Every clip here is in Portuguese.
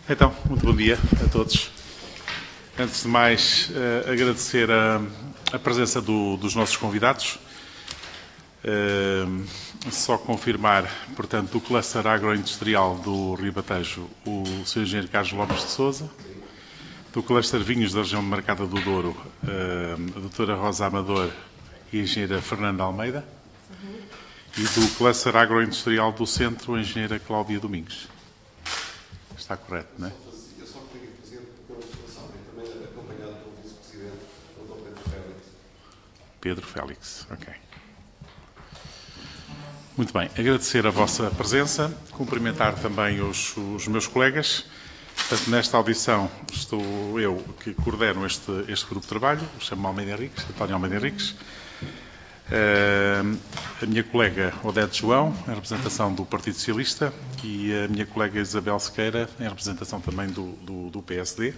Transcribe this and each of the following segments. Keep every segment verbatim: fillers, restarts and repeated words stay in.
Então, muito bom dia a todos. Antes de mais, uh, agradecer a, a presença do, dos nossos convidados. Uh, só confirmar, portanto, do Cluster Agroindustrial do Ribatejo, o senhor Engenheiro Carlos Lopes de Sousa. Do Cluster Vinhos da região de Marcada do Douro, uh, a doutora Rosa Amador e a engenheira Fernanda Almeida. Uhum. E do Cluster Agroindustrial do Centro, a engenheira Cláudia Domingos. Está correto, não é? Eu só queria fazer pela informação, e também acompanhado pelo vice-presidente, o doutor Pedro Félix. Pedro Félix, ok. Muito bem, agradecer a vossa presença, cumprimentar também os, os meus colegas. Portanto, nesta audição estou eu que coordeno este, este grupo de trabalho, chamo-me Almeida Henriques, António Almeida Henriques. Uh, a minha colega Odete João, em representação do Partido Socialista, e a minha colega Isabel Sequeira, em representação também do, do, do P S D.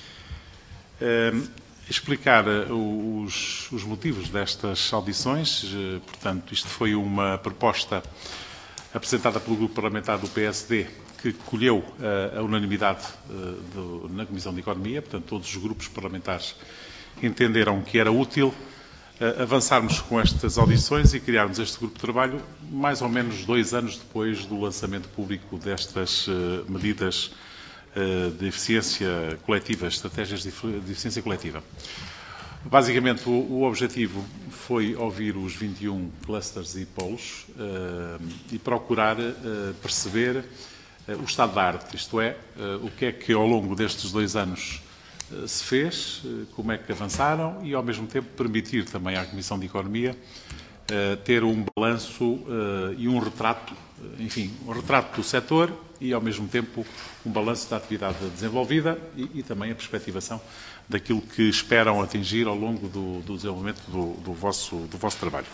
Uh, explicar uh, os, os motivos destas audições. Uh, portanto, isto foi uma proposta apresentada pelo grupo parlamentar do P S D, que colheu uh, a unanimidade uh, do, na Comissão de Economia. Portanto, todos os grupos parlamentares entenderam que era útil avançarmos com estas audições e criarmos este grupo de trabalho mais ou menos dois anos depois do lançamento público destas uh, medidas uh, de eficiência coletiva, estratégias de eficiência coletiva. Basicamente, o, o objetivo foi ouvir os vinte e um clusters e polos uh, e procurar uh, perceber uh, o estado da arte, isto é, uh, o que é que ao longo destes dois anos se fez, como é que avançaram e, ao mesmo tempo, permitir também à Comissão de Economia uh, ter um balanço uh, e um retrato, enfim, um retrato do setor e, ao mesmo tempo, um balanço da atividade desenvolvida e, e também a perspectivação daquilo que esperam atingir ao longo do, do desenvolvimento do, do, vosso, do vosso trabalho.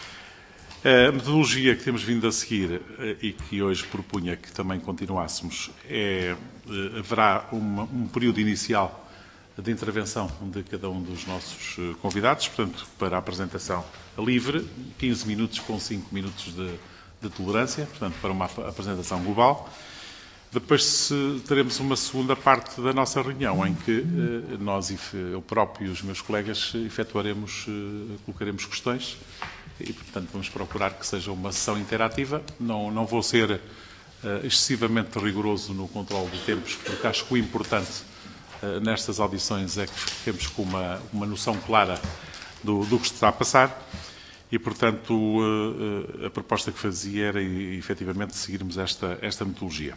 A metodologia que temos vindo a seguir e que hoje propunha que também continuássemos é, haverá uma, um período inicial de intervenção de cada um dos nossos convidados, portanto, para a apresentação livre, quinze minutos com cinco minutos de, de tolerância, portanto, para uma apresentação global. Depois se, teremos uma segunda parte da nossa reunião, em que eh, nós, eu próprio e os meus colegas, efetuaremos, eh, colocaremos questões e, portanto, vamos procurar que seja uma sessão interativa. Não, não vou ser eh, excessivamente rigoroso no controle de tempos, porque acho que o importante nestas audições é que fiquemos com uma, uma noção clara do, do que se está a passar e, portanto, a proposta que fazia era, efetivamente, seguirmos esta, esta metodologia.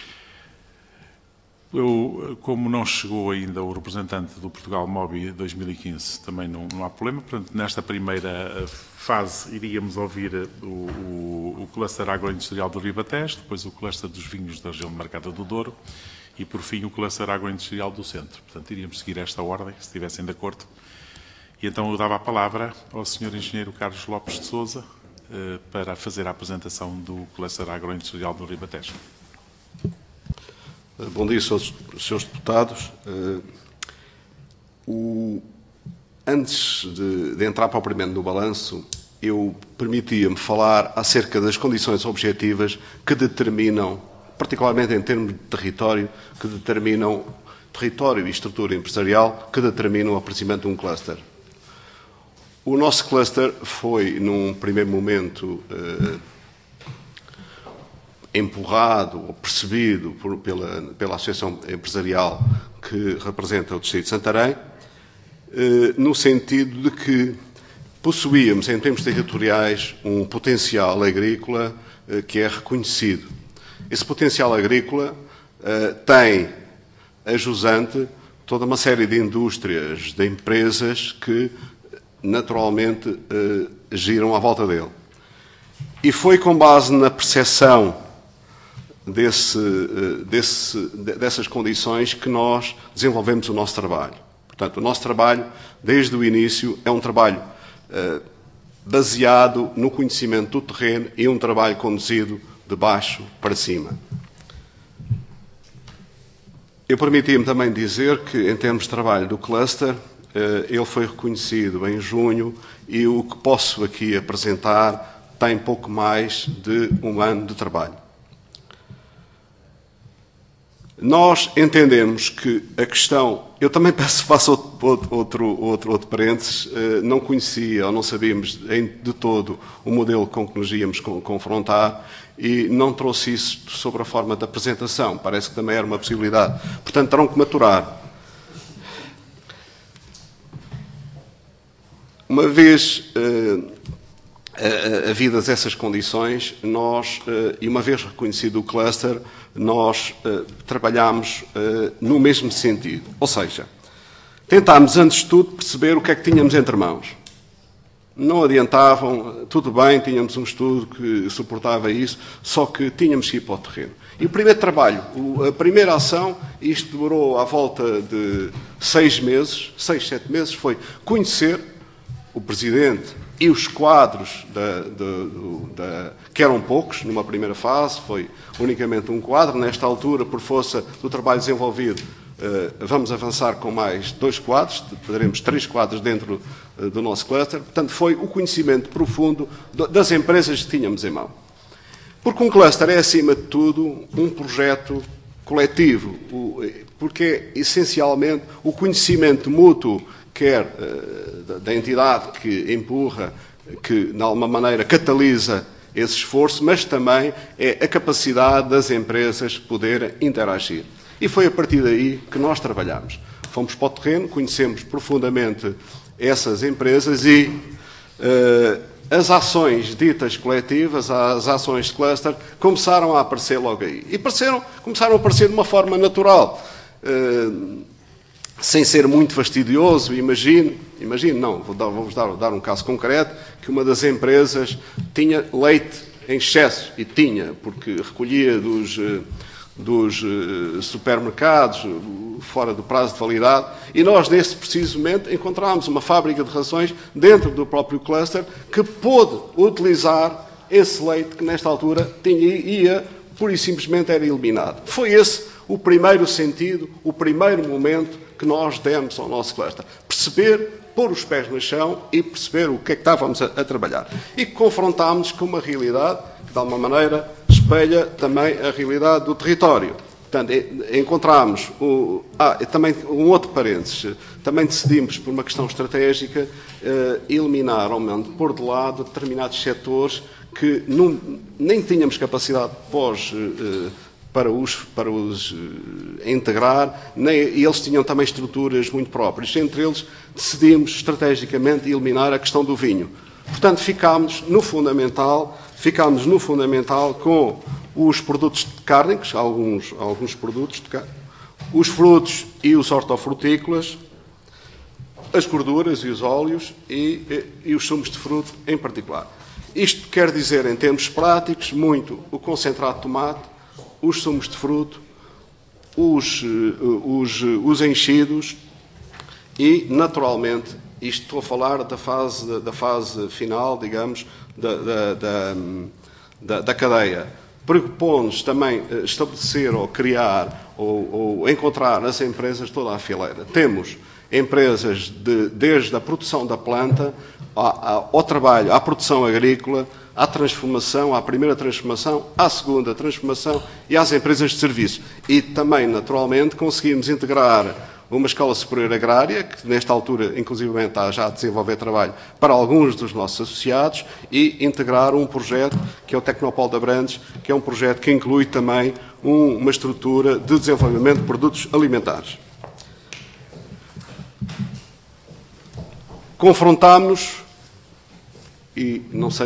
Eu, como não chegou ainda o representante do Portugal Mobi dois mil e quinze, também não, não há problema. Portanto, nesta primeira fase iríamos ouvir o, o, o cluster agroindustrial do Ribatejo, depois o cluster dos vinhos da região de Marcada do Douro, e, por fim, o cluster agroindustrial do Centro. Portanto, iríamos seguir esta ordem, se estivessem de acordo. E então eu dava a palavra ao senhor Engenheiro Carlos Lopes de Sousa eh, para fazer a apresentação do cluster agroindustrial do Ribatejo. Bom dia, senhores, senhores deputados. Uh, o, antes de, de entrar propriamente no balanço, eu permitia-me falar acerca das condições objetivas que determinam, particularmente em termos de território, que determinam território e estrutura empresarial, que determinam o aparecimento de um cluster. O nosso cluster foi, num primeiro momento, eh, empurrado ou percebido por, pela, pela Associação Empresarial que representa o Distrito de Santarém, eh, no sentido de que possuíamos, em termos territoriais, um potencial agrícola eh, que é reconhecido. Esse potencial agrícola uh, tem a jusante toda uma série de indústrias, de empresas que naturalmente uh, giram à volta dele. E foi com base na percepção desse, uh, desse, dessas condições que nós desenvolvemos o nosso trabalho. Portanto, o nosso trabalho, desde o início, é um trabalho uh, baseado no conhecimento do terreno e um trabalho conduzido de baixo para cima. Eu permiti-me também dizer que, em termos de trabalho do cluster, ele foi reconhecido em junho e o que posso aqui apresentar tem pouco mais de um ano de trabalho. Nós entendemos que a questão... Eu também peço, faço outro, outro, outro, outro parênteses. Não conhecia ou não sabíamos de todo o modelo com que nos íamos confrontar e não trouxe isso sobre a forma da apresentação. Parece que também era uma possibilidade. Portanto, terão que maturar. Uma vez havidas essas condições, nós, e uma vez reconhecido o cluster, nós uh, trabalhámos uh, no mesmo sentido. Ou seja, tentámos, antes de tudo, perceber o que é que tínhamos entre mãos. Não adiantavam, tudo bem, tínhamos um estudo que suportava isso, só que tínhamos que ir para o terreno. E o primeiro trabalho, a primeira ação, isto demorou à volta de seis meses, seis, sete meses, foi conhecer o Presidente e os quadros, da, da, da, que eram poucos, numa primeira fase, foi unicamente um quadro. Nesta altura, por força do trabalho desenvolvido, vamos avançar com mais dois quadros, teremos três quadros dentro do nosso cluster. Portanto, foi o conhecimento profundo das empresas que tínhamos em mão. Porque um cluster é, acima de tudo, um projeto coletivo, porque é, essencialmente, o conhecimento mútuo, quer uh, da entidade que empurra, que, de alguma maneira, catalisa esse esforço, mas também é a capacidade das empresas poderem interagir. E foi a partir daí que nós trabalhamos. Fomos para o terreno, conhecemos profundamente essas empresas e uh, as ações ditas coletivas, as ações de cluster, começaram a aparecer logo aí. E apareceram, começaram a aparecer de uma forma natural. Uh, sem ser muito fastidioso, imagino, imagino não, vou dar, vou-vos dar, dar um caso concreto, que uma das empresas tinha leite em excesso, e tinha, porque recolhia dos, dos supermercados, fora do prazo de validade, e nós, nesse preciso momento, encontrámos uma fábrica de rações dentro do próprio cluster que pôde utilizar esse leite que, nesta altura, tinha, ia, pura e simplesmente, era eliminado. Foi esse o primeiro sentido, o primeiro momento que nós demos ao nosso cluster. Perceber, pôr os pés no chão e perceber o que é que estávamos a, a trabalhar. E confrontámos com uma realidade que, de alguma maneira, espelha também a realidade do território. Portanto, encontramos... O, ah, também um outro parênteses. Também decidimos, por uma questão estratégica, eh, eliminar, ou menos, pôr de lado determinados setores que não, nem tínhamos capacidade pós... Eh, para os, para os uh, integrar, nem, e eles tinham também estruturas muito próprias. Entre eles, decidimos estrategicamente eliminar a questão do vinho. Portanto, ficámos no fundamental, ficámos no fundamental com os produtos cárnicos, alguns, alguns produtos de carne, os frutos e os hortofrutícolas, as gorduras e os óleos e, e, e os sumos de fruto em particular. Isto quer dizer, em termos práticos, muito o concentrado de tomate, os sumos de fruto, os, os, os enchidos e, naturalmente, isto estou a falar da fase, da fase final, digamos, da, da, da, da, da cadeia. Propomos também estabelecer ou criar ou, ou encontrar nas empresas toda a fileira. Temos empresas de, desde a produção da planta ao, ao trabalho, à produção agrícola, à transformação, à primeira transformação, à segunda transformação e às empresas de serviço. E também, naturalmente, conseguimos integrar uma escola superior agrária, que nesta altura, inclusive, está já a desenvolver trabalho para alguns dos nossos associados, e integrar um projeto, que é o Tecnopolo de Abrantes, que é um projeto que inclui também um, uma estrutura de desenvolvimento de produtos alimentares. Confrontámos-nos e, não sei...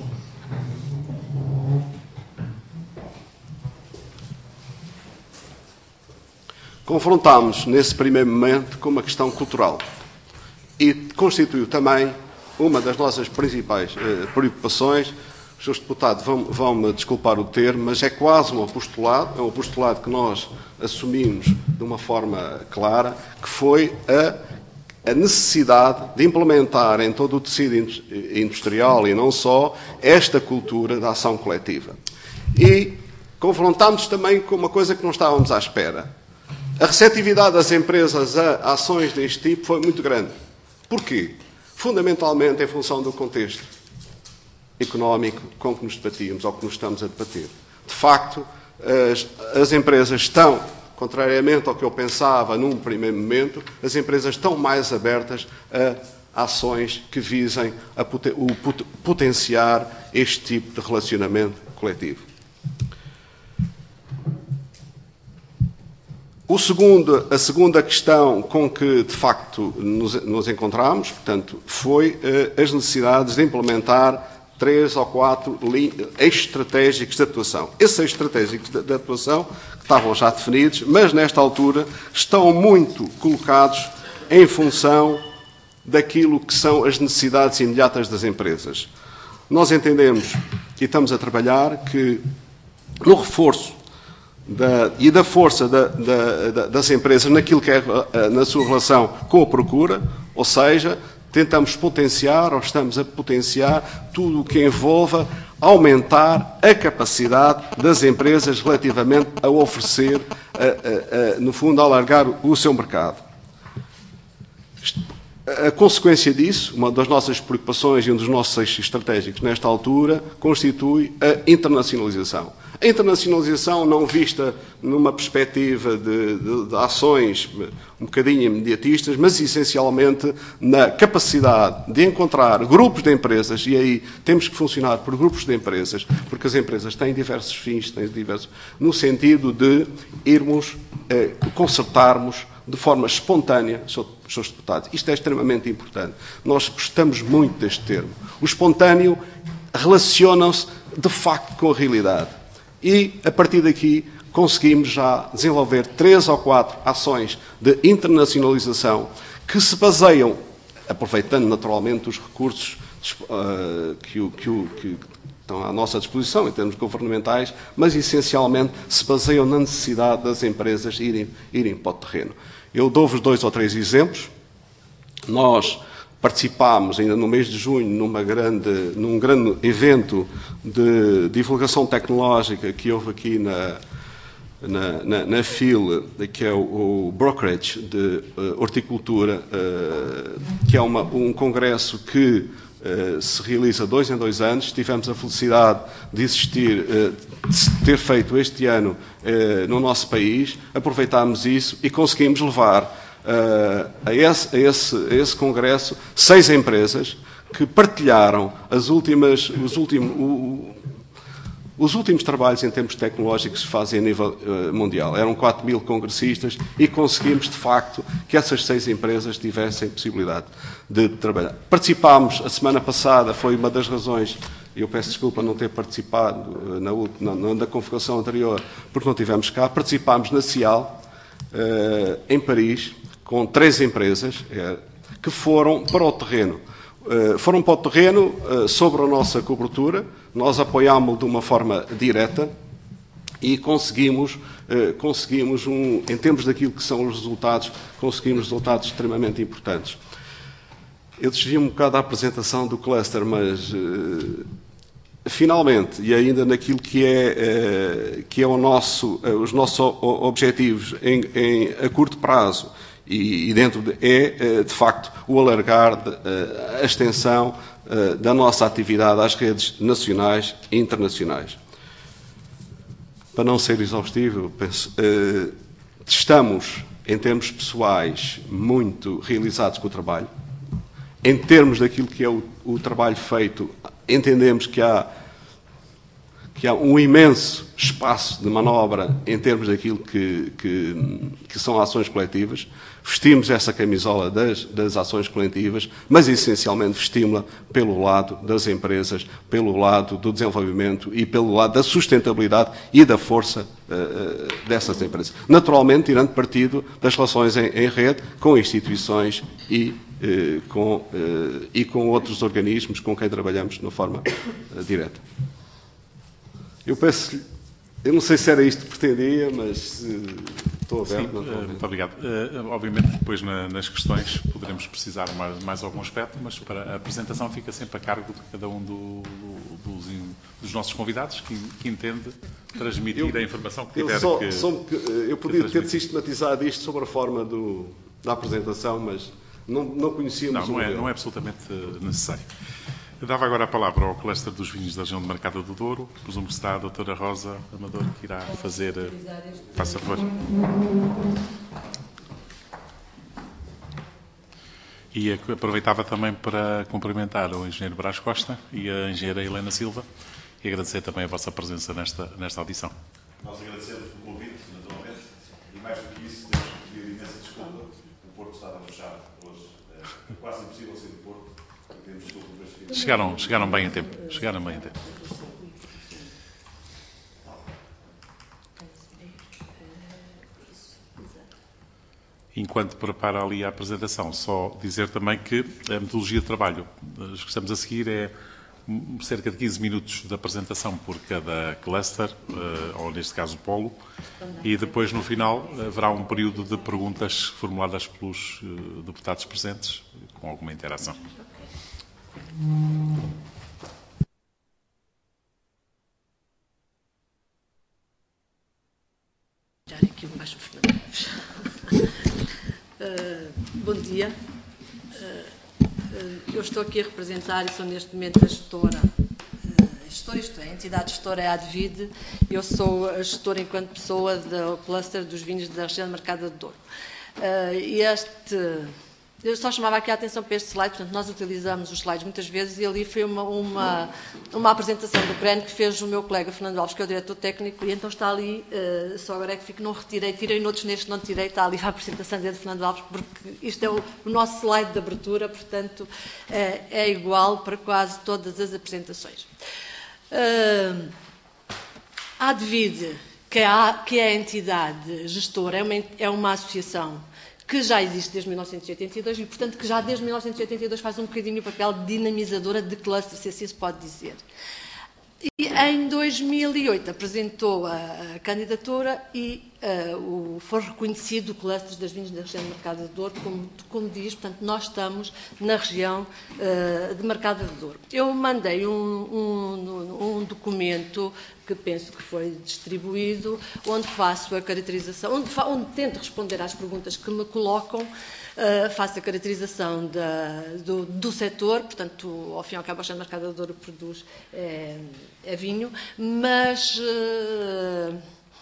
Confrontámos nesse primeiro momento com uma questão cultural e constituiu também uma das nossas principais eh, preocupações. Os senhores deputados vão, vão-me desculpar o termo, mas é quase um apostolado, é um apostolado que nós assumimos de uma forma clara, que foi a, a necessidade de implementar em todo o tecido industrial e não só esta cultura da ação coletiva. E confrontámos também com uma coisa que não estávamos à espera. A receptividade das empresas a ações deste tipo foi muito grande. Porquê? Fundamentalmente em função do contexto económico com que nos debatíamos ou que nos estamos a debater. De facto, as, as empresas estão Contrariamente ao que eu pensava num primeiro momento, as empresas estão mais abertas a ações que visem a poten- o pot- potenciar este tipo de relacionamento coletivo. O segundo, a segunda questão com que, de facto, nos, nos encontramos, portanto, foi eh, as necessidades de implementar três ou quatro eixos estratégicos de atuação. Esses eixos estratégicos de, de atuação estavam já definidos, mas, nesta altura, estão muito colocados em função daquilo que são as necessidades imediatas das empresas. Nós entendemos, e estamos a trabalhar, que no reforço Da, e da força da, da, da, das empresas naquilo que é na sua relação com a procura, ou seja, tentamos potenciar ou estamos a potenciar tudo o que envolva aumentar a capacidade das empresas relativamente a oferecer, a, a, a, no fundo, a alargar o seu mercado. A consequência disso, uma das nossas preocupações e um dos nossos eixos estratégicos nesta altura, constitui a internacionalização. A internacionalização não vista numa perspectiva de, de, de ações um bocadinho imediatistas, mas essencialmente na capacidade de encontrar grupos de empresas, e aí temos que funcionar por grupos de empresas, porque as empresas têm diversos fins, têm diversos, no sentido de irmos eh, concertarmos de forma espontânea, senhores Deputados. Isto é extremamente importante. Nós gostamos muito deste termo. O espontâneo relaciona-se, de facto, com a realidade. E, a partir daqui, conseguimos já desenvolver três ou quatro ações de internacionalização que se baseiam, aproveitando naturalmente os recursos uh, que, que, que estão à nossa disposição em termos governamentais, mas essencialmente se baseiam na necessidade das empresas irem, irem para o terreno. Eu dou-vos dois ou três exemplos. Nós participámos, ainda no mês de junho, numa grande, num grande evento de divulgação tecnológica que houve aqui na, na, na, na F I L, que é o, o Brokerage de uh, Horticultura, uh, que é uma, um congresso que uh, se realiza dois em dois anos. Tivemos a felicidade de existir, uh, de ter feito este ano uh, no nosso país. Aproveitámos isso e conseguimos levar Uh, a, esse, a, esse, a esse congresso seis empresas que partilharam as últimas, os, últimos, o, os últimos trabalhos em termos tecnológicos que se fazem a nível uh, mundial. Eram quatro mil congressistas e conseguimos, de facto, que essas seis empresas tivessem possibilidade de trabalhar. Participámos, a semana passada, foi uma das razões, eu peço desculpa não ter participado na, na, na convocação anterior, porque não tivemos cá, participámos na CIAL, uh, em Paris, com três empresas eh, que foram para o terreno. Eh, foram para o terreno eh, sobre a nossa cobertura, nós apoiámos-lo de uma forma direta e conseguimos, eh, conseguimos um, em termos daquilo que são os resultados, conseguimos resultados extremamente importantes. Eu desvio um bocado a apresentação do cluster, mas eh, finalmente, e ainda naquilo que é, eh, que é o nosso, eh, os nossos objetivos em, em, a curto prazo, e dentro de, é, de facto, o alargar, de, a extensão da nossa atividade às redes nacionais e internacionais. Para não ser exaustivo, eu penso, estamos, em termos pessoais, muito realizados com o trabalho. Em termos daquilo que é o, o trabalho feito, entendemos que há, que há um imenso espaço de manobra em termos daquilo que, que, que são ações coletivas. Vestimos essa camisola das, das ações coletivas, mas essencialmente vestimos-la pelo lado das empresas, pelo lado do desenvolvimento e pelo lado da sustentabilidade e da força uh, dessas empresas. Naturalmente, tirando partido das relações em, em rede com instituições e, uh, com, uh, e com outros organismos com quem trabalhamos de uma forma uh, direta. Eu peço, eu não sei se era isto que pretendia, mas uh, estou aberto. Sim, uh, muito obrigado. Uh, obviamente, depois na, nas questões poderemos precisar mais, mais algum aspecto, mas para a apresentação fica sempre a cargo de cada um do, do, dos, dos nossos convidados que, que entende transmitir eu, a informação que tiver. Eu, só, que, só, eu podia ter sistematizado isto sobre a forma do, da apresentação, mas não, não conhecíamos não, o não é, não é absolutamente necessário. Dava agora a palavra ao cluster dos vinhos da região de Marcada do Douro. Presumo que está a doutora Rosa Amador, que irá fazer... Faça favor. E aproveitava também para cumprimentar o engenheiro Brás Costa e a engenheira Helena Silva e agradecer também a vossa presença nesta, nesta audição. Nós agradecemos o convite, naturalmente, e mais do que isso, temos que pedir imensa desculpa. O Porto estava fechado hoje. É quase impossível sair do Porto. Pedimos desculpa por este fim. Chegaram, chegaram bem a tempo. Chegaram bem a tempo. Enquanto prepara ali a apresentação, só dizer também que a metodologia de trabalho que estamos a seguir é cerca de quinze minutos de apresentação por cada cluster, ou neste caso polo, e depois no final haverá um período de perguntas formuladas pelos deputados presentes, com alguma interação. Aqui mais Uh, bom dia. Uh, uh, eu estou aqui a representar e sou neste momento a gestora. Uh, gestora, isto é, a entidade gestora é a Advid. Eu sou a gestora enquanto pessoa do cluster dos vinhos da região de Marcada do Douro. Uh, e este... Eu só chamava aqui a atenção para este slide, portanto, nós utilizamos os slides muitas vezes e ali foi uma, uma, uma apresentação do P R E N que fez o meu colega Fernando Alves, que é o diretor técnico, e então está ali, uh, só agora é que fico, não retirei, tirei noutros neste, não tirei, está ali a apresentação de Fernando Alves, porque isto é o, o nosso slide de abertura, portanto, é, é igual para quase todas as apresentações. Uh, a Advid, que é a, que é a entidade gestora, é uma, é uma associação que já existe desde mil novecentos e oitenta e dois e, portanto, que já desde mil novecentos e oitenta e dois faz um bocadinho o papel de dinamizadora de cluster, se assim se pode dizer. E em dois mil e oito apresentou a, a candidatura e uh, o, foi reconhecido o cluster das vinhos da região de Marcada do Douro, como, como diz, portanto, nós estamos na região uh, de Marcada do Douro. Eu mandei um, um, um documento que penso que foi distribuído, onde faço a caracterização, onde, onde tento responder às perguntas que me colocam, uh, faço a caracterização da, do, do setor, portanto, ao fim e ao cabo, a região de Marcada do Douro produz é, é vinho, mas uh,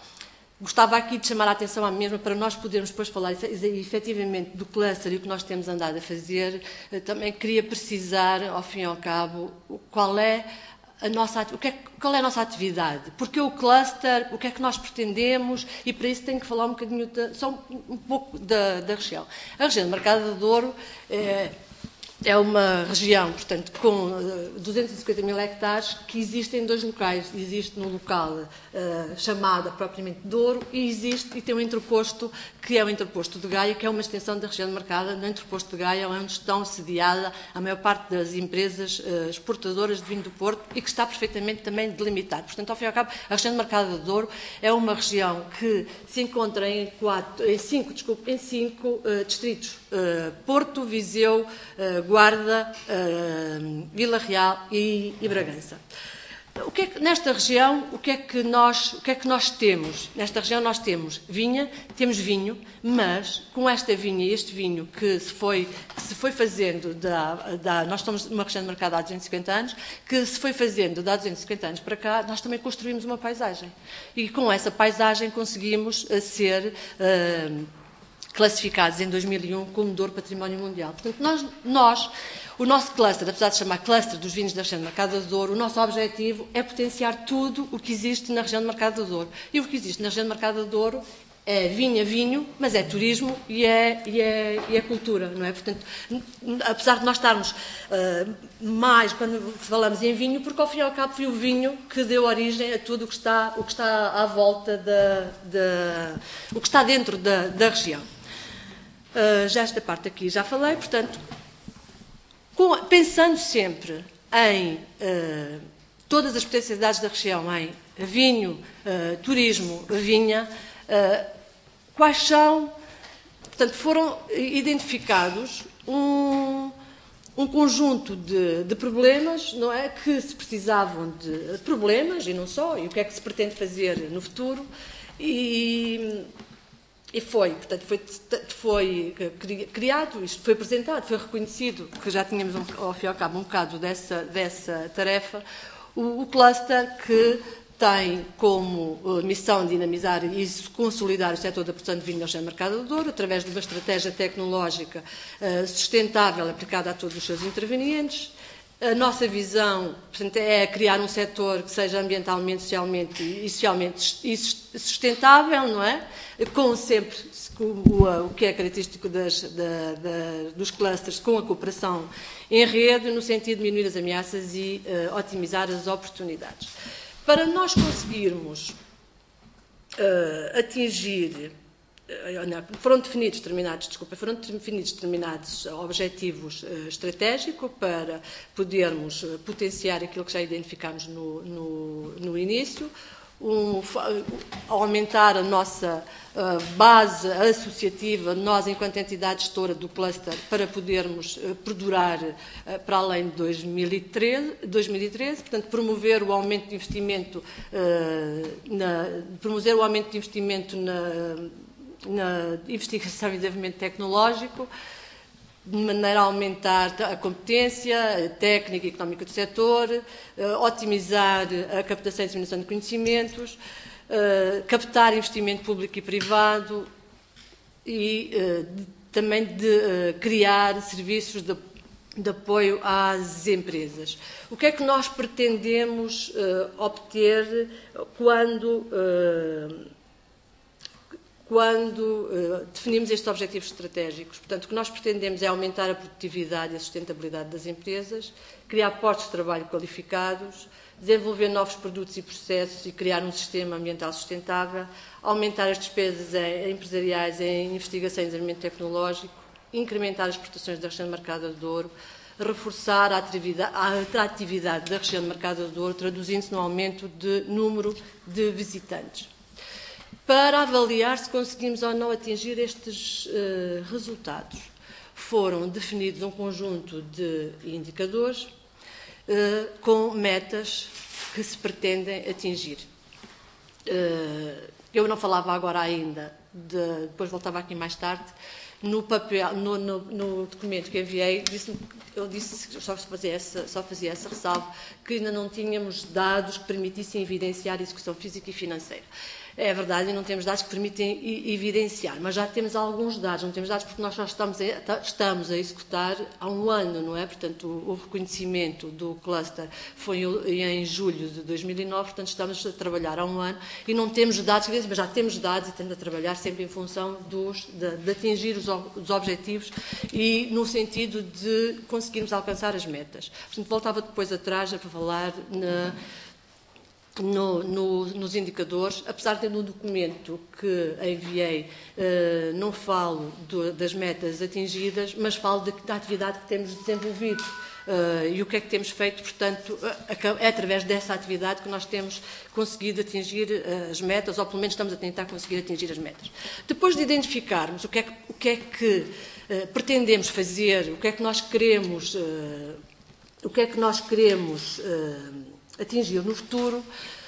gostava aqui de chamar a atenção à mesma para nós podermos depois falar efetivamente do cluster e o que nós temos andado a fazer. Uh, também queria precisar, ao fim e ao cabo, qual é A nossa, o que é, qual é a nossa atividade? Porque o cluster, o que é que nós pretendemos? E para isso tenho que falar um bocadinho, de, só um, um pouco da, da região. A região de Marcada do Douro é, é uma região, portanto, com duzentos e cinquenta mil hectares, que existe em dois locais. Existe no local uh, chamado propriamente Douro e existe e tem um interposto, que é o interposto de Gaia, que é uma extensão da região de Marcada. No interposto de Gaia, onde estão sediada a maior parte das empresas uh, exportadoras de vinho do Porto e que está perfeitamente também delimitado. Portanto, ao fim e ao cabo, a região de Marcada do Douro é uma região que se encontra em, quatro, em cinco, desculpe, em cinco uh, distritos. Uh, Porto, Viseu, uh, Guarda, uh, Vila Real e, e Bragança. O que é que, nesta região, o que, é que nós, o que é que nós temos? Nesta região nós temos vinha, temos vinho, mas com esta vinha e este vinho que se foi, que se foi fazendo, da, da, nós estamos numa região de mercado há duzentos e cinquenta anos, que se foi fazendo de há duzentos e cinquenta anos para cá, nós também construímos uma paisagem. E com essa paisagem conseguimos uh, ser... Uh, classificados em dois mil e um como Douro Património Mundial. Portanto, nós, nós, o nosso cluster, apesar de chamar cluster dos vinhos da região de Marcada do Douro, o nosso objetivo é potenciar tudo o que existe na região de Marcada do Douro. E o que existe na região de Marcada do Douro é vinha, vinho, mas é turismo e é, e é, e é cultura, não é? Portanto, apesar de nós estarmos uh, mais quando falamos em vinho, porque ao fim e ao cabo foi o vinho que deu origem a tudo o que está, o que está à volta da, da o que está dentro da, da região. Uh, já esta parte aqui já falei, portanto, com, pensando sempre em uh, todas as potencialidades da região, em vinho, uh, turismo, vinha, uh, quais são, portanto, foram identificados um, um conjunto de, de problemas, não é, que se precisavam de problemas, e não só, e o que é que se pretende fazer no futuro, e... E foi, portanto, foi, foi criado, isto foi apresentado, foi reconhecido, que já tínhamos, um, ao fim e ao cabo, um bocado dessa, dessa tarefa, o, o cluster que tem como uh, missão dinamizar e consolidar o setor da produção de vinho no mercado do Douro, através de uma estratégia tecnológica uh, sustentável aplicada a todos os seus intervenientes. A nossa visão, portanto, é criar um setor que seja ambientalmente, socialmente e socialmente sustentável, não é? Com sempre o, o que é característico das, da, da, dos clusters, com a cooperação em rede, no sentido de diminuir as ameaças e uh, otimizar as oportunidades. Para nós conseguirmos uh, atingir, uh, não, foram definidos determinados, desculpa, foram definidos determinados objetivos uh, estratégicos para podermos uh, potenciar aquilo que já identificámos no, no, no início, um, aumentar a nossa uh, base associativa, nós enquanto entidade gestora do cluster, para podermos uh, perdurar uh, para além de dois mil e treze, portanto, promover o aumento de investimento, uh, na, promover o aumento de investimento na, na investigação e desenvolvimento tecnológico, de maneira a aumentar a competência técnica e económica do setor, uh, otimizar a captação e disseminação de conhecimentos, uh, captar investimento público e privado e uh, de, também de uh, criar serviços de, de apoio às empresas. O que é que nós pretendemos uh, obter quando... Uh, quando uh, definimos estes objetivos estratégicos? Portanto, o que nós pretendemos é aumentar a produtividade e a sustentabilidade das empresas, criar postos de trabalho qualificados, desenvolver novos produtos e processos e criar um sistema ambiental sustentável, aumentar as despesas em, empresariais em investigação e desenvolvimento tecnológico, incrementar as exportações da região do Mercado do Douro, reforçar a atividade, a atratividade da região do Mercado do Douro, traduzindo-se no aumento de número de visitantes. Para avaliar se conseguimos ou não atingir estes uh, resultados, foram definidos um conjunto de indicadores uh, com metas que se pretendem atingir. Uh, eu não falava agora ainda, de, depois voltava aqui mais tarde, no, papel, no, no, no documento que enviei, disse, eu disse que só fazia, essa, só fazia essa ressalva, que ainda não tínhamos dados que permitissem evidenciar a execução física e financeira. É verdade, não temos dados que permitem evidenciar, mas já temos alguns dados. Não temos dados porque nós só estamos a, estamos a executar há um ano, não é? Portanto, o, o reconhecimento do cluster foi em julho de dois mil e nove, portanto, estamos a trabalhar há um ano e não temos dados, mas já temos dados e estamos a trabalhar sempre em função dos, de, de atingir os, os objetivos e no sentido de conseguirmos alcançar as metas. Portanto, voltava depois atrás a falar na... No, no, nos indicadores, apesar de no documento que enviei uh, não falo do, das metas atingidas, mas falo de, da atividade que temos desenvolvido uh, e o que é que temos feito, portanto, é através dessa atividade que nós temos conseguido atingir uh, as metas, ou pelo menos estamos a tentar conseguir atingir as metas. Depois de identificarmos o que é que, o que, é que uh, pretendemos fazer, o que é que nós queremos, uh, o que é que nós queremos uh, atingir no futuro,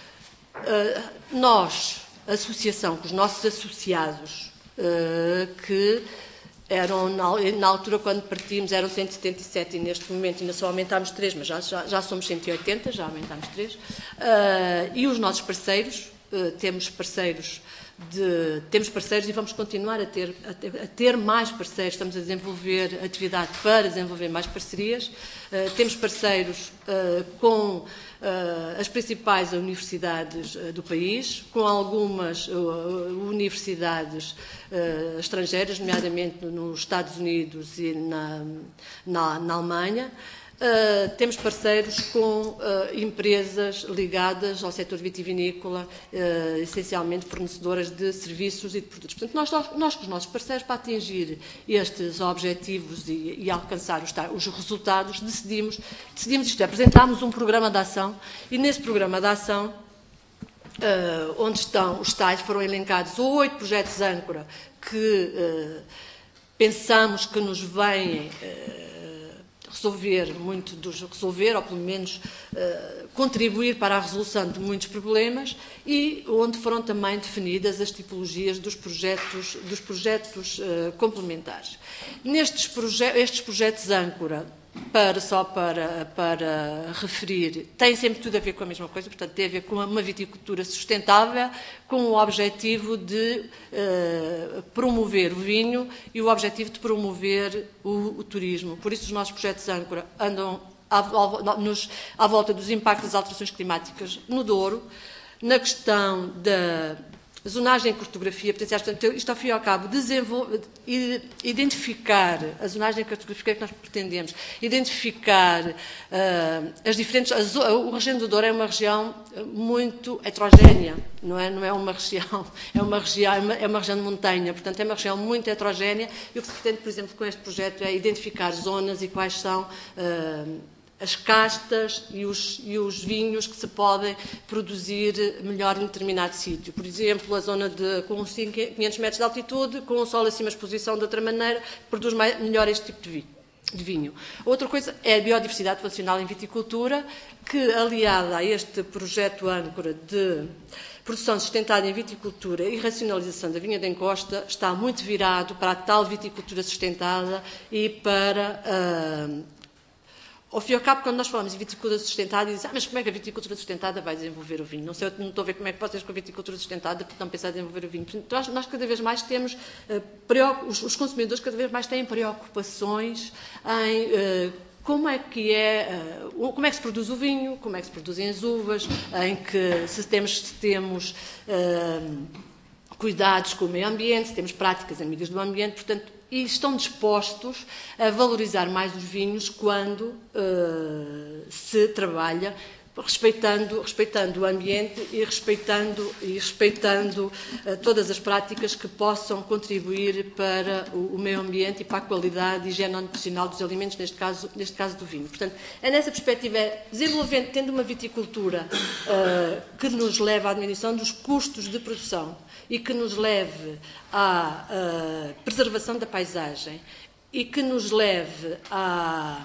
nós, associação, com os nossos associados, que eram, na altura, quando partimos, eram cento e setenta e sete e neste momento ainda só aumentámos três, mas já, já, já somos cento e oitenta, já aumentámos três, e os nossos parceiros, temos parceiros De, temos parceiros e vamos continuar a ter, a, ter, a ter mais parceiros. Estamos a desenvolver atividade para desenvolver mais parcerias. Uh, temos parceiros uh, com uh, as principais universidades uh, do país, com algumas uh, universidades uh, estrangeiras, nomeadamente nos Estados Unidos e na, na, na Alemanha. Uh, temos parceiros com uh, empresas ligadas ao setor vitivinícola, uh, essencialmente fornecedoras de serviços e de produtos. Portanto, nós, nós com os nossos parceiros, para atingir estes objetivos e, e alcançar os, os resultados, decidimos, decidimos isto é, apresentámos um programa de ação e nesse programa de ação, uh, onde estão os tais, foram elencados oito projetos âncora que uh, pensamos que nos vêm... Uh, resolver muito dos resolver, ou pelo menos uh, contribuir para a resolução de muitos problemas, e onde foram também definidas as tipologias dos projetos, dos projetos uh, complementares. Nestes proje estes projetos âncora, para, só para, para referir, tem sempre tudo a ver com a mesma coisa, portanto, tem a ver com uma viticultura sustentável, com o objetivo de uh, promover o vinho e o objetivo de promover o, o turismo. Por isso, os nossos projetos âncora andam à, nos, à volta dos impactos das alterações climáticas no Douro, na questão da zonagem e cartografia potenciais. Portanto, isto, ao fim e ao cabo, identificar a zonagem e cartografia que nós pretendemos, identificar uh, as diferentes... A, o Regime do Douro é uma região muito heterogénea, não é, não é uma região, é uma região, é uma região de montanha, portanto, é uma região muito heterogénea, e o que se pretende, por exemplo, com este projeto é identificar zonas e quais são... Uh, as castas e os, e os vinhos que se podem produzir melhor em determinado sítio. Por exemplo, a zona de, com quinhentos metros de altitude, com o sol acima de exposição de outra maneira, produz mais, melhor este tipo de vinho. de vinho. Outra coisa é a biodiversidade funcional em viticultura, que, aliada a este projeto âncora de produção sustentada em viticultura e racionalização da vinha de encosta, está muito virado para a tal viticultura sustentada e para... Uh, Ao fim e ao cabo, quando nós falamos em viticultura sustentada, dizem, ah, mas como é que a viticultura sustentada vai desenvolver o vinho? Não sei, eu não estou a ver como é que vocês com a viticultura sustentada estão a pensar em desenvolver o vinho. Nós, nós cada vez mais temos, uh, os, os consumidores cada vez mais têm preocupações em uh, como é que é, uh, como é que se produz o vinho, como é que se produzem as uvas, em que se temos, se temos uh, cuidados com o meio ambiente, se temos práticas amigas do ambiente, portanto, e estão dispostos a valorizar mais os vinhos quando uh, se trabalha respeitando, respeitando o ambiente e respeitando, e respeitando uh, todas as práticas que possam contribuir para o, o meio ambiente e para a qualidade e higiene nutricional dos alimentos, neste caso, neste caso do vinho. Portanto, é nessa perspectiva, é desenvolvendo, tendo uma viticultura uh, que nos leva à diminuição dos custos de produção e que nos leve à uh, preservação da paisagem e que nos leve à,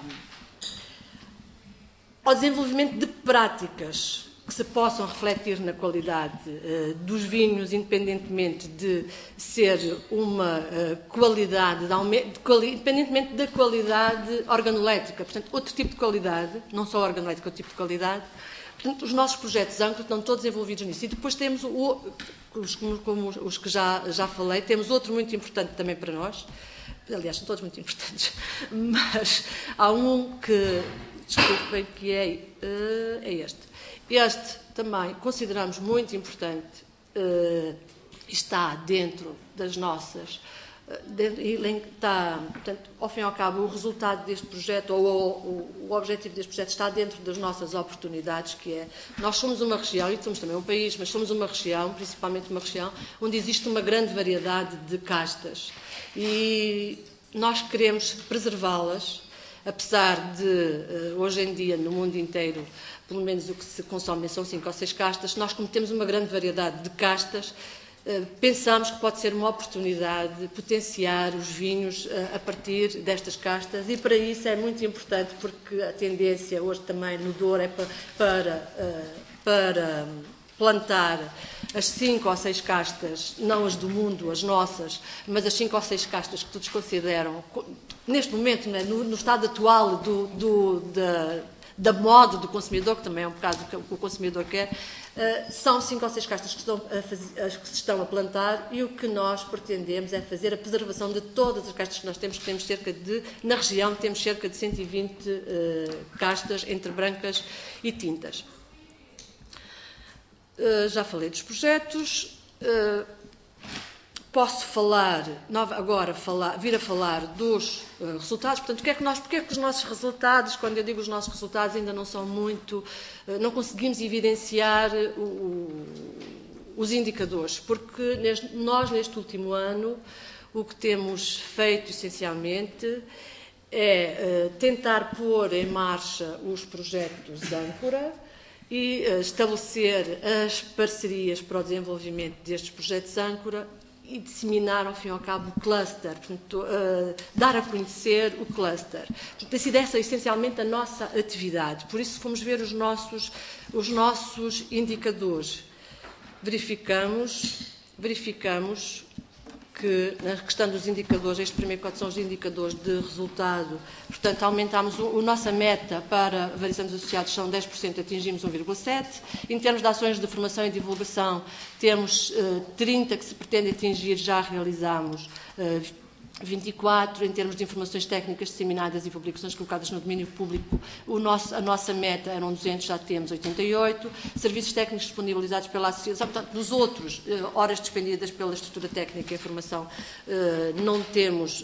ao desenvolvimento de práticas que se possam refletir na qualidade uh, dos vinhos, independentemente de ser uma uh, qualidade, de, de quali, independentemente da qualidade organolétrica, portanto, outro tipo de qualidade, não só organolétrica, outro tipo de qualidade. Portanto, os nossos projetos âncora estão todos envolvidos nisso. E depois temos, o, os, como os que já, já falei, temos outro muito importante também para nós. Aliás, são todos muito importantes. Mas há um que, desculpem, que é, uh, é este. Este também consideramos muito importante uh, e está dentro das nossas... E está, portanto, ao fim e ao cabo, o resultado deste projeto, ou, ou, o objetivo deste projeto está dentro das nossas oportunidades, que é, nós somos uma região, e somos também um país, mas somos uma região, principalmente uma região, onde existe uma grande variedade de castas. E nós queremos preservá-las, apesar de, hoje em dia, no mundo inteiro, pelo menos o que se consome são cinco ou seis castas, nós, como temos uma grande variedade de castas, pensamos que pode ser uma oportunidade de potenciar os vinhos a partir destas castas, e para isso é muito importante, porque a tendência hoje também no Douro é para, para, para plantar as cinco ou seis castas, não as do mundo, as nossas, mas as cinco ou seis castas que todos consideram, neste momento, né, no, no estado atual do, do, da, da moda do consumidor, que também é um bocado o que o consumidor quer, Uh, são cinco ou seis castas que, estão a fazer, que se estão a plantar, e o que nós pretendemos é fazer a preservação de todas as castas que nós temos, que temos cerca de, na região, temos cerca de cento e vinte uh, castas entre brancas e tintas. Uh, já falei dos projetos. Uh, Posso falar, agora falar, vir a falar dos uh, resultados. Portanto, porque é que nós, porque é que os nossos resultados, quando eu digo os nossos resultados, ainda não são muito, uh, não conseguimos evidenciar uh, o, os indicadores? Porque neste, nós, neste último ano, o que temos feito, essencialmente, é uh, tentar pôr em marcha os projetos de âncora e uh, estabelecer as parcerias para o desenvolvimento destes projetos âncora, e disseminar, ao fim e ao cabo, o cluster, portanto, uh, dar a conhecer o cluster. Portanto, tem sido essa, essencialmente, a nossa atividade. Por isso, fomos ver os nossos, os nossos indicadores. Verificamos, verificamos que, na questão dos indicadores, este primeiro quadro são os indicadores de resultado, portanto, aumentámos, o, a nossa meta para variação dos associados são dez por cento, atingimos um vírgula sete por cento. Em termos de ações de formação e divulgação, temos uh, trinta que se pretende atingir, já realizámos uh, vinte e quatro, em termos de informações técnicas disseminadas e publicações colocadas no domínio público, o nosso, a nossa meta eram duzentos, já temos oitenta e oito, serviços técnicos disponibilizados pela associação, portanto, dos outros, horas despendidas pela estrutura técnica e formação, não temos,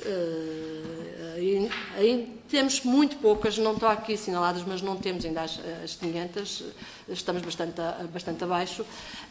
ainda temos muito poucas, não estão aqui assinaladas, mas não temos ainda as, as quinhentas, estamos bastante, bastante abaixo.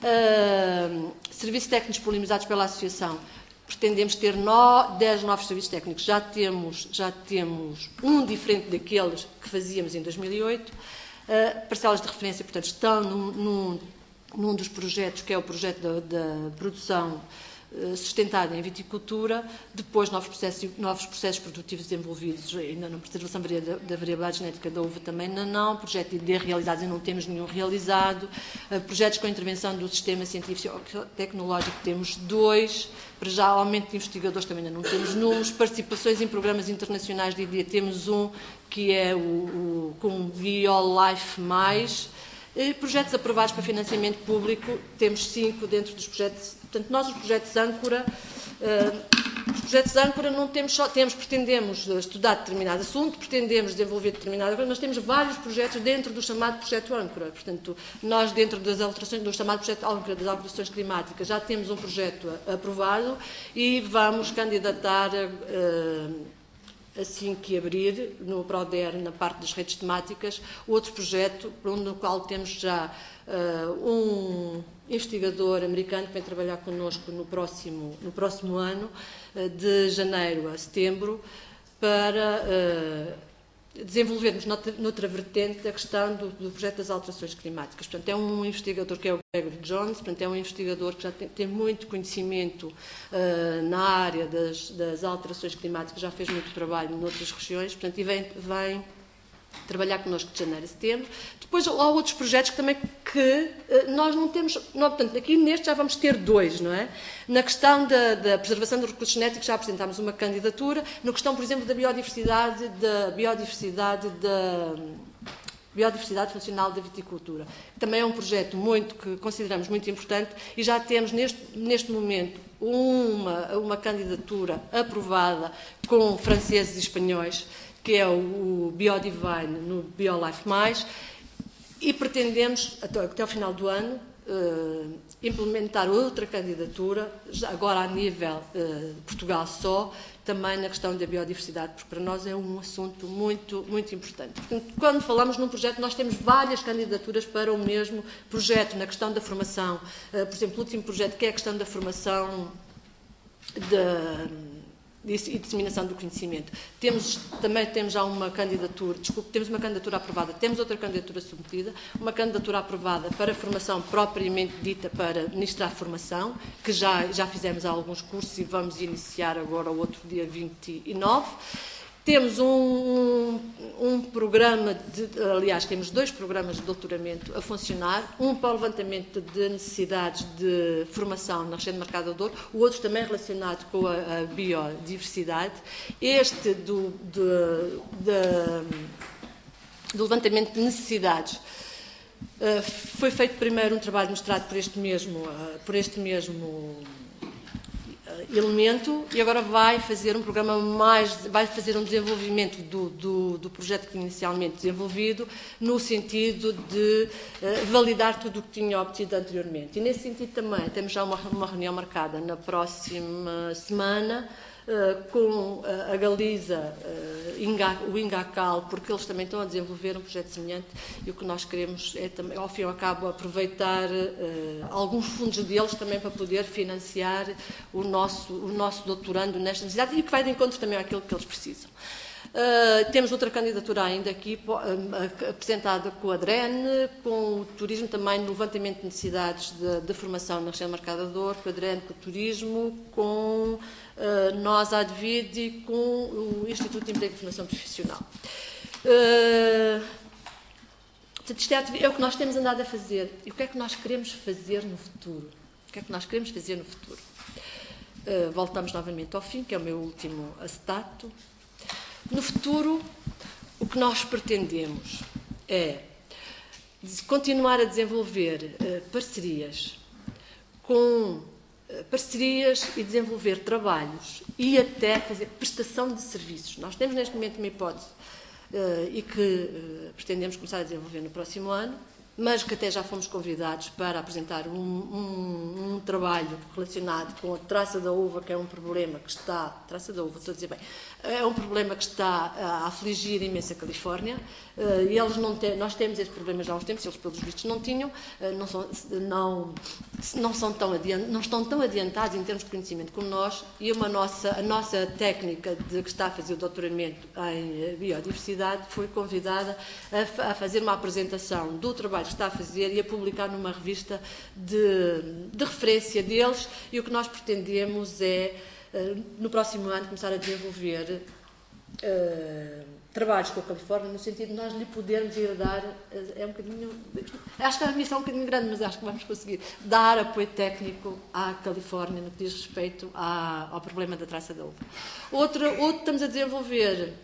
Serviços técnicos disponibilizados pela associação, pretendemos ter no, dez novos serviços técnicos. Já temos, já temos um diferente daqueles que fazíamos em dois mil e oito. Uh, parcelas de referência, portanto, estão num, num, num dos projetos, que é o projeto da, da produção uh, sustentada em viticultura. Depois, novos processos, novos processos produtivos desenvolvidos, ainda na preservação da variabilidade genética da uva também ainda não. Projeto de I D realizados, ainda não temos nenhum realizado. Uh, projetos com intervenção do sistema científico-tecnológico, temos dois. Para já, aumento de investigadores também ainda não temos números. Participações em programas internacionais de I D, temos um que é o, o com BioLife mais. E projetos aprovados para financiamento público, temos cinco dentro dos projetos. Portanto, nós os projetos âncora, uh, os projetos âncora não temos só, temos, pretendemos estudar determinado assunto, pretendemos desenvolver determinada coisa, mas temos vários projetos dentro do chamado projeto âncora. Portanto, nós dentro das alterações, do chamado projeto âncora das alterações climáticas, já temos um projeto aprovado e vamos candidatar uh, assim que abrir, no PRODER, na parte das redes temáticas, outro projeto no qual temos já uh, um investigador americano que vem trabalhar connosco no próximo, no próximo ano, uh, de janeiro a setembro, para uh, desenvolvermos noutra, noutra vertente a questão do, do projeto das alterações climáticas. Portanto, é um investigador que é o Gregory Jones, portanto, é um investigador que já tem, tem muito conhecimento uh, na área das, das alterações climáticas, já fez muito trabalho noutras regiões, portanto, e vem, vem trabalhar connosco de janeiro a setembro. Depois há outros projetos que também que uh, nós não temos, não, portanto, aqui neste já vamos ter dois, não é? Na questão da, da preservação dos recursos genéticos já apresentámos uma candidatura, na questão, por exemplo, da biodiversidade, da biodiversidade da biodiversidade funcional da viticultura. Também é um projeto muito que consideramos muito importante e já temos neste, neste momento uma, uma candidatura aprovada com franceses e espanhóis, que é o, o Biodivine no BioLife mais, e pretendemos, até, até ao final do ano, uh, implementar outra candidatura, já agora a nível uh, de Portugal só, também na questão da biodiversidade, porque para nós é um assunto muito, muito importante. Portanto, quando falamos num projeto, nós temos várias candidaturas para o mesmo projeto, na questão da formação. Uh, por exemplo, o último projeto, que é a questão da formação da... e disseminação do conhecimento. Temos, também temos já uma candidatura, desculpe, temos uma candidatura aprovada, temos outra candidatura submetida, uma candidatura aprovada para formação propriamente dita para ministrar formação, que já, já fizemos alguns cursos e vamos iniciar agora o outro dia vinte e nove. Temos um, um programa, de, aliás, temos dois programas de doutoramento a funcionar, um para o levantamento de necessidades de formação na região do Mercado do Douro, o outro também relacionado com a, a biodiversidade. Este do, de, de, do levantamento de necessidades uh, foi feito primeiro um trabalho mostrado por este mesmo, uh, por este mesmo elemento e agora vai fazer um programa mais, vai fazer um desenvolvimento do, do, do projeto que inicialmente desenvolvido, no sentido de uh, validar tudo o que tinha obtido anteriormente. E nesse sentido também temos já uma, uma reunião marcada na próxima semana uh, com uh, a Galiza, uh, Inga, o Ingacal, porque eles também estão a desenvolver um projeto semelhante e o que nós queremos é também, ao fim e ao cabo, aproveitar uh, alguns fundos deles também para poder financiar o nosso, o nosso doutorando nesta necessidade e que vai de encontro também àquilo que eles precisam. Uh, temos outra candidatura ainda aqui, uh, apresentada com a DREN, com o turismo também no levantamento de necessidades de, de formação na região do Mercado da Douro, com a DREN, com o turismo, com uh, nós, a ADVID, e com o Instituto de Emprego e Formação Profissional. Uh, isto é, é o que nós temos andado a fazer. E o que é que nós queremos fazer no futuro? O que é que nós queremos fazer no futuro? Uh, voltamos novamente ao fim, que é o meu último acetato. No futuro, o que nós pretendemos é continuar a desenvolver uh, parcerias com uh, parcerias e desenvolver trabalhos e até fazer prestação de serviços. Nós temos neste momento uma hipótese uh, e que uh, pretendemos começar a desenvolver no próximo ano, mas que até já fomos convidados para apresentar um, um, um trabalho relacionado com a traça da uva, que é um problema que está, traça da uva, estou a dizer bem, é um problema que está a afligir imensa Califórnia. E eles não têm, nós temos esse problema já há uns tempos, eles pelos vistos não tinham, não são, não, não, são tão adiant, não estão tão adiantados em termos de conhecimento como nós, e uma nossa, a nossa técnica de que está a fazer o doutoramento em biodiversidade foi convidada a, a fazer uma apresentação do trabalho que está a fazer e a publicar numa revista de, de referência deles, e o que nós pretendemos é, no próximo ano, começar a desenvolver uh, trabalhos com a Califórnia, no sentido de nós lhe podermos ir dar, é um bocadinho, acho que a missão é um bocadinho grande, mas acho que vamos conseguir dar apoio técnico à Califórnia no que diz respeito à, ao problema da traça da uva. Outra, outro, estamos a desenvolver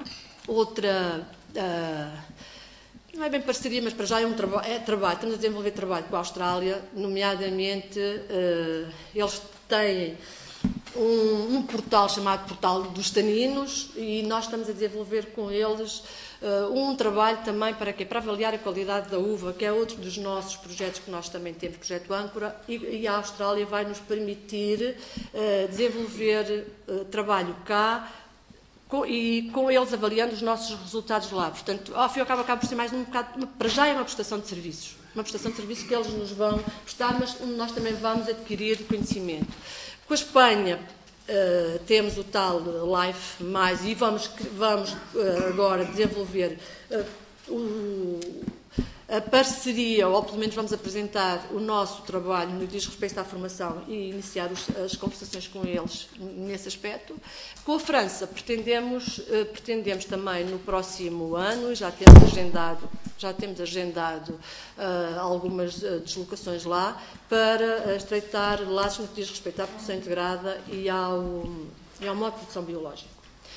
outra, uh, não é bem parceria, mas para já é um traba é trabalho, estamos a desenvolver trabalho com a Austrália, nomeadamente uh, eles têm Um, um portal chamado Portal dos Taninos, e nós estamos a desenvolver com eles uh, um trabalho também para quê? Para avaliar a qualidade da uva, que é outro dos nossos projetos que nós também temos, projeto Âncora, e, e a Austrália vai nos permitir uh, desenvolver uh, trabalho cá, com, e com eles avaliando os nossos resultados lá. Portanto, ao fim e ao cabo, acaba por ser mais um bocado, para já é uma prestação de serviços, uma prestação de serviços que eles nos vão prestar, mas nós também vamos adquirir conhecimento. Com a Espanha uh, temos o tal Life Mais, e vamos, vamos uh, agora desenvolver uh, o, a parceria, ou pelo menos vamos apresentar o nosso trabalho no que diz respeito à formação e iniciar os, as conversações com eles nesse aspecto. Com a França pretendemos, uh, pretendemos também no próximo ano, já temos agendado, já temos agendado uh, algumas uh, deslocações lá, para uh, estreitar laços no que diz respeito à produção integrada e ao, e ao modo de produção biológico.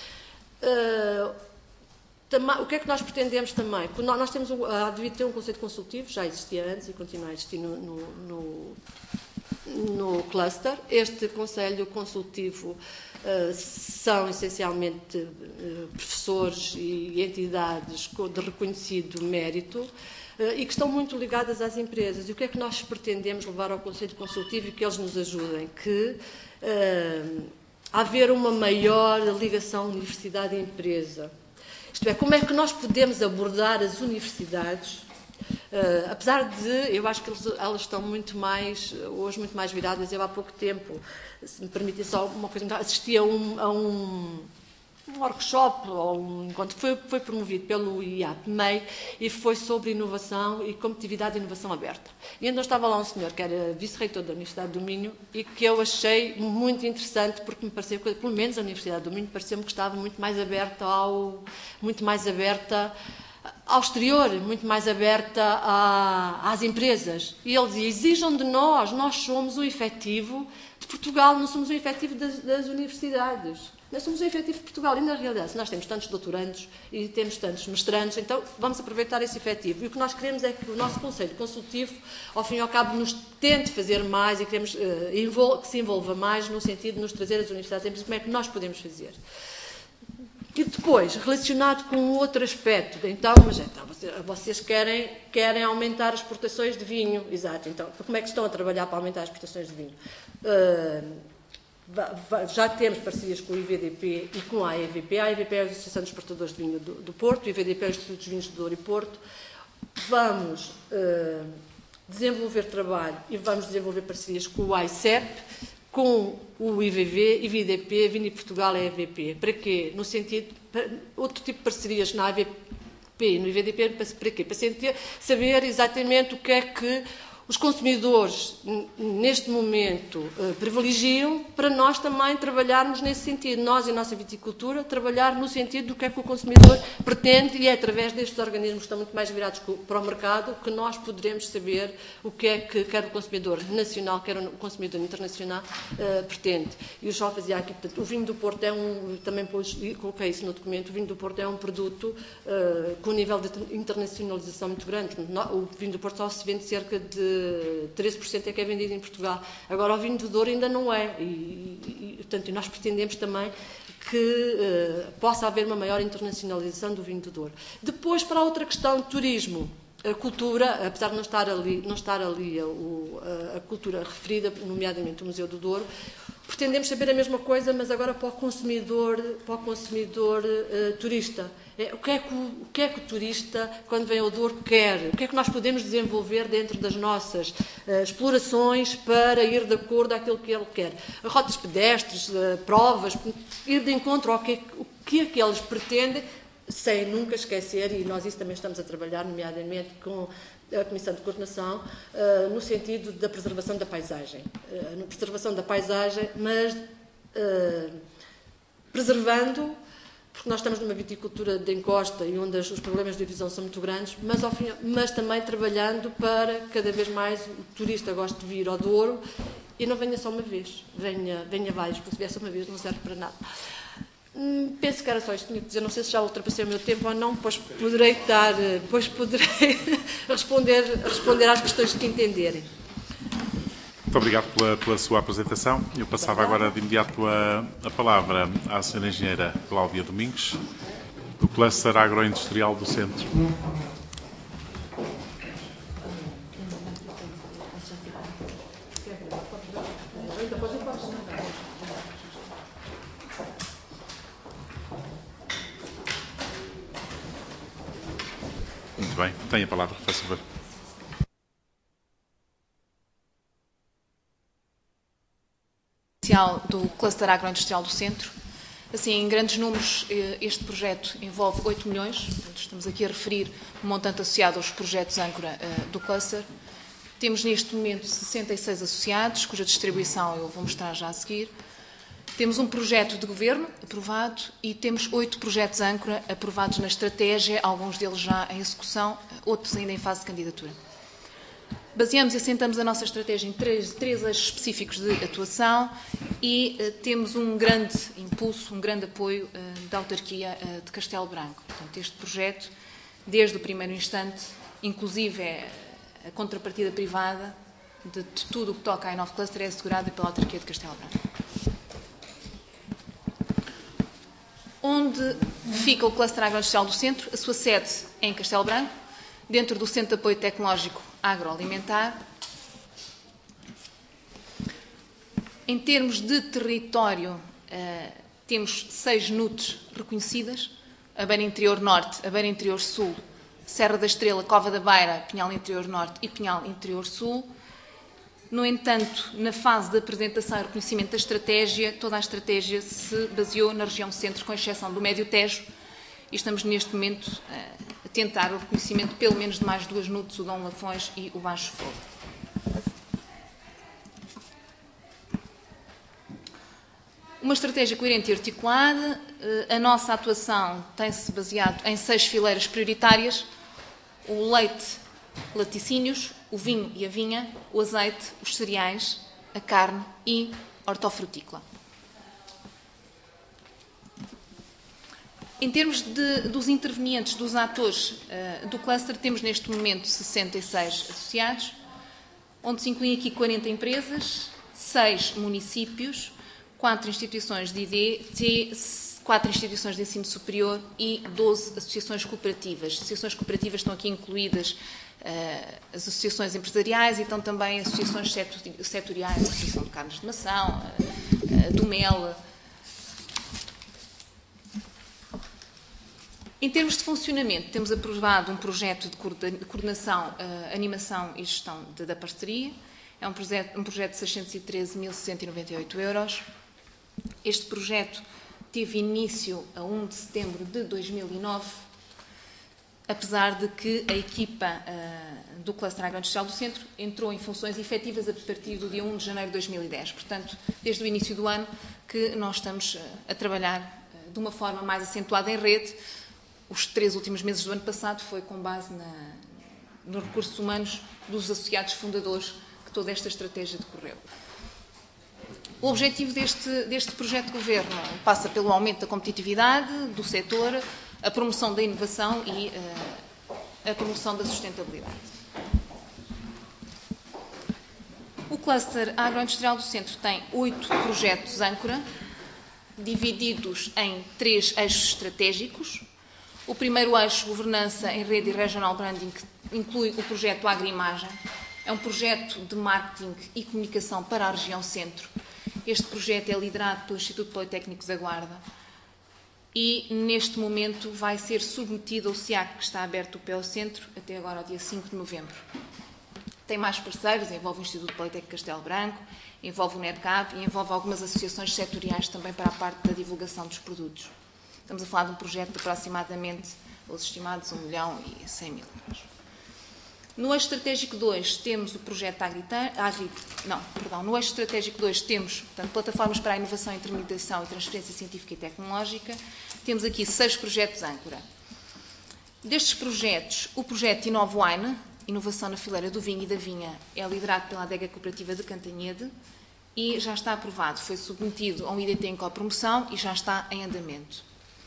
Uh, também, o que é que nós pretendemos também? Nós temos um, a ADVID tem um conceito consultivo, já existia antes e continua a existir no, no, no, no cluster. Este conselho consultivo uh, são essencialmente uh, professores e entidades de reconhecido mérito, e que estão muito ligadas às empresas. E o que é que nós pretendemos levar ao Conselho Consultivo e que eles nos ajudem? Que uh, haver uma maior ligação universidade e empresa. Isto é, como é que nós podemos abordar as universidades, uh, apesar de, eu acho que eles, elas estão muito mais, hoje muito mais viradas. Eu há pouco tempo, se me permitem só uma coisa, assisti a um, a um um workshop, ou um encontro, foi, foi promovido pelo I A P M E I, e foi sobre inovação e competitividade e inovação aberta. E então estava lá um senhor que era vice-reitor da Universidade do Minho e que eu achei muito interessante, porque me pareceu que, pelo menos a Universidade do Minho, pareceu-me que estava muito mais aberta ao, muito mais aberta ao exterior, muito mais aberta a, às empresas. E ele dizia, exijam de nós, nós somos o efetivo de Portugal, não somos o efetivo das, das universidades. Nós somos o efetivo de Portugal, e na realidade, se nós temos tantos doutorandos e temos tantos mestrandos, então vamos aproveitar esse efetivo. E o que nós queremos é que o nosso Conselho Consultivo, ao fim e ao cabo, nos tente fazer mais e queremos uh, que se envolva mais no sentido de nos trazer as universidades em como é que nós podemos fazer. E depois, relacionado com outro aspecto, então, mas então, vocês querem, querem aumentar as exportações de vinho, exato, então, como é que estão a trabalhar para aumentar as exportações de vinho? Uh, Já temos parcerias com o I V D P e com a A E V P. A A E V P é a Associação dos Exportadores de Vinho do, do Porto, o I V D P é o Instituto dos Vinhos de Douro e Porto. Vamos uh, desenvolver trabalho e vamos desenvolver parcerias com o I C E P, com o I V V, I V D P, Vini Portugal e E V P. Para quê? No sentido, outro tipo de parcerias na A V P e no I V D P, para quê? Para saber exatamente o que é que os consumidores, neste momento, privilegiam, para nós também trabalharmos nesse sentido. Nós e a nossa viticultura, trabalhar no sentido do que é que o consumidor pretende, e é através destes organismos que estão muito mais virados para o mercado que nós poderemos saber o que é que quer o consumidor nacional, quer o consumidor internacional uh, pretende. E o João fazia aqui, portanto, o vinho do Porto é um, também pus, coloquei isso no documento, o vinho do Porto é um produto uh, com um nível de internacionalização muito grande. O vinho do Porto só se vende cerca de treze por cento é que é vendido em Portugal. Agora, o vinho do Douro ainda não é. E, e, e portanto, nós pretendemos também que uh, possa haver uma maior internacionalização do vinho do Douro. Depois, para a outra questão de turismo, a cultura, apesar de não estar ali, não estar ali a, a, a cultura referida, nomeadamente o Museu do Douro, pretendemos saber a mesma coisa, mas agora para o consumidor, para o consumidor uh, turista. É, o, que é que o, o que é que o turista, quando vem ao Douro, quer? O que é que nós podemos desenvolver dentro das nossas uh, explorações para ir de acordo àquilo que ele quer? Rotas pedestres, uh, provas, ir de encontro ao que, é, o que é que eles pretendem, sem nunca esquecer, e nós isso também estamos a trabalhar, nomeadamente com a Comissão de Coordenação, uh, no sentido da preservação da paisagem. Uh, na preservação da paisagem, mas uh, preservando, porque nós estamos numa viticultura de encosta e onde os problemas de divisão são muito grandes, mas, ao fim, mas também trabalhando para cada vez mais o turista goste de vir ao Douro e não venha só uma vez, venha, venha vários, porque se vier só uma vez não serve para nada. Hum, penso que era só isto que tinha que dizer, não sei se já ultrapassei o meu tempo ou não, pois poderei dar, pois poderei responder, responder às questões que entenderem. Muito obrigado pela, pela sua apresentação. Eu passava agora de imediato a, a palavra à senhora engenheira Cláudia Domingos, do Cluster Agroindustrial do Centro. Muito bem, tem a palavra, faz favor. Do Cluster Agroindustrial do Centro. Assim, em grandes números, este projeto envolve oito milhões. Estamos aqui a referir um montante associado aos projetos âncora do Cluster. Temos neste momento sessenta e seis associados, cuja distribuição eu vou mostrar já a seguir. Temos um projeto de governo aprovado e temos oito projetos âncora aprovados na estratégia, alguns deles já em execução, outros ainda em fase de candidatura. Baseamos e assentamos a nossa estratégia em três, três eixos específicos de atuação e uh, temos um grande impulso, um grande apoio uh, da autarquia uh, de Castelo Branco. Portanto, este projeto, desde o primeiro instante, inclusive é a contrapartida privada de, de tudo o que toca à Inove Cluster é assegurada pela autarquia de Castelo Branco. Onde fica o Cluster Agroindustrial do Centro? A sua sede é em Castelo Branco, dentro do Centro de Apoio Tecnológico Agroalimentar. Em termos de território, uh, temos seis N U Ts reconhecidas: a Beira Interior Norte, a Beira Interior Sul, Serra da Estrela, Cova da Beira, Pinhal Interior Norte e Pinhal Interior Sul. No entanto, na fase de apresentação e reconhecimento da estratégia, toda a estratégia se baseou na região centro, com exceção do Médio Tejo, e estamos neste momento uh, a tentar o reconhecimento pelo menos de mais duas N U Ts, o Dom Lafões e o Baixo Fogo. Uma estratégia coerente e articulada. A nossa atuação tem-se baseado em seis fileiras prioritárias: o leite, laticínios, o vinho e a vinha, o azeite, os cereais, a carne e a hortofrutícola. Em termos de, dos intervenientes, dos atores uh, do cluster, temos neste momento sessenta e seis associados, onde se incluem aqui quarenta empresas, seis municípios, quatro instituições de I D, quatro instituições de ensino superior e doze associações cooperativas. As associações cooperativas estão aqui incluídas uh, as associações empresariais e estão também associações setoriais, a Associação de Carnes de Mação, uh, uh, do Mel. Em termos de funcionamento, temos aprovado um projeto de coordenação, uh, animação e gestão de, da parceria. É um projeto, um projeto de seiscentos e treze mil seiscentos e noventa e oito euros. Este projeto teve início a primeiro de setembro de dois mil e nove, apesar de que a equipa uh, do Cluster Agroindustrial do Centro entrou em funções efetivas a partir do dia primeiro de janeiro de dois mil e dez. Portanto, desde o início do ano que nós estamos uh, a trabalhar uh, de uma forma mais acentuada em rede. Os três últimos meses do ano passado foi com base na, nos recursos humanos dos associados fundadores que toda esta estratégia decorreu. O objetivo deste, deste projeto de governo passa pelo aumento da competitividade do setor, a promoção da inovação e uh, a promoção da sustentabilidade. O Cluster Agroindustrial do Centro tem oito projetos âncora, divididos em três eixos estratégicos. O primeiro eixo, governança em rede e regional branding, inclui o projeto Agroimagem. É um projeto de marketing e comunicação para a região centro. Este projeto é liderado pelo Instituto Politécnico da Guarda e, neste momento, vai ser submetido ao S I A C, que está aberto o P O Centro, até agora, ao dia cinco de novembro. Tem mais parceiros, envolve o Instituto Politécnico Castelo Branco, envolve o NEDCAP e envolve algumas associações setoriais também para a parte da divulgação dos produtos. Estamos a falar de um projeto de aproximadamente, os estimados, um milhão e cem mil euros. No eixo estratégico dois temos o projeto Agri... Agri não, perdão, no eixo estratégico dois temos, portanto, plataformas para a inovação, intermediação e transferência científica e tecnológica. Temos aqui seis projetos âncora. Destes projetos, o projeto InovoWine, inovação na fileira do vinho e da vinha, é liderado pela Adega Cooperativa de Cantanhede e já está aprovado. Foi submetido a um I D T em copromoção e já está em andamento.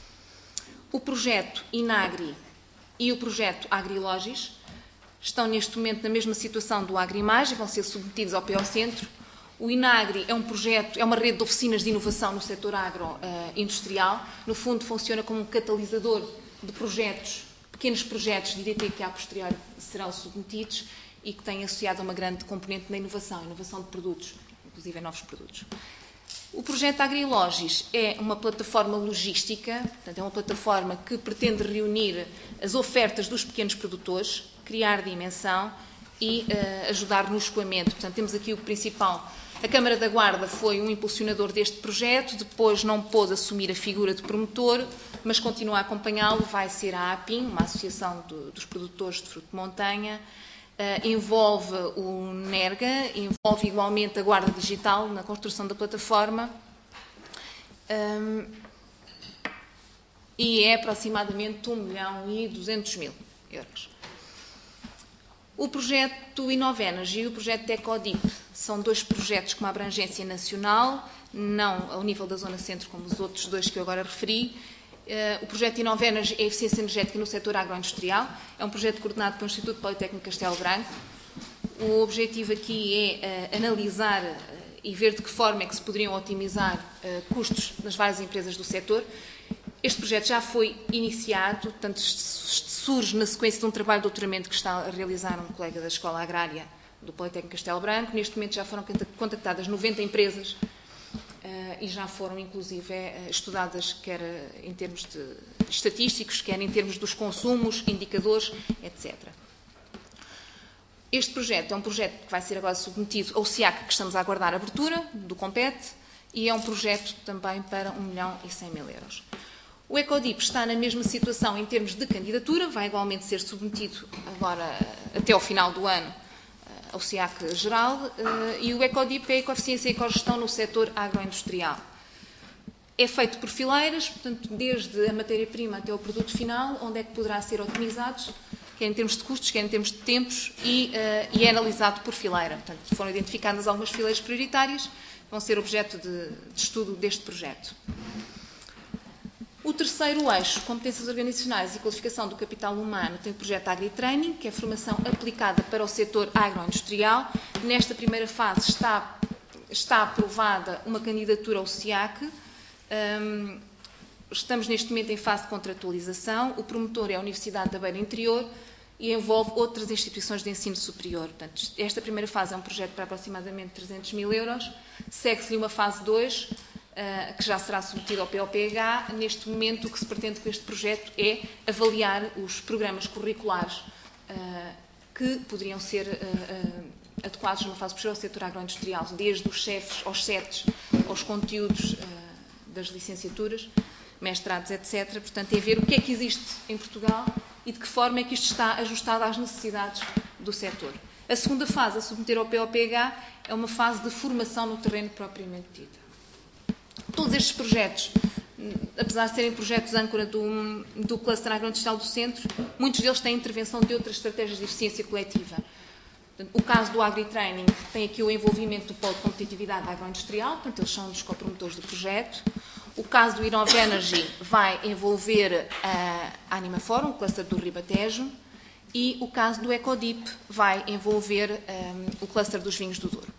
O projeto Inagri e o projeto Agrilogis estão neste momento na mesma situação do Agroimagem, vão ser submetidos ao P O Centro. O Inagri é um projeto, é uma rede de oficinas de inovação no setor agroindustrial. Uh, no fundo, funciona como um catalisador de projetos, pequenos projetos de I D T que, a posteriori, serão submetidos e que têm associado a uma grande componente na inovação, inovação de produtos, inclusive em novos produtos. O projeto Agrilogis é uma plataforma logística, portanto, é uma plataforma que pretende reunir as ofertas dos pequenos produtores, criar dimensão e uh, ajudar no escoamento. Portanto, temos aqui o principal. A Câmara da Guarda foi um impulsionador deste projeto, depois não pôde assumir a figura de promotor, mas continua a acompanhá-lo. Vai ser a APIM, uma associação do, dos produtores de fruto de montanha. Uh, envolve o NERGA, envolve igualmente a Guarda Digital na construção da plataforma um, e é aproximadamente um milhão e duzentos mil euros. O projeto InnovEnergy e o projeto EcoDip são dois projetos com uma abrangência nacional, não ao nível da Zona Centro como os outros dois que eu agora referi. Uh, o projeto InnovEnergy é a eficiência energética no setor agroindustrial. É um projeto coordenado pelo Instituto Politécnico Castelo Branco. O objetivo aqui é uh, analisar uh, e ver de que forma é que se poderiam otimizar uh, custos nas várias empresas do setor. Este projeto já foi iniciado, portanto, surge na sequência de um trabalho de doutoramento que está a realizar um colega da Escola Agrária do Politécnico Castelo Branco. Neste momento já foram contactadas noventa empresas Uh, e já foram, inclusive, uh, estudadas quer uh, em termos de estatísticos, quer em termos dos consumos, indicadores, etcétera. Este projeto é um projeto que vai ser agora submetido ao S I A C, que estamos a aguardar a abertura do Compete, e é um projeto também para um milhão e cem mil euros. O EcoDip está na mesma situação em termos de candidatura, vai igualmente ser submetido agora até ao final do ano ao S I A C geral, e o EcoDip é a ecoeficiência e ecogestão no setor agroindustrial. É feito por fileiras, portanto, desde a matéria-prima até o produto final, onde é que poderá ser otimizado, quer em termos de custos, quer em termos de tempos, e, uh, e é analisado por fileira. Portanto, foram identificadas algumas fileiras prioritárias, vão ser objeto de, de estudo deste projeto. O terceiro eixo, competências organizacionais e qualificação do capital humano, tem o projeto AgriTraining, que é formação aplicada para o setor agroindustrial. Nesta primeira fase está, está aprovada uma candidatura ao S I A C. Um, estamos neste momento em fase de contratualização. O promotor é a Universidade da Beira Interior e envolve outras instituições de ensino superior. Portanto, esta primeira fase é um projeto para aproximadamente trezentos mil euros. Segue-se-lhe uma fase dois, Uh, que já será submetido ao P O P H. Neste momento, o que se pretende com este projeto é avaliar os programas curriculares uh, que poderiam ser uh, uh, adequados numa fase posterior ao setor agroindustrial, desde os chefes aos setes, aos conteúdos uh, das licenciaturas, mestrados, etcétera. Portanto, é ver o que é que existe em Portugal e de que forma é que isto está ajustado às necessidades do setor. A segunda fase, a submeter ao P O P H, é uma fase de formação no terreno propriamente dita. Todos estes projetos, apesar de serem projetos âncora do, do cluster agroindustrial do centro, muitos deles têm intervenção de outras estratégias de eficiência coletiva. O caso do AgriTraining tem aqui o envolvimento do Polo de Competitividade Agroindustrial, portanto, eles são dos copromotores do projeto. O caso do Inov Energy vai envolver a Anima Forum, o cluster do Ribatejo, e o caso do Ecodip vai envolver um, o cluster dos vinhos do Douro.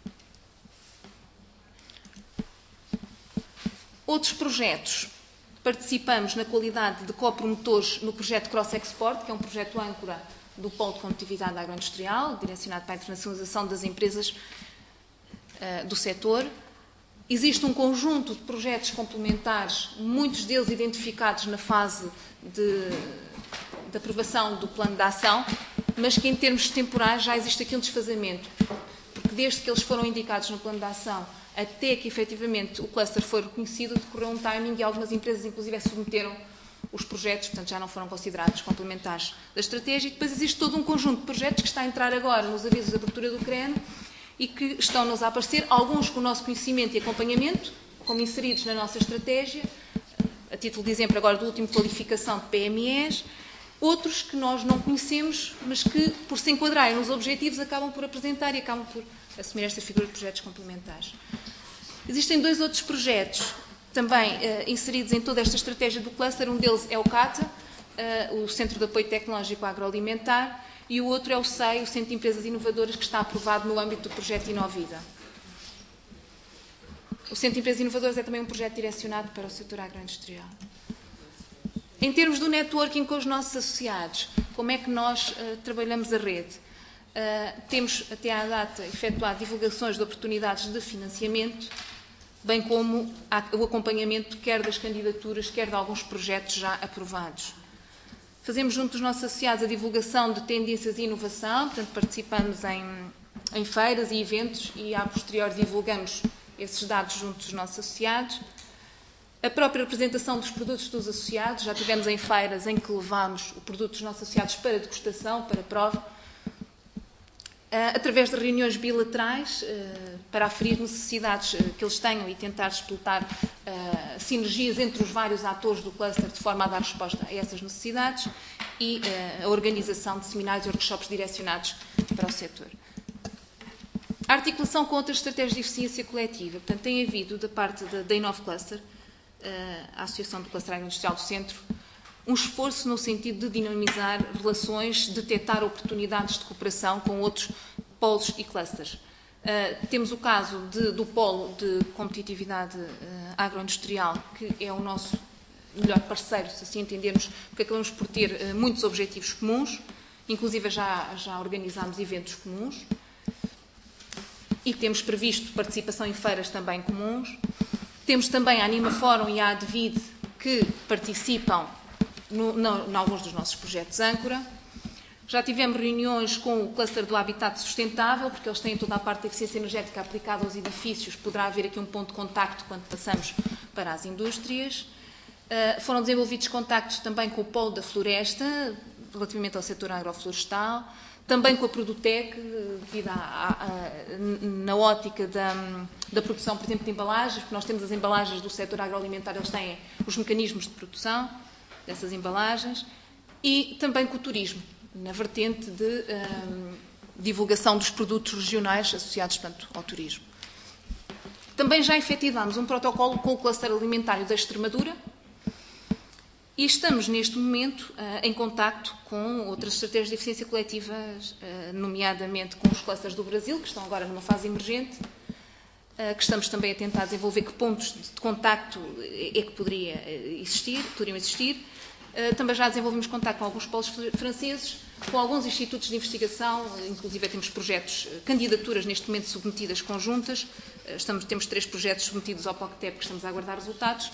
Outros projetos. Participamos na qualidade de copromotores no projeto Cross Export, que é um projeto âncora do Polo de Competitividade Agroindustrial, direcionado para a internacionalização das empresas uh, do setor. Existe um conjunto de projetos complementares, muitos deles identificados na fase de, de aprovação do plano de ação, mas que em termos temporais já existe aqui um desfazamento, porque desde que eles foram indicados no plano de ação até que efetivamente o cluster foi reconhecido, decorreu um timing e algumas empresas inclusive submeteram os projetos, portanto já não foram considerados complementares da estratégia. E depois existe todo um conjunto de projetos que está a entrar agora nos avisos de abertura do C R E N e que estão-nos a aparecer, alguns com o nosso conhecimento e acompanhamento, como inseridos na nossa estratégia, a título de exemplo agora do último qualificação de P M Es, outros que nós não conhecemos, mas que, por se enquadrarem nos objetivos, acabam por apresentar e acabam por assumir esta figura de projetos complementares. Existem dois outros projetos também uh, inseridos em toda esta estratégia do cluster. Um deles é o CATA, uh, o Centro de Apoio Tecnológico Agroalimentar, e o outro é o S E I, o Centro de Empresas Inovadoras, que está aprovado no âmbito do projeto Inovida. O Centro de Empresas Inovadoras é também um projeto direcionado para o setor agroindustrial. Em termos do networking com os nossos associados, como é que nós uh, trabalhamos a rede? Uh, temos, até à data, efetuado divulgações de oportunidades de financiamento, bem como o acompanhamento quer das candidaturas, quer de alguns projetos já aprovados. Fazemos junto dos nossos associados a divulgação de tendências e inovação, portanto participamos em, em feiras e eventos e, a posterior, divulgamos esses dados junto dos nossos associados. A própria apresentação dos produtos dos associados, já tivemos em feiras em que levámos o produto dos nossos associados para degustação, para prova, através de reuniões bilaterais para aferir necessidades que eles tenham e tentar explotar sinergias entre os vários atores do cluster de forma a dar resposta a essas necessidades, e a organização de seminários e workshops direcionados para o setor. A articulação com outras estratégias de eficiência coletiva. Portanto, tem havido, da parte da, da Inov Cluster, a Associação do Cluster Agroindustrial do Centro, um esforço no sentido de dinamizar relações, detectar oportunidades de cooperação com outros polos e clusters. Uh, temos o caso de, do polo de competitividade uh, agroindustrial, que é o nosso melhor parceiro, se assim entendermos, porque acabamos por ter uh, muitos objetivos comuns, inclusive já, já organizámos eventos comuns, e temos previsto participação em feiras também comuns. Temos também a Anima Forum e a Advid, que participam No, no, em alguns dos nossos projetos âncora. Já tivemos reuniões com o cluster do Habitat Sustentável, porque eles têm toda a parte da eficiência energética aplicada aos edifícios. Poderá haver aqui um ponto de contacto quando passamos para as indústrias. Uh, foram desenvolvidos contactos também com o Polo da Floresta, relativamente ao setor agroflorestal, também com a Produtec, devido à, à, à, na ótica da, da produção, por exemplo, de embalagens, porque nós temos as embalagens do setor agroalimentar, eles têm os mecanismos de produção dessas embalagens, e também com o turismo, na vertente de um, divulgação dos produtos regionais associados, portanto, ao turismo. Também já efetivamos um protocolo com o cluster alimentário da Extremadura e estamos, neste momento, uh, em contacto com outras estratégias de eficiência coletiva, uh, nomeadamente com os clusters do Brasil, que estão agora numa fase emergente, uh, que estamos também a tentar desenvolver que pontos de contacto é que poderia existir, poderiam existir. Uh, também já desenvolvemos contacto com alguns polos franceses, com alguns institutos de investigação, inclusive temos projetos, candidaturas neste momento submetidas conjuntas. Uh, estamos, temos três projetos submetidos ao POCTEP que estamos a aguardar resultados.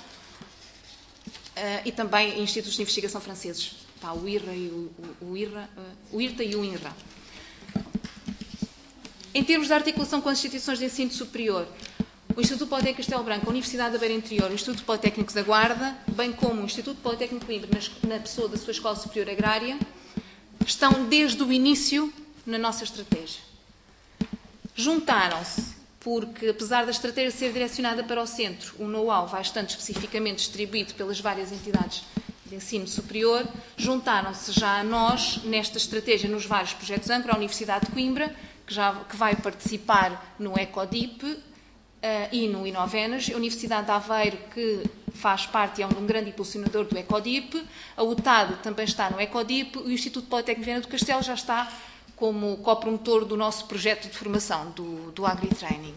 Uh, e também institutos de investigação franceses, tá, o I R A e o, o, o, I R A, uh, o I R T A e o I N R A. Em termos de articulação com as instituições de ensino superior, o Instituto Politécnico Castelo Branco, a Universidade da Beira Interior, o Instituto Politécnico da Guarda, bem como o Instituto Politécnico de Coimbra, na pessoa da sua Escola Superior Agrária, estão desde o início na nossa estratégia. Juntaram-se porque, apesar da estratégia ser direcionada para o centro, o know-how vai estando especificamente distribuído pelas várias entidades de ensino superior, juntaram-se já a nós, nesta estratégia, nos vários projetos âncora, a Universidade de Coimbra, que, já, que vai participar no ECODIP uh, e no Inovenas, a Universidade de Aveiro, que faz parte e é um, um grande impulsionador do ECODIP, a U T A D também está no ECODIP, e o Instituto Politécnico Viana do Castelo já está como copromotor do nosso projeto de formação, do, do Agri-Training.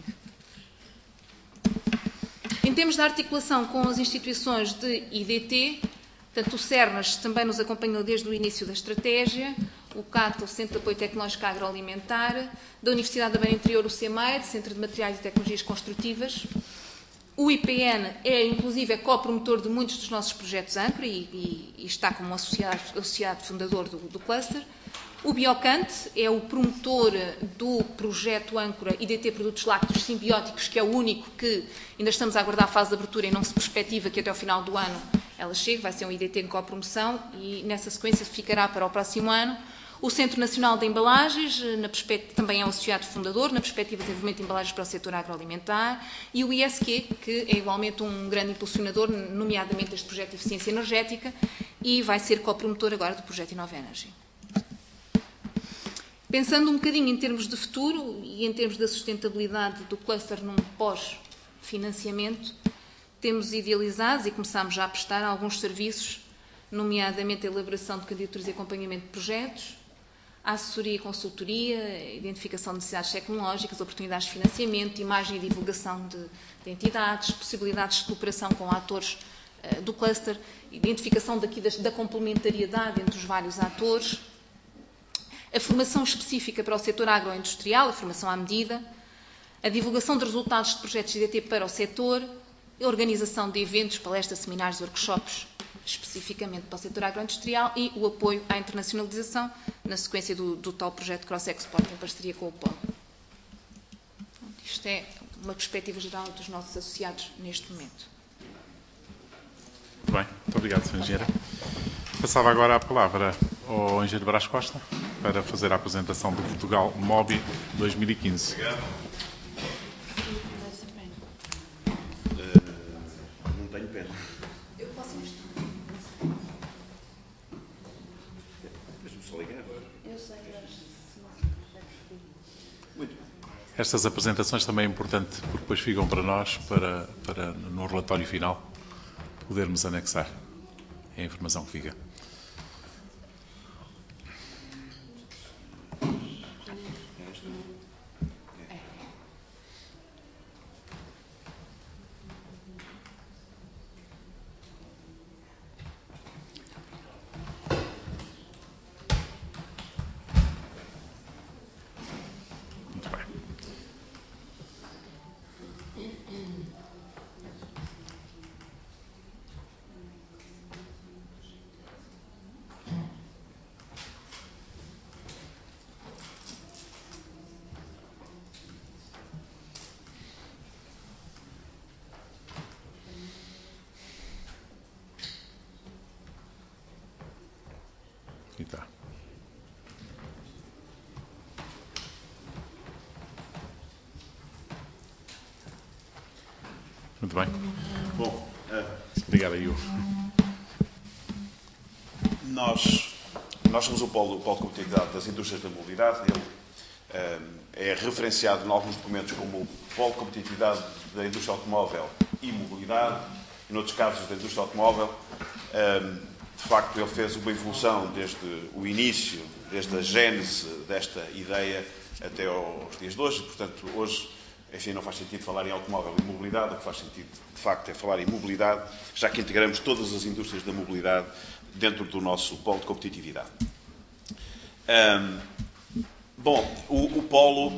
Em termos de articulação com as instituições de I D T, portanto, o CERNAS também nos acompanhou desde o início da estratégia, o CATA, o Centro de Apoio Tecnológico Agroalimentar, da Universidade da Beira Interior, o CEMEIR, Centro de Materiais e Tecnologias Construtivas. O I P N é, inclusive, é copromotor de muitos dos nossos projetos âncora e, e, e está como associado, associado fundador do, do cluster. O Biocant é o promotor do projeto âncora I D T Produtos Lácteos Simbióticos, que é o único que ainda estamos a aguardar a fase de abertura e não se perspectiva que até ao final do ano ela chegue, vai ser um I D T em copromoção e nessa sequência ficará para o próximo ano. O Centro Nacional de Embalagens, na também é o associado fundador, na perspectiva de desenvolvimento de embalagens para o setor agroalimentar, e o I S Q, que é igualmente um grande impulsionador, nomeadamente deste projeto de eficiência energética, e vai ser copromotor agora do projeto Innova Energy. Pensando um bocadinho em termos de futuro e em termos da sustentabilidade do cluster num pós-financiamento, temos idealizados e começámos já a prestar alguns serviços, nomeadamente a elaboração de candidaturas e acompanhamento de projetos, a assessoria e consultoria, identificação de necessidades tecnológicas, oportunidades de financiamento, imagem e divulgação de, de entidades, possibilidades de cooperação com atores uh, do cluster, identificação daqui da, da complementariedade entre os vários atores, a formação específica para o setor agroindustrial, a formação à medida, a divulgação de resultados de projetos de I D T para o setor, a organização de eventos, palestras, seminários, workshops, especificamente para o setor agroindustrial e o apoio à internacionalização na sequência do, do tal projeto Cross-Export em parceria com o Polo. Isto é uma perspectiva geral dos nossos associados neste momento. Muito bem, muito obrigado, senhora Engenheira. Passava agora a palavra ao Engenheiro Brás Costa para fazer a apresentação do Portugal Mobi dois mil e quinze. Obrigado. Uh, não tenho pena. Eu posso isto? Deixa-me só ligar. Eu sei, Muito bem. Estas apresentações também é importante porque depois ficam para nós, para, para no relatório final, podermos anexar a informação que fica. E tá. Muito bem. Bom, uh, Obrigado, Iu. nós, nós somos o Polo, o Polo de Competitividade das Indústrias da Mobilidade. Ele uh, é referenciado em alguns documentos como o Polo de Competitividade da Indústria Automóvel e Mobilidade, e noutros casos da Indústria Automóvel. Uh, De facto, ele fez uma evolução desde o início, desde a gênese desta ideia até aos dias de hoje. Portanto, hoje, enfim, não faz sentido falar em automóvel e mobilidade. O que faz sentido, de facto, é falar em mobilidade, já que integramos todas as indústrias da mobilidade dentro do nosso polo de competitividade. Um, bom, o, o polo...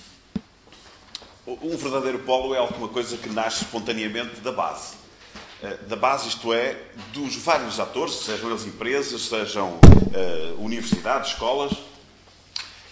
Um verdadeiro polo é alguma coisa que nasce espontaneamente da base. Da base, isto é, dos vários atores, sejam eles empresas, sejam uh, universidades, escolas,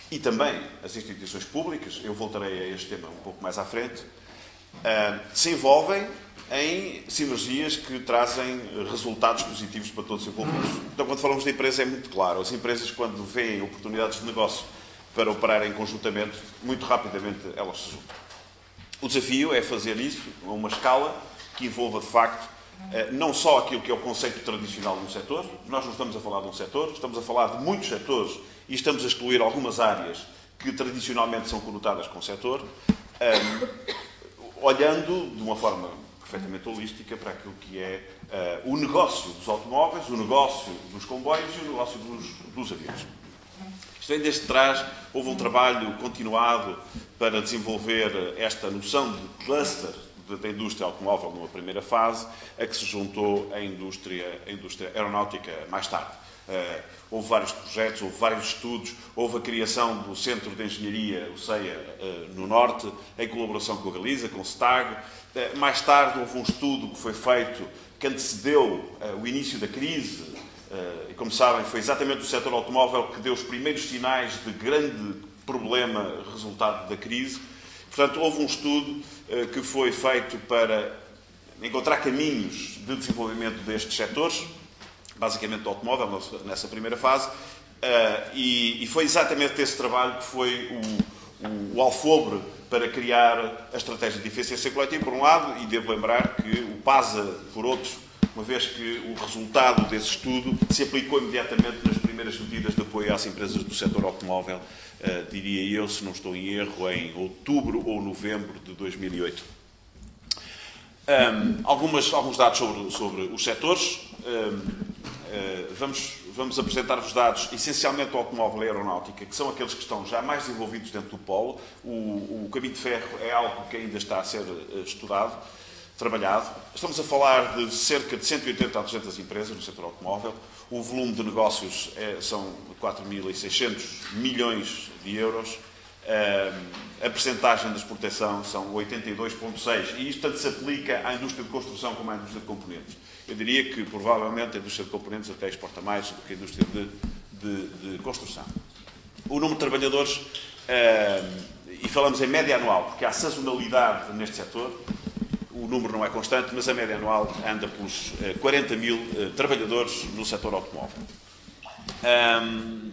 e também as instituições públicas, eu voltarei a este tema um pouco mais à frente, uh, se envolvem em sinergias que trazem resultados positivos para todos os envolvidos. Então, quando falamos de empresa, é muito claro. As empresas, quando veem oportunidades de negócio para operarem conjuntamente, muito rapidamente elas se juntam. O desafio é fazer isso a uma escala que envolva, de facto, não só aquilo que é o conceito tradicional de um setor. Nós não estamos a falar de um setor, estamos a falar de muitos setores e estamos a excluir algumas áreas que tradicionalmente são conotadas com o setor, um, olhando de uma forma perfeitamente holística para aquilo que é uh, o negócio dos automóveis, o negócio dos comboios e o negócio dos, dos aviões. Isto vem desde trás, houve um trabalho continuado para desenvolver esta noção de cluster da indústria automóvel numa primeira fase, a que se juntou a indústria, a indústria aeronáutica mais tarde. Uh, houve vários projetos, houve vários estudos, houve a criação do Centro de Engenharia, o CEIA, uh, no Norte, em colaboração com a Galiza, com o STAG. Uh, mais tarde houve um estudo que foi feito, que antecedeu uh, o início da crise, uh, e como sabem, foi exatamente o setor automóvel que deu os primeiros sinais de grande problema resultado da crise. Portanto, houve um estudo uh, que foi feito para encontrar caminhos de desenvolvimento destes setores, basicamente do automóvel, nessa primeira fase, uh, e, e foi exatamente esse trabalho que foi o, o, o alfobre para criar a estratégia de eficiência coletiva, por um lado, e devo lembrar que o PASA, por outro, uma vez que o resultado desse estudo se aplicou imediatamente nas primeiras medidas de apoio às empresas do setor automóvel, uh, diria eu, se não estou em erro, em outubro ou novembro de dois mil e oito. Um, algumas, alguns dados sobre, sobre os setores. Um, Uh, vamos, vamos apresentar-vos dados essencialmente do automóvel e aeronáutica, que são aqueles que estão já mais desenvolvidos dentro do polo. O, o caminho de ferro é algo que ainda está a ser uh, estudado, trabalhado. Estamos a falar de cerca de cento e oitenta a duzentas empresas no setor automóvel. O volume de negócios é, são quatro mil e seiscentos milhões de euros. Uh, a percentagem de exportação são oitenta e dois vírgula seis por cento. E isto tanto se aplica à indústria de construção como à indústria de componentes. Eu diria que, provavelmente, a indústria de componentes até exporta mais do que a indústria de, de, de construção. O número de trabalhadores, uh, e falamos em média anual, porque há sazonalidade neste setor, o número não é constante, mas a média anual anda pelos uh, quarenta mil uh, trabalhadores no setor automóvel. Um,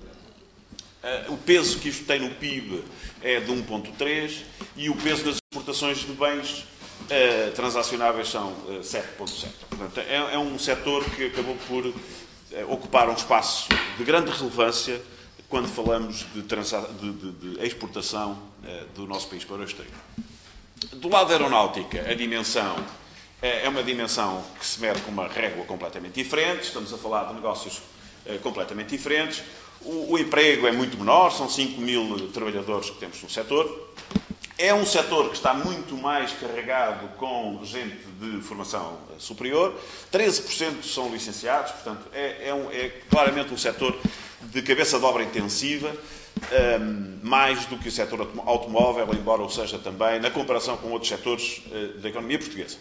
uh, o peso que isto tem no P I B é de um vírgula três e o peso das exportações de bens Uh, transacionáveis são uh, sete vírgula sete. Portanto, é, é um setor que acabou por uh, ocupar um espaço de grande relevância quando falamos de, de, de, de exportação uh, do nosso país para o exterior. Do lado da aeronáutica, a dimensão uh, é uma dimensão que se mede com uma régua completamente diferente. Estamos a falar de negócios uh, completamente diferentes. O, o emprego é muito menor, são cinco mil trabalhadores que temos no setor. É um setor que está muito mais carregado com gente de formação superior. treze por cento são licenciados, portanto, é, é, um, é claramente um setor de cabeça de obra intensiva, um, mais do que o setor automóvel, embora o seja também, na comparação com outros setores uh, da economia portuguesa.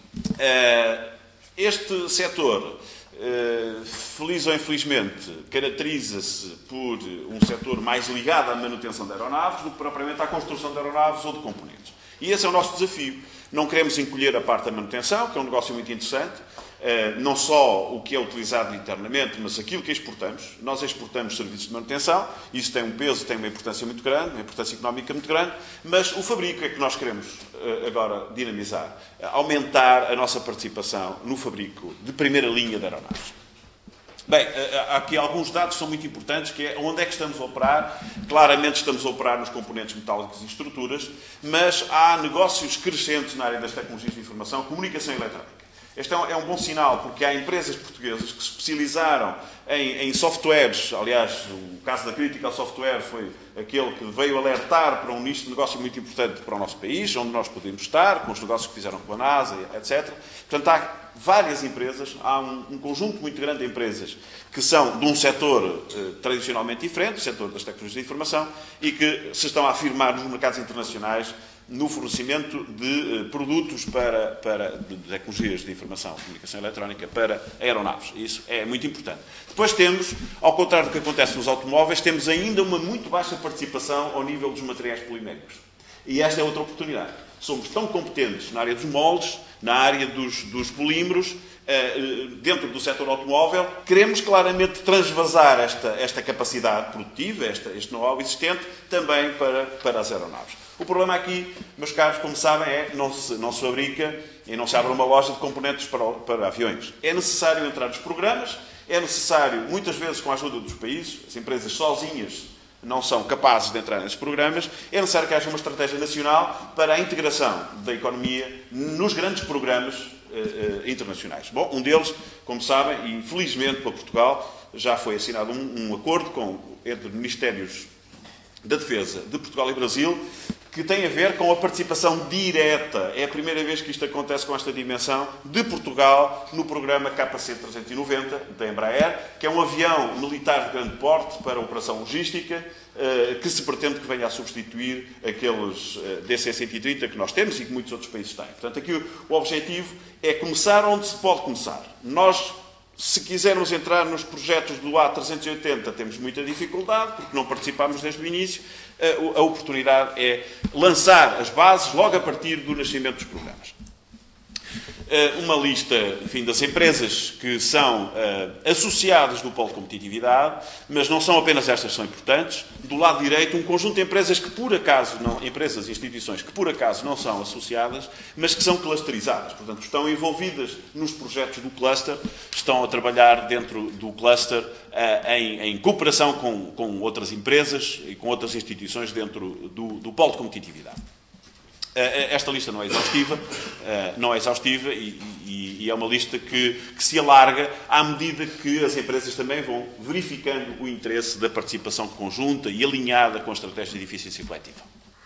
Uh, este setor, Uh, feliz ou infelizmente, caracteriza-se por um setor mais ligado à manutenção de aeronaves do que propriamente à construção de aeronaves ou de componentes. E esse é o nosso desafio. Não queremos encolher a parte da manutenção, que é um negócio muito interessante, uh, não só o que é utilizado internamente, mas aquilo que exportamos. Nós exportamos serviços de manutenção, isso tem um peso, tem uma importância muito grande, uma importância económica muito grande, mas o fabrico é que nós queremos uh, agora dinamizar, uh, aumentar a nossa participação no fabrico de primeira linha de aeronaves. Bem, há aqui alguns dados que são muito importantes, que é onde é que estamos a operar. Claramente estamos a operar nos componentes metálicos e estruturas, mas há negócios crescentes na área das tecnologias de informação, comunicação eletrónica. Este é um, é um bom sinal, porque há empresas portuguesas que se especializaram em, em softwares. Aliás, o caso da Critical Software foi aquele que veio alertar para um nicho de negócio muito importante para o nosso país, onde nós podemos estar, com os negócios que fizeram com a NASA, etcétera. Portanto, há várias empresas, há um, um conjunto muito grande de empresas que são de um setor eh, tradicionalmente diferente, o setor das tecnologias de informação, e que se estão a afirmar nos mercados internacionais no fornecimento de uh, produtos para, para de, de tecnologias de informação e comunicação eletrónica para aeronaves. Isso é muito importante. Depois temos, ao contrário do que acontece nos automóveis, temos ainda uma muito baixa participação ao nível dos materiais poliméricos. E esta é outra oportunidade. Somos tão competentes na área dos moldes, na área dos, dos polímeros, uh, dentro do setor automóvel, queremos claramente transvasar esta, esta capacidade produtiva, esta, este know-how existente, também para, para as aeronaves. O problema aqui, meus caros, como sabem, é que não se, não se fabrica e não se abre uma loja de componentes para, para aviões. É necessário entrar nos programas, é necessário, muitas vezes com a ajuda dos países, as empresas sozinhas não são capazes de entrar nesses programas, é necessário que haja uma estratégia nacional para a integração da economia nos grandes programas uh, uh, internacionais. Bom, um deles, como sabem, e felizmente para Portugal, já foi assinado um, um acordo com, entre Ministérios da Defesa de Portugal e Brasil, que tem a ver com a participação direta. É a primeira vez que isto acontece com esta dimensão de Portugal no programa K C trezentos e noventa da Embraer, que é um avião militar de grande porte para a operação logística, que se pretende que venha a substituir aqueles D C cento e trinta que nós temos e que muitos outros países têm. Portanto, aqui o objetivo é começar onde se pode começar. Nós, se quisermos entrar nos projetos do A trezentos e oitenta, temos muita dificuldade, porque não participámos desde o início. A oportunidade é lançar as bases logo a partir do nascimento dos programas. Uma lista, enfim, das empresas que são uh, associadas do Polo de Competitividade, mas não são apenas estas que são importantes. Do lado direito, um conjunto de empresas que por acaso, não, empresas e instituições que por acaso não são associadas, mas que são clusterizadas. Portanto, estão envolvidas nos projetos do cluster, estão a trabalhar dentro do cluster uh, em, em cooperação com, com outras empresas e com outras instituições dentro do, do Polo de Competitividade. Esta lista não é exaustiva, não é exaustiva e, e, e é uma lista que, que se alarga à medida que as empresas também vão verificando o interesse da participação conjunta e alinhada com a estratégia de eficiência coletiva.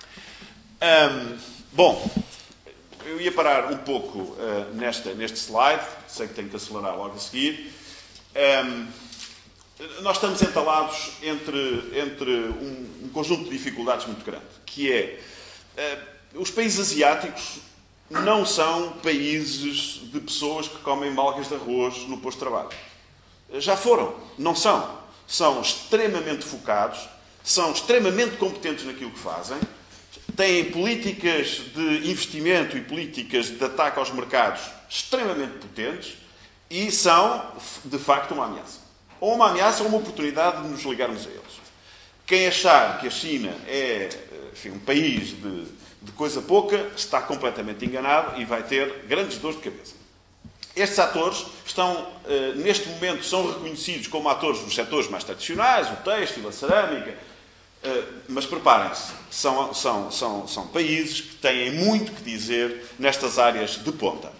Hum, bom, eu ia parar um pouco uh, nesta, neste slide, sei que tenho que acelerar logo a seguir. Um, nós estamos entalados entre, entre um, um conjunto de dificuldades muito grande, que é... Uh, Os países asiáticos não são países de pessoas que comem balgas de arroz no posto de trabalho. Já foram. Não são. São extremamente focados, são extremamente competentes naquilo que fazem, têm políticas de investimento e políticas de ataque aos mercados extremamente potentes e são, de facto, uma ameaça. Ou uma ameaça ou uma oportunidade de nos ligarmos a eles. Quem achar que a China é, enfim, um país de... de coisa pouca, está completamente enganado e vai ter grandes dores de cabeça. Estes atores estão, neste momento, são reconhecidos como atores dos setores mais tradicionais, o têxtil, a cerâmica, mas preparem-se, são, são, são, são países que têm muito que dizer nestas áreas de ponta.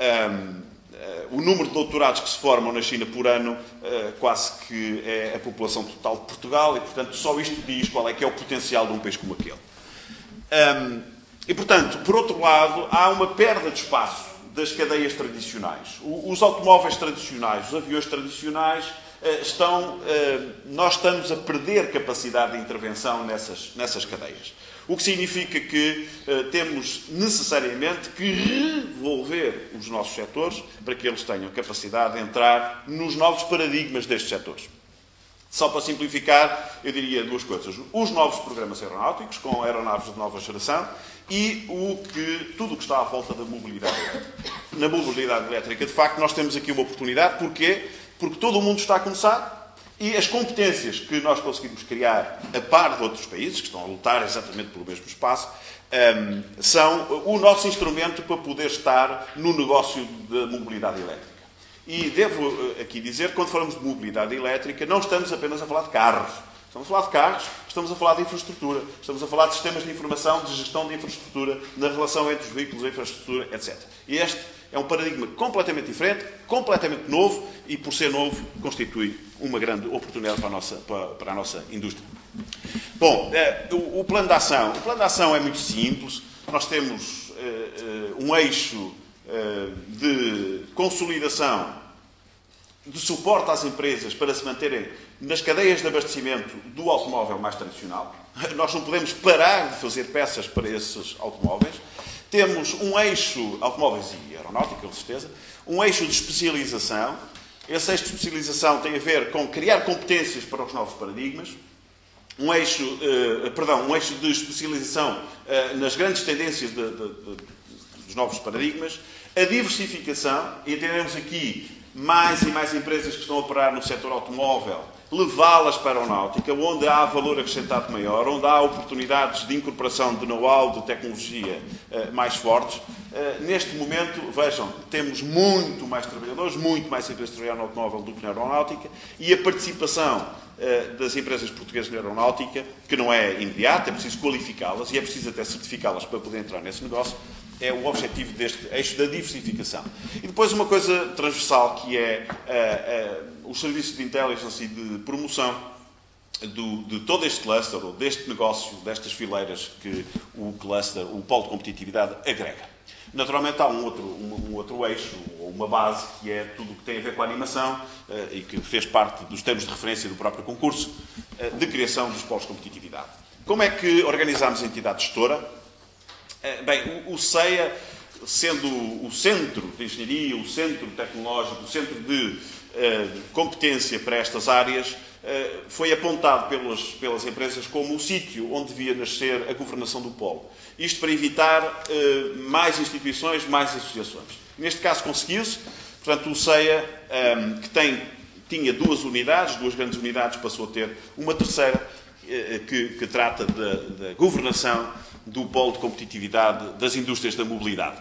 O número de doutorados que se formam na China por ano quase que é a população total de Portugal e, portanto, só isto diz qual é que é o potencial de um país como aquele. Um, e, portanto, por outro lado, há uma perda de espaço das cadeias tradicionais. O, os automóveis tradicionais, os aviões tradicionais, uh, estão, uh, nós estamos a perder capacidade de intervenção nessas, nessas cadeias. O que significa que uh, temos necessariamente que revolver os nossos setores para que eles tenham capacidade de entrar nos novos paradigmas destes setores. Só para simplificar, eu diria duas coisas. Os novos programas aeronáuticos, com aeronaves de nova geração, e o que, tudo o que está à volta da mobilidade elétrica. Na mobilidade elétrica, de facto, nós temos aqui uma oportunidade. Porquê? Porque todo o mundo está a começar e as competências que nós conseguimos criar a par de outros países, que estão a lutar exatamente pelo mesmo espaço, um, são o nosso instrumento para poder estar no negócio da mobilidade elétrica. E devo aqui dizer que, quando falamos de mobilidade elétrica, não estamos apenas a falar de carros. Estamos a falar de carros, estamos a falar de infraestrutura, estamos a falar de sistemas de informação, de gestão de infraestrutura, na relação entre os veículos, a infraestrutura, etcétera. E este é um paradigma completamente diferente, completamente novo, e, por ser novo, constitui uma grande oportunidade para a nossa, para, para a nossa indústria. Bom, eh, o, o plano de ação. O plano de ação é muito simples. Nós temos eh, um eixo de consolidação de suporte às empresas para se manterem nas cadeias de abastecimento do automóvel mais tradicional. Nós não podemos parar de fazer peças para esses automóveis. Temos um eixo, automóveis e aeronáutica, com certeza, um eixo de especialização. Esse eixo de especialização tem a ver com criar competências para os novos paradigmas. Um eixo, uh, perdão, um eixo de especialização uh, nas grandes tendências de, de, de, dos novos paradigmas. A diversificação, e entendemos aqui mais e mais empresas que estão a operar no setor automóvel, levá-las para a aeronáutica, onde há valor acrescentado maior, onde há oportunidades de incorporação de know-how, de tecnologia uh, mais fortes. Uh, neste momento, vejam, temos muito mais trabalhadores, muito mais empresas a trabalhar no automóvel do que na aeronáutica, e a participação uh, das empresas portuguesas na aeronáutica, que não é imediata, é preciso qualificá-las e é preciso até certificá-las para poder entrar nesse negócio, é o objetivo deste eixo da diversificação. E depois uma coisa transversal, que é uh, uh, os serviços de intelligence e de promoção do, de todo este cluster, ou deste negócio, destas fileiras que o cluster, o polo de competitividade, agrega. Naturalmente há um outro, um, um outro eixo, ou uma base, que é tudo o que tem a ver com a animação uh, e que fez parte dos termos de referência do próprio concurso uh, de criação dos polos de competitividade. Como é que organizámos a entidade gestora? Bem, o C E A, sendo o centro de engenharia, o centro tecnológico, o centro de uh, competência para estas áreas, uh, foi apontado pelas, pelas empresas como o sítio onde devia nascer a governação do polo. Isto para evitar uh, mais instituições, mais associações. Neste caso conseguiu-se. Portanto, o C E A, um, que tem, tinha duas unidades, duas grandes unidades, passou a ter uma terceira, uh, que, que trata da, da governação do polo de competitividade das indústrias da mobilidade.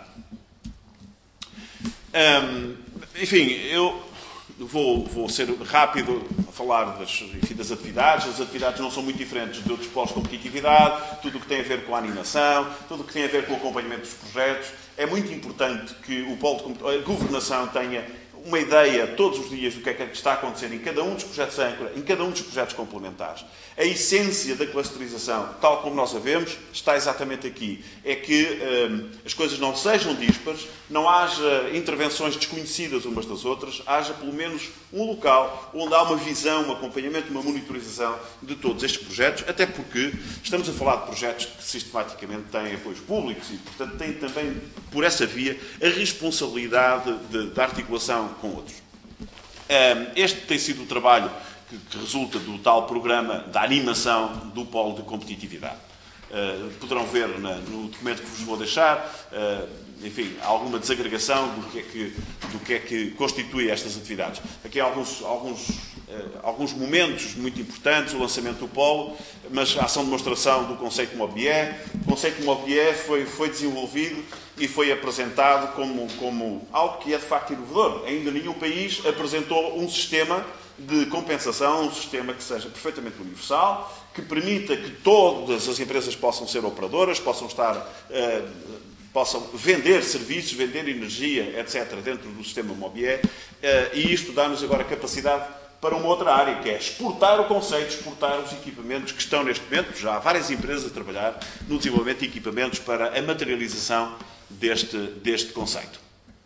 Hum, enfim, eu vou, vou ser rápido a falar das, enfim, das atividades. As atividades não são muito diferentes de outros polos de competitividade, tudo o que tem a ver com a animação, tudo o que tem a ver com o acompanhamento dos projetos. É muito importante que o polo de a governação tenha uma ideia todos os dias do que é que está a acontecer em cada um dos projetos âncora, em cada um dos projetos complementares. A essência da clusterização, tal como nós a vemos, está exatamente aqui. É que hum, as coisas não sejam díspares, não haja intervenções desconhecidas umas das outras, haja pelo menos um local onde há uma visão, um acompanhamento, uma monitorização de todos estes projetos, até porque estamos a falar de projetos que sistematicamente têm apoios públicos e, portanto, têm também, por essa via, a responsabilidade de, de articulação com outros. Este tem sido o trabalho que, que resulta do tal programa da animação do polo de competitividade. Uh, poderão ver na, no documento que vos vou deixar, uh, enfim, alguma desagregação do que, é que, do que é que constitui estas atividades. Aqui há alguns, alguns, uh, alguns momentos muito importantes, o lançamento do polo, mas a ação de demonstração do conceito Mobier. O conceito Mobier foi, foi desenvolvido e foi apresentado como, como algo que é de facto inovador. Ainda nenhum país apresentou um sistema de compensação, um sistema que seja perfeitamente universal, que permita que todas as empresas possam ser operadoras, possam estar, uh, possam vender serviços, vender energia, etcétera, dentro do sistema Mobier, uh, e isto dá-nos agora capacidade para uma outra área, que é exportar o conceito, exportar os equipamentos que estão neste momento. Já há várias empresas a trabalhar no desenvolvimento de equipamentos para a materialização deste, deste conceito.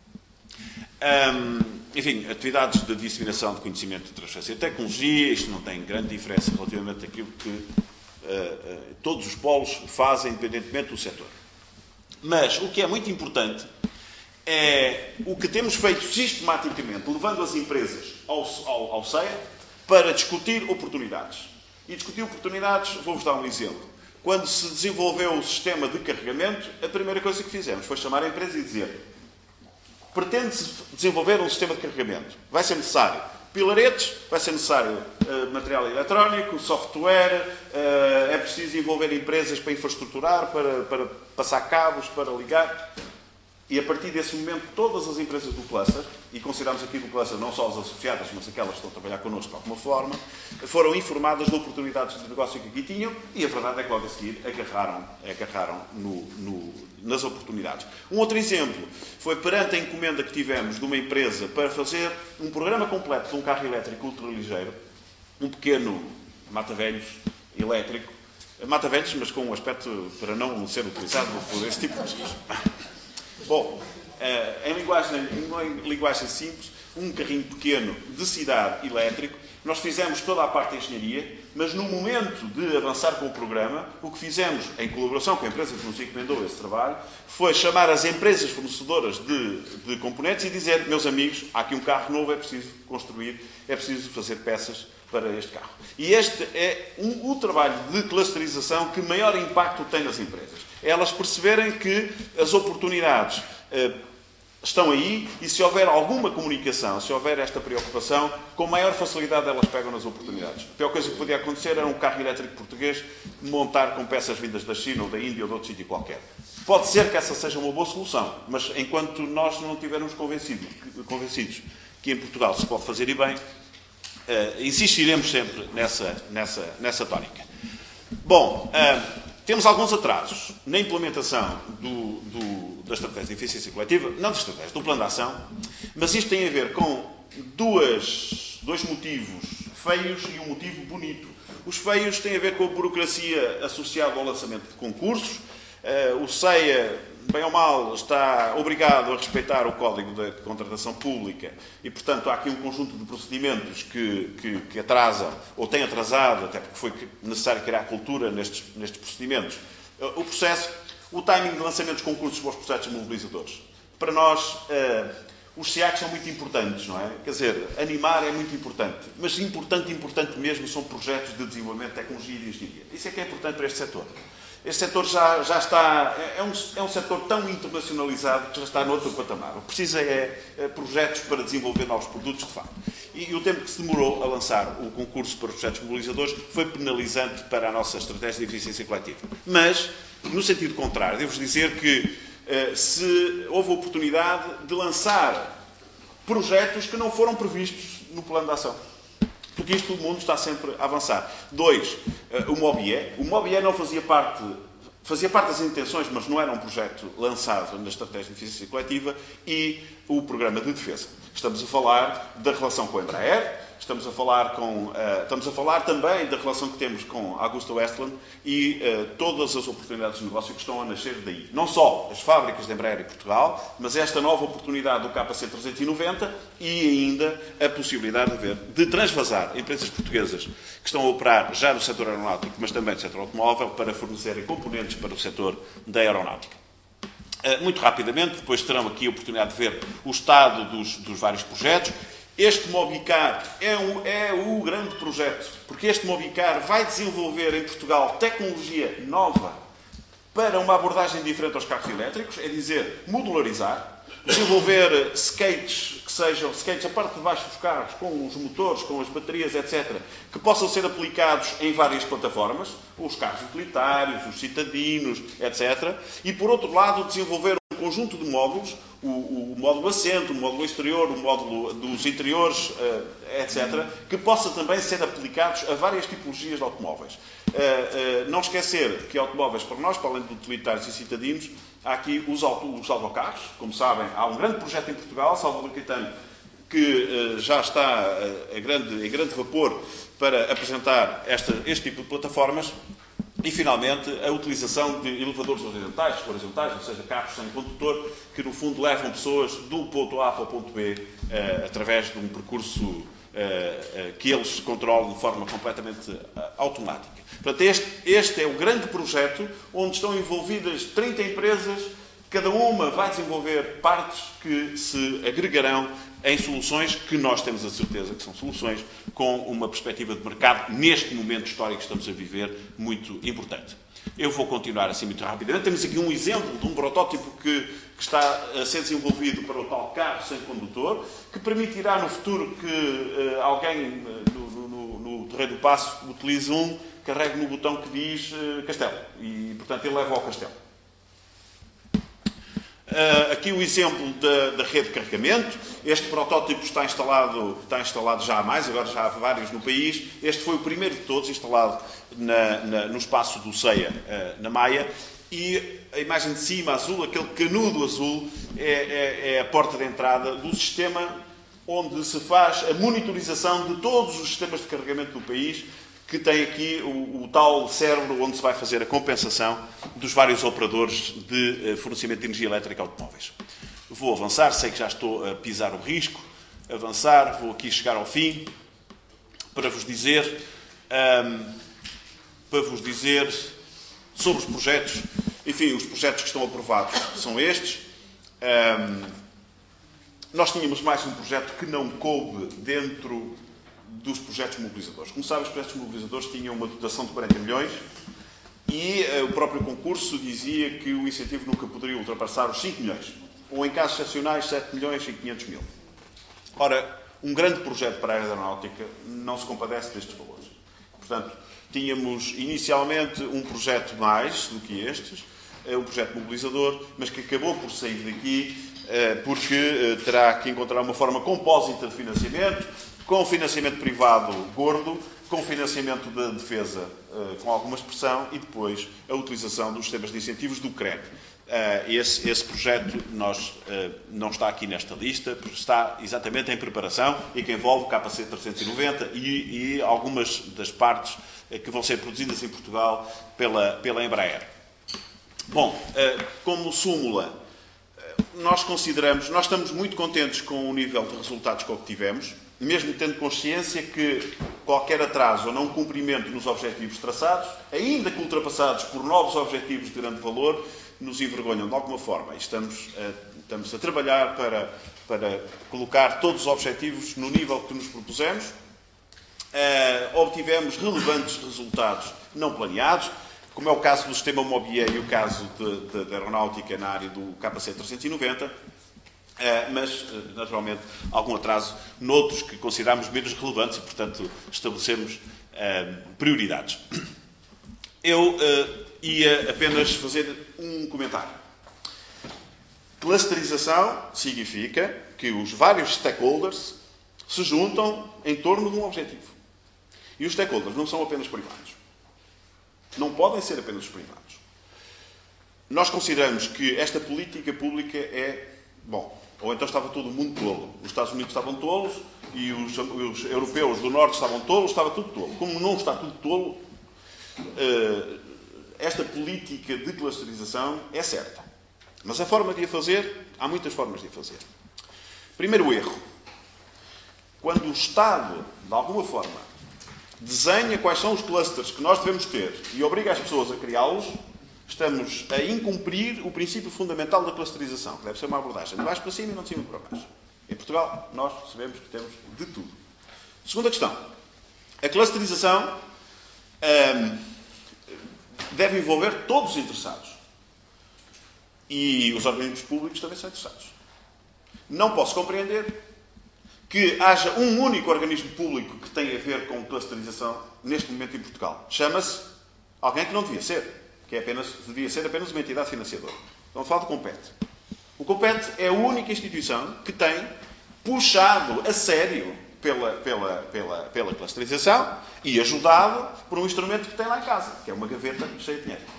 Um, enfim, atividades de disseminação de conhecimento de transferência de tecnologia, isto não tem grande diferença relativamente àquilo que uh, uh, todos os polos fazem, independentemente do setor. Mas o que é muito importante é o que temos feito sistematicamente, levando as empresas ao, ao, ao C E A para discutir oportunidades. E discutir oportunidades, vou-vos dar um exemplo. Quando se desenvolveu o sistema de carregamento, a primeira coisa que fizemos foi chamar a empresa e dizer: pretende-se desenvolver um sistema de carregamento. Vai ser necessário pilaretes, vai ser necessário uh, material eletrónico, software, uh, é preciso envolver empresas para infraestruturar, para, para passar cabos, para ligar. E a partir desse momento, todas as empresas do cluster, e consideramos aqui do cluster não só as associadas, mas aquelas que estão a trabalhar connosco de alguma forma, foram informadas de oportunidades de negócio que aqui tinham, e a verdade é que logo a seguir agarraram, agarraram no, no, nas oportunidades. Um outro exemplo foi perante a encomenda que tivemos de uma empresa para fazer um programa completo de um carro elétrico ultraligeiro, um pequeno mata-velhos elétrico, mata-velhos, mas com um aspecto para não ser utilizado por esse tipo de pessoas. Bom, em linguagem, em linguagem simples, um carrinho pequeno de cidade elétrico. Nós fizemos toda a parte da engenharia, mas no momento de avançar com o programa, o que fizemos, em colaboração com a empresa que nos encomendou esse trabalho, foi chamar as empresas fornecedoras de, de componentes e dizer, meus amigos, há aqui um carro novo, é preciso construir, é preciso fazer peças para este carro. E este é um, o trabalho de clusterização que maior impacto tem nas empresas. Elas perceberem que as oportunidades eh, estão aí e se houver alguma comunicação, se houver esta preocupação, com maior facilidade elas pegam nas oportunidades. A pior coisa que podia acontecer era um carro elétrico português montar com peças vindas da China ou da Índia ou de outro sítio qualquer. Pode ser que essa seja uma boa solução, mas enquanto nós não estivermos convencidos, convencidos que em Portugal se pode fazer e bem, uh, insistiremos sempre nessa, nessa, nessa tónica. Bom, uh, temos alguns atrasos na implementação do, do, da estratégia de eficiência coletiva, não da estratégia, do plano de ação, mas isto tem a ver com duas, dois motivos feios e um motivo bonito. Os feios têm a ver com a burocracia associada ao lançamento de concursos. Uh, o CEIA, bem ou mal, está obrigado a respeitar o Código de Contratação Pública e, portanto, há aqui um conjunto de procedimentos que, que, que atrasam, ou têm atrasado, até porque foi necessário criar cultura nestes, nestes procedimentos, uh, o processo, o timing de lançamento dos concursos para os processos mobilizadores. Para nós, uh, os SEACs são muito importantes, não é? Quer dizer, animar é muito importante, mas importante, importante mesmo são projetos de desenvolvimento de tecnologia e de engenharia. Isso é que é importante para este setor. Este setor já, já está, é um, é um setor tão internacionalizado que já está noutro patamar. O que precisa é, é projetos para desenvolver novos produtos, de facto. E, e o tempo que se demorou a lançar o concurso para os projetos mobilizadores foi penalizante para a nossa estratégia de eficiência coletiva. Mas, no sentido contrário, devo dizer que eh, se houve a oportunidade de lançar projetos que não foram previstos no plano de ação. Porque isto o mundo está sempre a avançar. Dois, o MOBIE. O MOBIE não fazia parte, fazia parte das intenções, mas não era um projeto lançado na estratégia de eficiência coletiva, e o programa de defesa. Estamos a falar da relação com a Embraer, estamos a falar, com, uh, estamos a falar também da relação que temos com a Augusta Westland e uh, todas as oportunidades de negócio que estão a nascer daí. Não só as fábricas de Embraer em Portugal, mas esta nova oportunidade do K C trezentos e noventa e ainda a possibilidade de, haver, de transvasar empresas portuguesas que estão a operar já no setor aeronáutico, mas também no setor automóvel, para fornecerem componentes para o setor da aeronáutica. Uh, muito rapidamente, depois terão aqui a oportunidade de ver o estado dos, dos vários projetos. Este Mobicar é, um, é o grande projeto, porque este Mobicar vai desenvolver em Portugal tecnologia nova para uma abordagem diferente aos carros elétricos, é dizer, modularizar, desenvolver skates, que sejam skates a parte de baixo dos carros, com os motores, com as baterias, etcétera, que possam ser aplicados em várias plataformas, os carros utilitários, os citadinos, etcétera. E, por outro lado, desenvolver um conjunto de módulos, o, o módulo assento, o módulo exterior, o módulo dos interiores, uh, etcétera, que possa também ser aplicados a várias tipologias de automóveis. Uh, uh, não esquecer que automóveis, para nós, para além de utilitários e citadinos, há aqui os, auto, os autocarros. Como sabem, há um grande projeto em Portugal, Salvador Caetano, que uh, já está uh, em, grande, em grande vapor para apresentar esta, este tipo de plataformas. E, finalmente, a utilização de elevadores horizontais, horizontais, ou seja, carros sem condutor, que, no fundo, levam pessoas do ponto A para o ponto B uh, através de um percurso uh, uh, que eles controlam de forma completamente uh, automática. Portanto, este, este é o grande projeto onde estão envolvidas trinta empresas, cada uma vai desenvolver partes que se agregarão em soluções que nós temos a certeza que são soluções com uma perspectiva de mercado, neste momento histórico que estamos a viver, muito importante. Eu vou continuar assim muito rapidamente. Temos aqui um exemplo de um protótipo que, que está a ser desenvolvido para o tal carro sem condutor, que permitirá no futuro que uh, alguém uh, no, no, no Terreiro do Paço utilize um, carregue no botão que diz uh, Castelo e, portanto, ele leva ao Castelo. Uh, aqui o exemplo da, da rede de carregamento. Este protótipo está instalado, está instalado já há mais, agora já há vários no país. Este foi o primeiro de todos, instalado na, na, no espaço do CEIA, uh, na Maia. E a imagem de cima, azul, aquele canudo azul, é, é, é a porta de entrada do sistema onde se faz a monitorização de todos os sistemas de carregamento do país, que tem aqui o, o tal cérebro onde se vai fazer a compensação dos vários operadores de uh, fornecimento de energia elétrica a automóveis. Vou avançar, sei que já estou a pisar o risco. avançar, vou aqui chegar ao fim, para vos dizer, um, para vos dizer sobre os projetos. Enfim, os projetos que estão aprovados são estes. Um, nós tínhamos mais um projeto que não coube dentro dos projetos mobilizadores. Como sabem, os projetos mobilizadores tinham uma dotação de quarenta milhões e uh, o próprio concurso dizia que o incentivo nunca poderia ultrapassar os cinco milhões. Ou, em casos excepcionais, sete milhões e quinhentos mil. Ora, um grande projeto para a aeronáutica não se compadece destes valores. Portanto, tínhamos inicialmente um projeto mais do que estes, um projeto mobilizador, mas que acabou por sair daqui porque terá que encontrar uma forma compósita de financiamento, com financiamento privado gordo, com financiamento da defesa com alguma expressão e depois a utilização dos sistemas de incentivos do C R E N. Esse, esse projeto nós, não está aqui nesta lista, está exatamente em preparação e que envolve o K C trezentos e noventa e, e algumas das partes que vão ser produzidas em Portugal pela, pela Embraer. Bom, como súmula, nós consideramos, nós estamos muito contentes com o nível de resultados que obtivemos, mesmo tendo consciência que qualquer atraso ou não cumprimento nos objetivos traçados, ainda que ultrapassados por novos objetivos de grande valor, nos envergonham de alguma forma. E estamos, estamos a trabalhar para, para colocar todos os objetivos no nível que nos propusemos. Uh, obtivemos relevantes resultados não planeados, como é o caso do sistema Mobier e o caso da aeronáutica na área do K C trezentos e noventa, uh, mas, uh, naturalmente, algum atraso noutros que consideramos menos relevantes e, portanto, estabelecemos uh, prioridades. Eu uh, ia apenas fazer um comentário. Clusterização significa que os vários stakeholders se juntam em torno de um objetivo. E os stakeholders não são apenas privados. Não podem ser apenas os privados. Nós consideramos que esta política pública é... Bom, ou então estava todo mundo tolo. Os Estados Unidos estavam tolos e os, os europeus do Norte estavam tolos, estava tudo tolo. Como não está tudo tolo, esta política de clusterização é certa. Mas a forma de a fazer, há muitas formas de a fazer. Primeiro erro. Quando o Estado, de alguma forma, desenha quais são os clusters que nós devemos ter e obriga as pessoas a criá-los, estamos a incumprir o princípio fundamental da clusterização, que deve ser uma abordagem de baixo para cima e não de cima para baixo. Em Portugal, nós sabemos que temos de tudo. Segunda questão. A clusterização hum, deve envolver todos os interessados. E os organismos públicos também são interessados. Não posso compreender que haja um único organismo público que tem a ver com clusterização neste momento em Portugal. Chama-se alguém que não devia ser, que é apenas, devia ser apenas uma entidade financiadora. Vamos falar do Compete. O Compete é a única instituição que tem puxado a sério pela, pela, pela, pela clusterização e ajudado por um instrumento que tem lá em casa, que é uma gaveta cheia de dinheiro.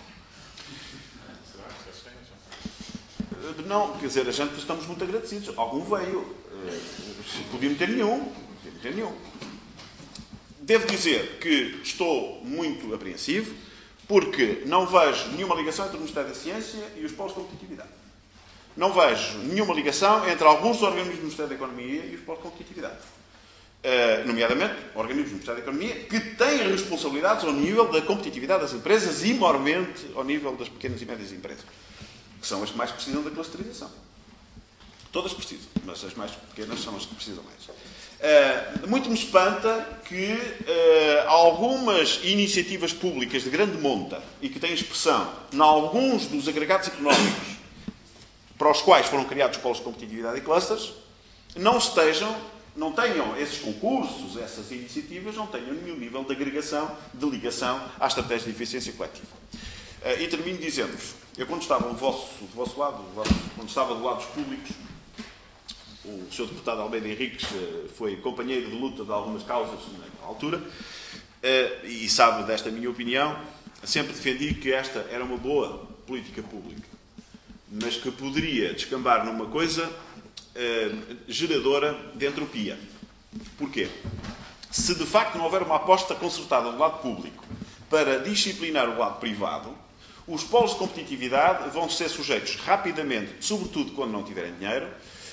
Não, quer dizer, a gente estamos muito agradecidos. Algum veio. Podia-me ter nenhum. Podia-me ter nenhum. Devo dizer que estou muito apreensivo porque não vejo nenhuma ligação entre o Ministério da Ciência e os polos de competitividade. Não vejo nenhuma ligação entre alguns dos organismos do Ministério da Economia e os polos de competitividade. Uh, nomeadamente, organismos do Ministério da Economia que têm responsabilidades ao nível da competitividade das empresas e, maiormente, ao nível das pequenas e médias empresas, que são as que mais precisam da clusterização. Todas precisam, mas as mais pequenas são as que precisam mais. Uh, muito me espanta que uh, algumas iniciativas públicas de grande monta e que têm expressão em alguns dos agregados económicos para os quais foram criados polos de competitividade e clusters, não estejam, não tenham esses concursos, essas iniciativas, não tenham nenhum nível de agregação, de ligação à estratégia de eficiência coletiva. Uh, e termino dizendo-vos, eu quando estava do vosso, do vosso lado, do vosso, quando estava do lado dos públicos, o senhor deputado Almeida Henriques foi companheiro de luta de algumas causas na altura e sabe desta minha opinião. Sempre defendi que esta era uma boa política pública, mas que poderia descambar numa coisa geradora de entropia. Porquê? Se de facto não houver uma aposta concertada do lado público para disciplinar o lado privado, os polos de competitividade vão ser sujeitos rapidamente, sobretudo quando não tiverem dinheiro,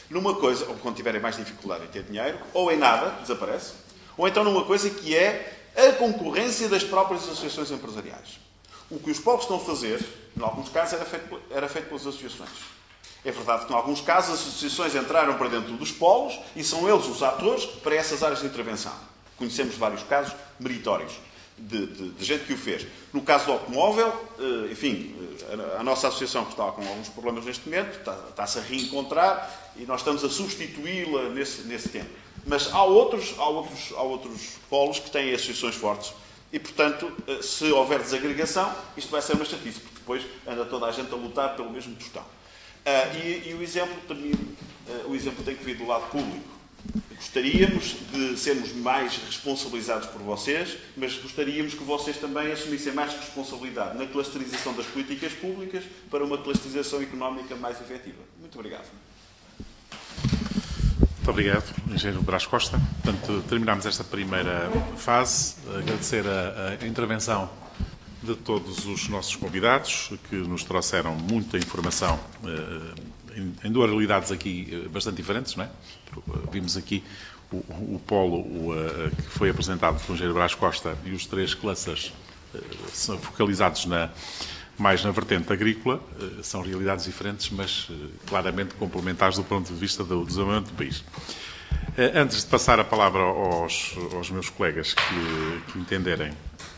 numa coisa, ou quando tiverem mais dificuldade em ter dinheiro, ou em nada, desaparece, ou então numa coisa que é a concorrência das próprias associações empresariais. O que os polos estão a fazer, em alguns casos, era feito, era feito pelas associações. É verdade que, em alguns casos, as associações entraram para dentro dos polos e são eles os atores para essas áreas de intervenção. Conhecemos vários casos meritórios de, de, de gente que o fez. No caso do automóvel, enfim, a, a nossa associação, que está com alguns problemas neste momento, está, está-se a reencontrar e nós estamos a substituí-la nesse, nesse tempo. Mas há outros, há, outros, há outros polos que têm associações fortes e, portanto, se houver desagregação, isto vai ser uma chatice, porque depois anda toda a gente a lutar pelo mesmo tostão. Uh, e, e o exemplo, termino, uh, o exemplo tem que vir do lado público. Gostaríamos de sermos mais responsabilizados por vocês, mas gostaríamos que vocês também assumissem mais responsabilidade na clusterização das políticas públicas para uma clusterização económica mais efetiva. Muito obrigado. Muito obrigado, Engenheiro Brás Costa. Portanto, terminamos esta primeira fase. Agradecer a, a intervenção de todos os nossos convidados, que nos trouxeram muita informação em, em duas realidades aqui bastante diferentes, não é? Vimos aqui o, o polo o, a, que foi apresentado pelo Engenheiro Brás Costa e os três clusters são focalizados na, mais na vertente agrícola. São realidades diferentes, mas claramente complementares do ponto de vista do desenvolvimento do país. Antes de passar a palavra aos, aos meus colegas que, que entenderem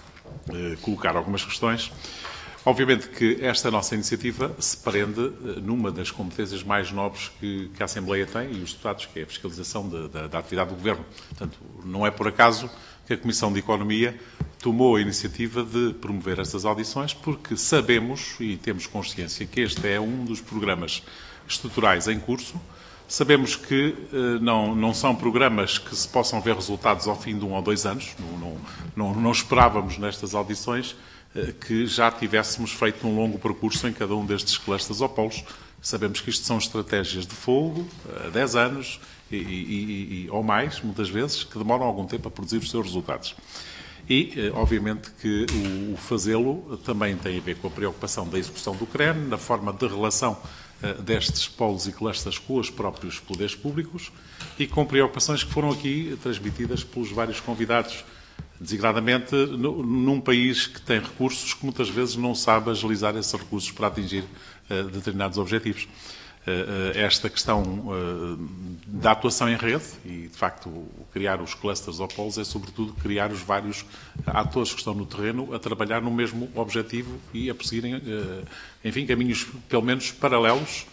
colocar algumas questões, obviamente que esta nossa iniciativa se prende numa das competências mais nobres que, que a Assembleia tem e os deputados, que é a fiscalização de, da, da atividade do Governo. Portanto, não é por acaso que a Comissão de Economia tomou a iniciativa de promover estas audições, porque sabemos e temos consciência que este é um dos programas estruturais em curso. Sabemos que eh, não, não são programas que se possam ver resultados ao fim de um ou dois anos. Não, não, não, não esperávamos nestas audições eh, que já tivéssemos feito um longo percurso em cada um destes clusters ou polos. Sabemos que isto são estratégias de fogo, a dez anos e, e, e, ou mais, muitas vezes, que demoram algum tempo a produzir os seus resultados. E, eh, obviamente, que o, o fazê-lo também tem a ver com a preocupação da execução do C R E N, na forma de relação destes polos e clusters com os próprios poderes públicos e com preocupações que foram aqui transmitidas pelos vários convidados, designadamente no, num país que tem recursos que muitas vezes não sabe agilizar esses recursos para atingir uh, determinados objetivos. Uh, uh, esta questão uh, da atuação em rede e, de facto, criar os clusters ou polos é, sobretudo, criar os vários atores que estão no terreno a trabalhar no mesmo objetivo e a perseguirem, uh, enfim, caminhos, pelo menos, paralelos,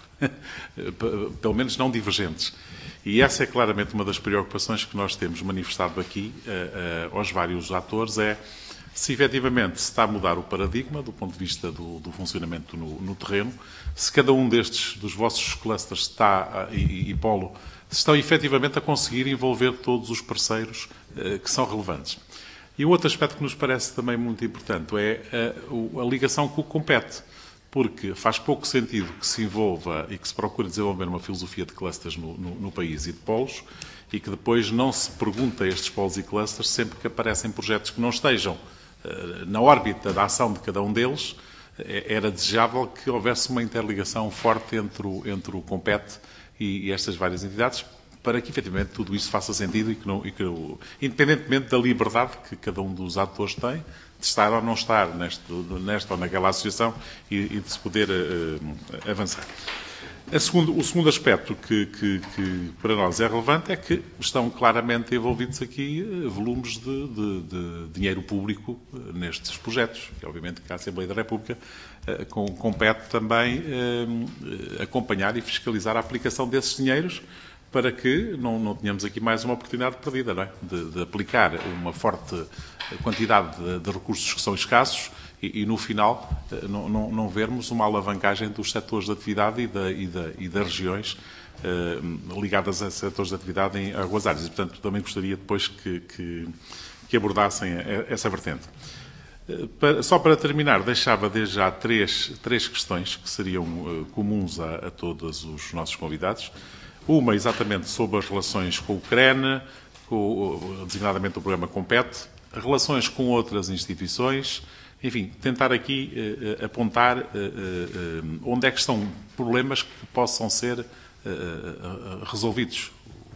pelo menos não divergentes. E essa é claramente uma das preocupações que nós temos manifestado aqui uh, uh, aos vários atores, é se efetivamente se está a mudar o paradigma do ponto de vista do, do funcionamento no, no terreno, se cada um destes, dos vossos clusters está, e, e polo, estão efetivamente a conseguir envolver todos os parceiros uh, que são relevantes. E o outro aspecto que nos parece também muito importante é a, a ligação com o compete, porque faz pouco sentido que se envolva e que se procure desenvolver uma filosofia de clusters no, no, no país e de polos, e que depois não se pergunta a estes polos e clusters sempre que aparecem projetos que não estejam uh, na órbita da ação de cada um deles. Era desejável que houvesse uma interligação forte entre o, entre o compete e, e estas várias entidades, para que, efetivamente, tudo isso faça sentido e que, não, e que independentemente da liberdade que cada um dos atores tem, de estar ou não estar neste, nesta ou naquela associação e, e de se poder uh, avançar. A segundo, o segundo aspecto que, que, que para nós é relevante é que estão claramente envolvidos aqui volumes de, de, de dinheiro público nestes projetos, que obviamente que a Assembleia da República uh, com, compete também uh, acompanhar e fiscalizar a aplicação desses dinheiros, para que não, não tenhamos aqui mais uma oportunidade perdida, não é? de, de aplicar uma forte quantidade de, de recursos que são escassos e, e no final, não, não, não vermos uma alavancagem dos setores de atividade e, da, e, da, e das regiões eh, ligadas a setores de atividade em algumas áreas. E, portanto, também gostaria depois que, que, que abordassem essa vertente. Só para terminar, deixava desde já três, três questões que seriam comuns a, a todos os nossos convidados. Uma, exatamente, sobre as relações com o C R E N, com, designadamente o programa Compete, relações com outras instituições, enfim, tentar aqui eh, apontar eh, eh, onde é que estão problemas que possam ser uh, resolvidos.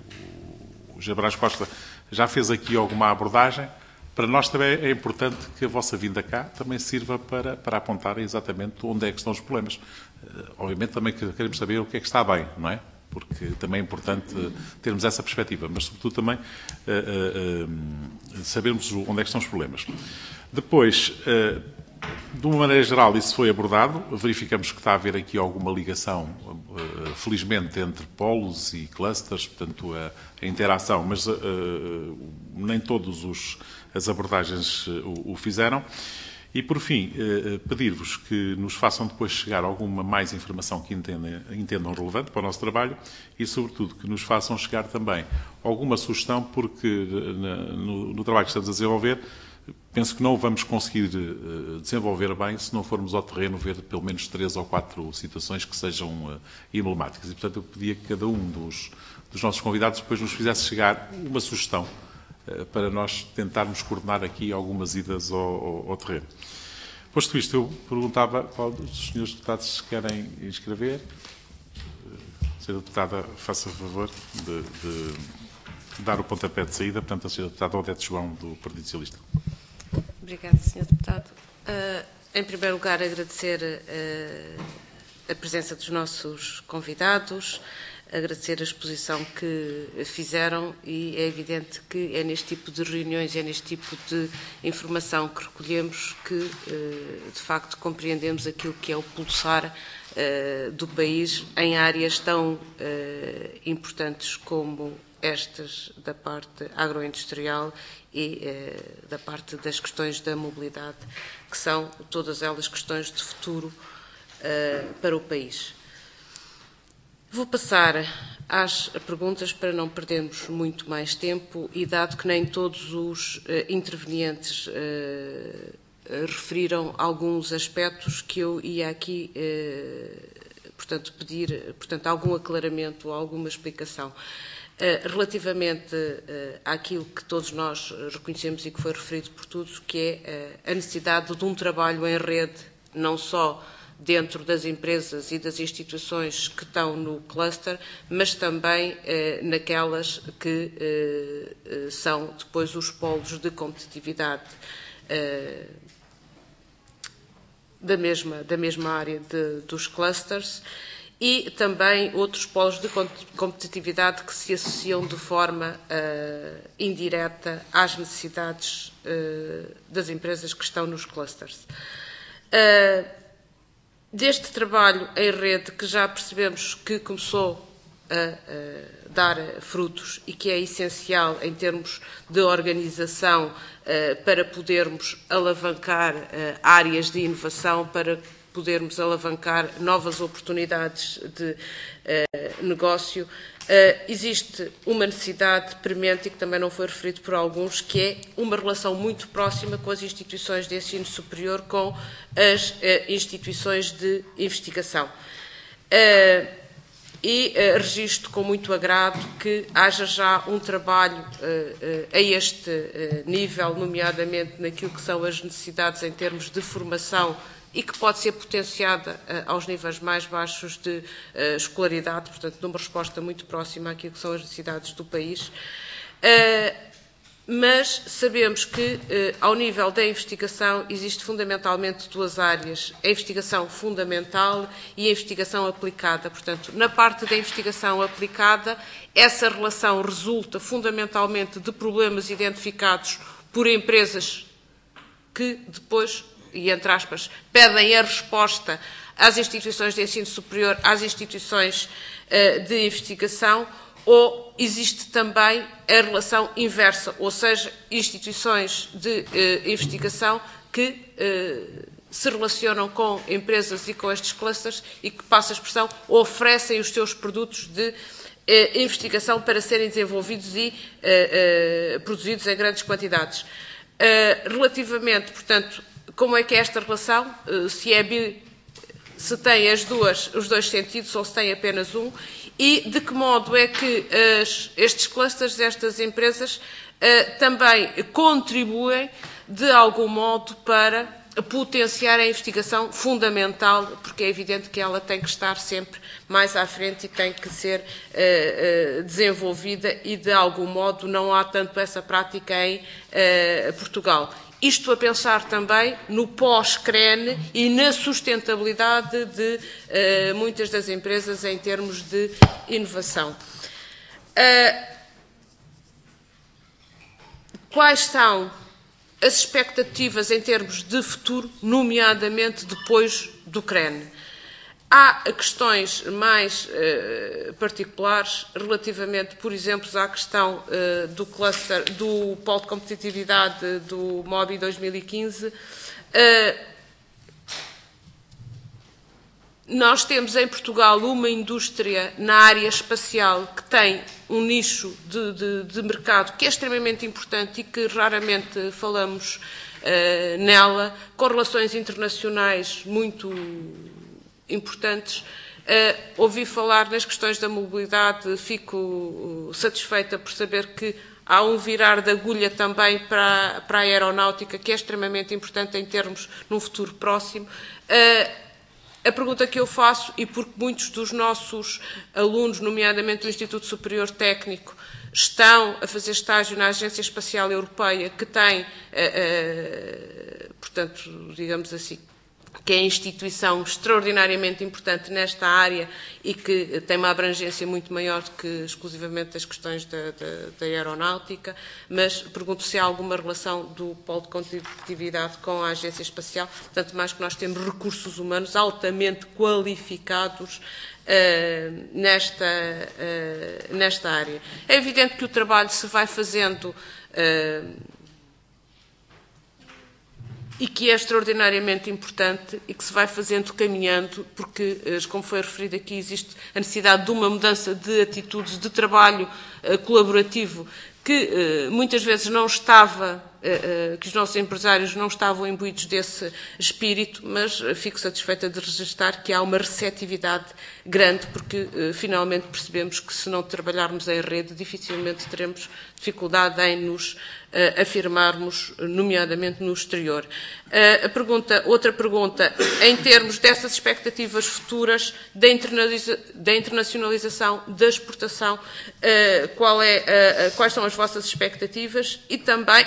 O José Brás Costa já fez aqui alguma abordagem. Para nós também é importante que a vossa vinda cá também sirva para, para apontar exatamente onde é que estão os problemas. Uh, obviamente também queremos saber o que é que está bem, não é? Porque também é importante termos essa perspectiva, mas sobretudo também uh, uh, uh, sabermos onde é que estão os problemas. Depois, uh, de uma maneira geral, isso foi abordado. Verificamos que está a haver aqui alguma ligação, uh, felizmente, entre polos e clusters, portanto, a, a interação, mas uh, nem todas as abordagens uh, o, o fizeram. E, por fim, eh, pedir-vos que nos façam depois chegar alguma mais informação que entendem, entendam relevante para o nosso trabalho e, sobretudo, que nos façam chegar também alguma sugestão, porque no, no trabalho que estamos a desenvolver, penso que não o vamos conseguir eh, desenvolver bem se não formos ao terreno ver pelo menos três ou quatro situações que sejam eh, emblemáticas. E, portanto, eu pedia que cada um dos, dos nossos convidados depois nos fizesse chegar uma sugestão para nós tentarmos coordenar aqui algumas idas ao, ao, ao terreno. Posto isto, eu perguntava qual dos senhores deputados se querem inscrever. Senhora Deputada, faça favor de, de dar o pontapé de saída. Portanto, a Senhora Deputada Odete João, do Partido Socialista. Obrigada, senhor Deputado. Uh, em primeiro lugar, agradecer uh, a presença dos nossos convidados, agradecer a exposição que fizeram e é evidente que é neste tipo de reuniões, é neste tipo de informação que recolhemos que, de facto, compreendemos aquilo que é o pulsar do país em áreas tão importantes como estas da parte agroindustrial e da parte das questões da mobilidade, que são todas elas questões de futuro para o país. Vou passar às perguntas para não perdermos muito mais tempo e, dado que nem todos os uh, intervenientes uh, uh, referiram alguns aspectos que eu ia aqui, uh, portanto, pedir portanto, algum aclaramento ou alguma explicação. Uh, relativamente uh, àquilo que todos nós reconhecemos e que foi referido por todos, que é uh, a necessidade de um trabalho em rede, não só dentro das empresas e das instituições que estão no cluster, mas também eh, naquelas que eh, são depois os polos de competitividade eh, da, mesma, da mesma área de, dos clusters e também outros polos de competitividade que se associam de forma eh, indireta às necessidades eh, das empresas que estão nos clusters. Uh, Deste trabalho em rede, que já percebemos que começou a, a dar frutos e que é essencial em termos de organização uh, para podermos alavancar uh, áreas de inovação, para podermos alavancar novas oportunidades de uh, negócio, uh, existe uma necessidade premente, e que também não foi referido por alguns, que é uma relação muito próxima com as instituições de ensino superior, com as uh, instituições de investigação. Uh, e uh, registro com muito agrado que haja já um trabalho uh, uh, a este uh, nível, nomeadamente naquilo que são as necessidades em termos de formação e que pode ser potenciada uh, aos níveis mais baixos de uh, escolaridade, portanto, numa resposta muito próxima àquilo que são as necessidades do país. Uh, mas sabemos que, uh, ao nível da investigação, existe fundamentalmente duas áreas: a investigação fundamental e a investigação aplicada. Portanto, na parte da investigação aplicada, essa relação resulta fundamentalmente de problemas identificados por empresas que depois, e entre aspas, pedem a resposta às instituições de ensino superior, às instituições uh, de investigação, ou existe também a relação inversa, ou seja, instituições de uh, investigação que uh, se relacionam com empresas e com estes clusters e que, passa a expressão, oferecem os seus produtos de uh, investigação para serem desenvolvidos e uh, uh, produzidos em grandes quantidades. Uh, relativamente, portanto, como é que é esta relação, uh, se é bi, se tem as duas, os dois sentidos ou se tem apenas um, e de que modo é que as, estes clusters, estas empresas, uh, também contribuem de algum modo para potenciar a investigação fundamental, porque é evidente que ela tem que estar sempre mais à frente e tem que ser uh, uh, desenvolvida e, de algum modo, não há tanto essa prática em uh, Portugal. Isto a pensar também no pós-C R E N e na sustentabilidade de uh, muitas das empresas em termos de inovação. Uh, quais são as expectativas em termos de futuro, nomeadamente depois do C R E N? Há questões mais uh, particulares relativamente, por exemplo, à questão uh, do cluster, do polo de competitividade do MOBI dois mil e quinze. Uh, nós temos em Portugal uma indústria na área espacial que tem um nicho de, de, de mercado que é extremamente importante e que raramente falamos uh, nela, com relações internacionais muito importantes. Uh, ouvi falar nas questões da mobilidade, fico uh, satisfeita por saber que há um virar de agulha também para, para a aeronáutica, que é extremamente importante em termos num futuro próximo. Uh, a pergunta que eu faço, e porque muitos dos nossos alunos, nomeadamente do Instituto Superior Técnico, estão a fazer estágio na Agência Espacial Europeia, que tem, uh, uh, portanto, digamos assim, que é a instituição extraordinariamente importante nesta área e que tem uma abrangência muito maior do que exclusivamente as questões da, da, da aeronáutica, mas pergunto se há alguma relação do polo de competitividade com a Agência Espacial, tanto mais que nós temos recursos humanos altamente qualificados uh, nesta, uh, nesta área. É evidente que o trabalho se vai fazendo uh, e que é extraordinariamente importante e que se vai fazendo caminhando, porque, como foi referido aqui, existe a necessidade de uma mudança de atitudes, de trabalho uh, colaborativo, que uh, muitas vezes não estava, uh, uh, que os nossos empresários não estavam imbuídos desse espírito, mas uh, fico satisfeita de registrar que há uma receptividade grande, porque uh, finalmente percebemos que se não trabalharmos em rede, dificilmente teremos dificuldade em nos uh, afirmarmos, nomeadamente no exterior. Uh, a pergunta, outra pergunta, em termos dessas expectativas futuras da, internaliza, da internacionalização, da exportação, uh, qual é, uh, uh, quais são as vossas expectativas e também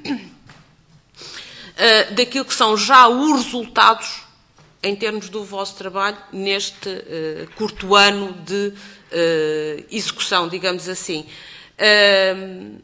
uh, daquilo que são já os resultados em termos do vosso trabalho neste uh, curto ano de uh, execução, digamos assim. Uh,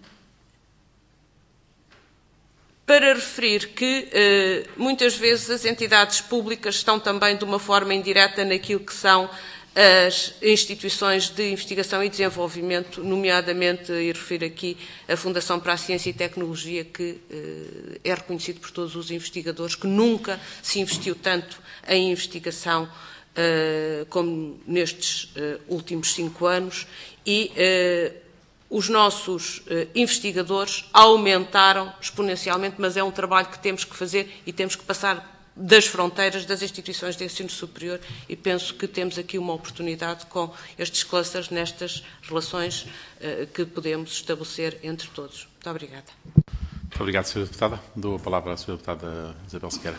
para referir que uh, muitas vezes as entidades públicas estão também de uma forma indireta naquilo que são as instituições de investigação e desenvolvimento, nomeadamente, e refiro aqui a Fundação para a Ciência e Tecnologia, que uh, é reconhecido por todos os investigadores, que nunca se investiu tanto em investigação uh, como nestes uh, últimos cinco anos, e uh, os nossos uh, investigadores aumentaram exponencialmente, mas é um trabalho que temos que fazer e temos que passar das fronteiras das instituições de ensino superior, e penso que temos aqui uma oportunidade com estes clusters nestas relações uh, que podemos estabelecer entre todos. Muito obrigada. Muito obrigado, senhora Deputada. Dou a palavra à senhora Deputada Isabel Sequeira.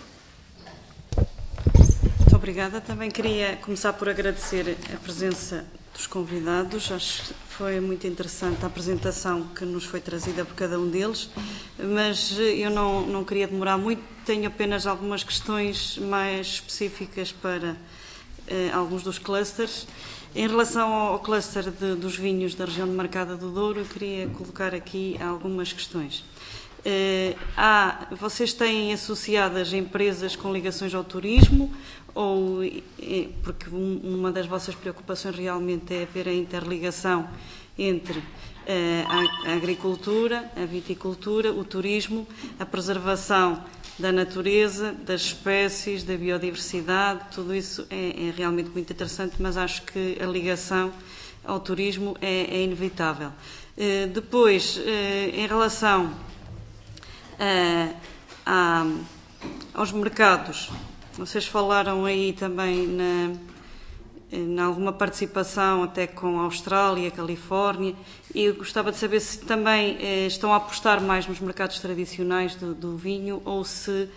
Muito obrigada. Também queria começar por agradecer a presença dos convidados. Acho que foi muito interessante a apresentação que nos foi trazida por cada um deles, mas eu não, não queria demorar muito, tenho apenas algumas questões mais específicas para eh, alguns dos clusters. Em relação ao cluster de, dos vinhos da região de Marcada do Douro, eu queria colocar aqui algumas questões. Eh, há, vocês têm associadas empresas com ligações ao turismo, ou, porque uma das vossas preocupações realmente é ver a interligação entre a agricultura, a viticultura, o turismo, a preservação da natureza, das espécies, da biodiversidade, tudo isso é, é realmente muito interessante, mas acho que a ligação ao turismo é, é inevitável. Depois, em relação a, a, aos mercados, vocês falaram aí também na, na alguma participação até com a Austrália, Califórnia, e eu gostava de saber se também eh, estão a apostar mais nos mercados tradicionais do, do vinho ou se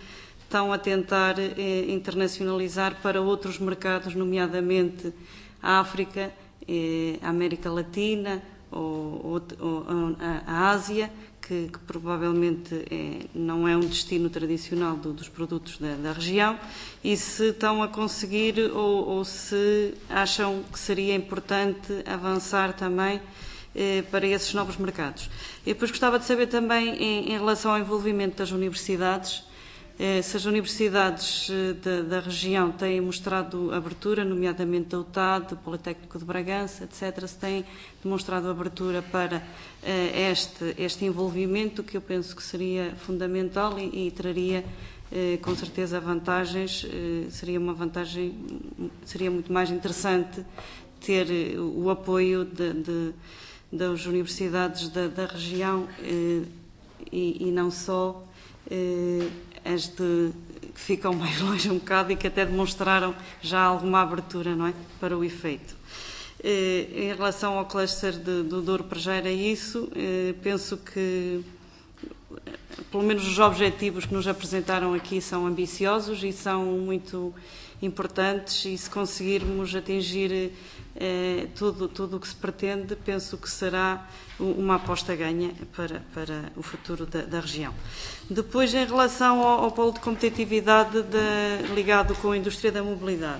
estão a tentar eh, internacionalizar para outros mercados, nomeadamente a África, eh, a América Latina ou, ou, ou a, a Ásia, que, que provavelmente é, não é um destino tradicional do, dos produtos da, da região, e se estão a conseguir ou, ou se acham que seria importante avançar também eh, para esses novos mercados. E depois gostava de saber também, em, em relação ao envolvimento das universidades, eh, se as universidades eh, da, da região têm mostrado abertura, nomeadamente da U T A D, do Politécnico de Bragança, etcétera, se têm demonstrado abertura para eh, este, este envolvimento, que eu penso que seria fundamental e, e traria eh, com certeza vantagens, eh, seria uma vantagem, seria muito mais interessante ter eh, o apoio de, de, das universidades da, da região eh, e, e não só eh, as de, que ficam mais longe um bocado e que até demonstraram já alguma abertura, não é, para o efeito. Eh, em relação ao cluster de, do Douro, para já era isso. Eh, penso que, pelo menos os objetivos que nos apresentaram aqui são ambiciosos e são muito importantes, e se conseguirmos atingir eh, tudo, tudo o que se pretende, penso que será uma aposta ganha para, para o futuro da, da região. Depois, em relação ao, ao polo de competitividade de, ligado com a indústria da mobilidade,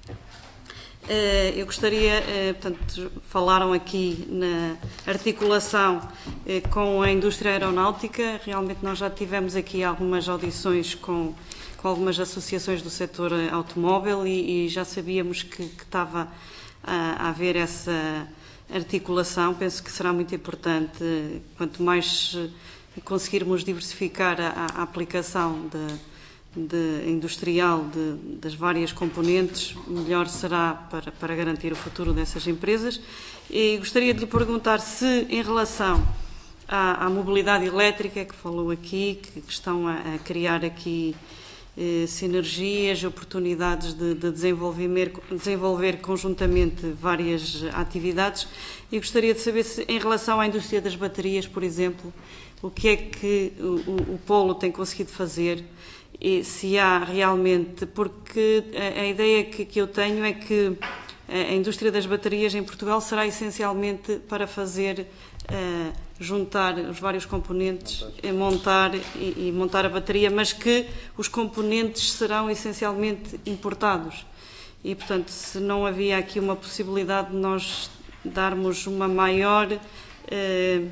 eh, eu gostaria, eh, portanto, falaram aqui na articulação eh, com a indústria aeronáutica. Realmente nós já tivemos aqui algumas audições com, com algumas associações do setor automóvel e, e já sabíamos que, que estava a, a haver essa articulação. Penso que será muito importante, quanto mais conseguirmos diversificar a, a aplicação de, de industrial de, das várias componentes, melhor será para, para garantir o futuro dessas empresas. E gostaria de lhe perguntar se, em relação à, à mobilidade elétrica, que falou aqui, que, que estão a, a criar aqui eh, sinergias, oportunidades de, de desenvolver, desenvolver conjuntamente várias atividades, e gostaria de saber se, em relação à indústria das baterias, por exemplo, o que é que o, o Polo tem conseguido fazer, e se há realmente, porque a, a ideia que, que eu tenho é que a indústria das baterias em Portugal será essencialmente para fazer, uh, juntar os vários componentes, montar e, e montar a bateria, mas que os componentes serão essencialmente importados. E, portanto, se não havia aqui uma possibilidade de nós darmos uma maior, uh,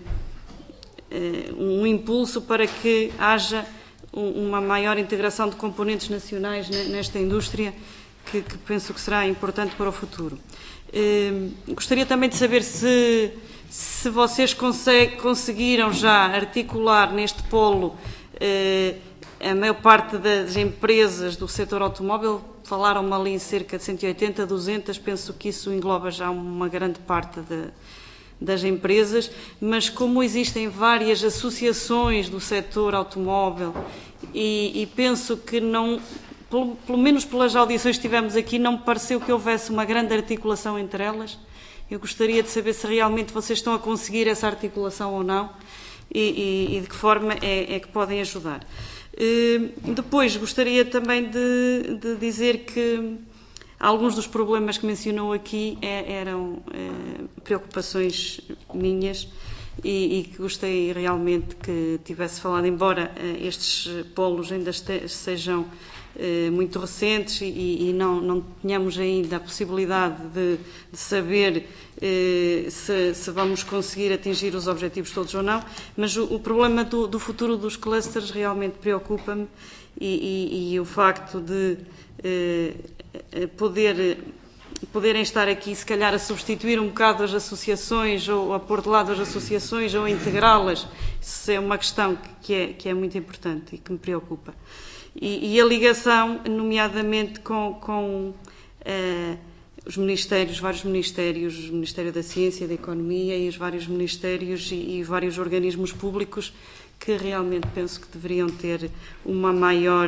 uh, um impulso para que haja uma maior integração de componentes nacionais nesta indústria, que, que penso que será importante para o futuro. Eh, gostaria também de saber se, se vocês consegue, conseguiram já articular neste polo eh, a maior parte das empresas do setor automóvel. Falaram-me ali em cerca de cento e oitenta, duzentas, penso que isso engloba já uma grande parte de, das empresas, mas como existem várias associações do setor automóvel e, e penso que não, pelo, pelo menos pelas audições que tivemos aqui, não me pareceu que houvesse uma grande articulação entre elas. Eu gostaria de saber se realmente vocês estão a conseguir essa articulação ou não e, e, e de que forma é, é que podem ajudar. Uh, depois gostaria também de, de dizer que alguns dos problemas que mencionou aqui é, eram é, preocupações minhas e, e que gostei realmente que tivesse falado, embora é, estes polos ainda este, sejam é, muito recentes e, e não, não tenhamos ainda a possibilidade de, de saber é, se, se vamos conseguir atingir os objetivos todos ou não, mas o, o problema do, do futuro dos clusters realmente preocupa-me e, e, e o facto de é, Poder, poderem estar aqui, se calhar, a substituir um bocado as associações ou a pôr de lado as associações ou a integrá-las, isso é uma questão que é, que é muito importante e que me preocupa. E, e a ligação, nomeadamente, com, com uh, os ministérios, vários ministérios, o Ministério da Ciência e da Economia e os vários ministérios e, e vários organismos públicos que realmente penso que deveriam ter uma maior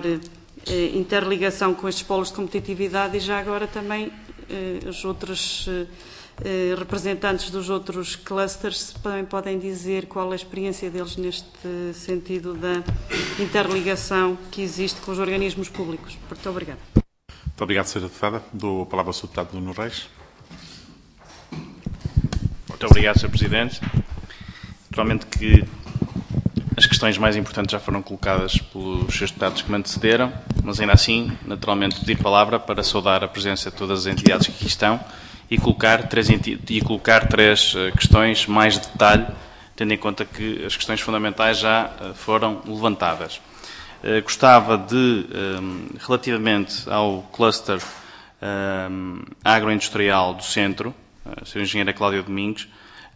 interligação com estes polos de competitividade e já agora também eh, as outras, eh, representantes dos outros clusters também podem dizer qual a experiência deles neste sentido da interligação que existe com os organismos públicos. Muito obrigada. Muito obrigado, senhora Deputada. Dou a palavra ao senhor Deputado Nuno Reis. Muito obrigado, senhor Presidente. Naturalmente que as questões mais importantes já foram colocadas pelos seus deputados que me antecederam, mas ainda assim, naturalmente, pedir palavra para saudar a presença de todas as entidades que aqui estão e colocar três, e colocar três questões mais de detalhe, tendo em conta que as questões fundamentais já foram levantadas. Gostava de, relativamente ao cluster agroindustrial do Centro, a senhora Engenheira Cláudia Domingos,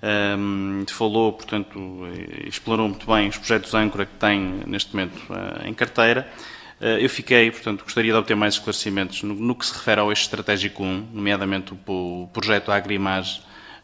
Um, falou, portanto, explorou muito bem os projetos âncora que tem neste momento uh, em carteira. Uh, eu fiquei, portanto, gostaria de obter mais esclarecimentos no, no que se refere ao eixo estratégico um, nomeadamente o, o projeto Agrimage,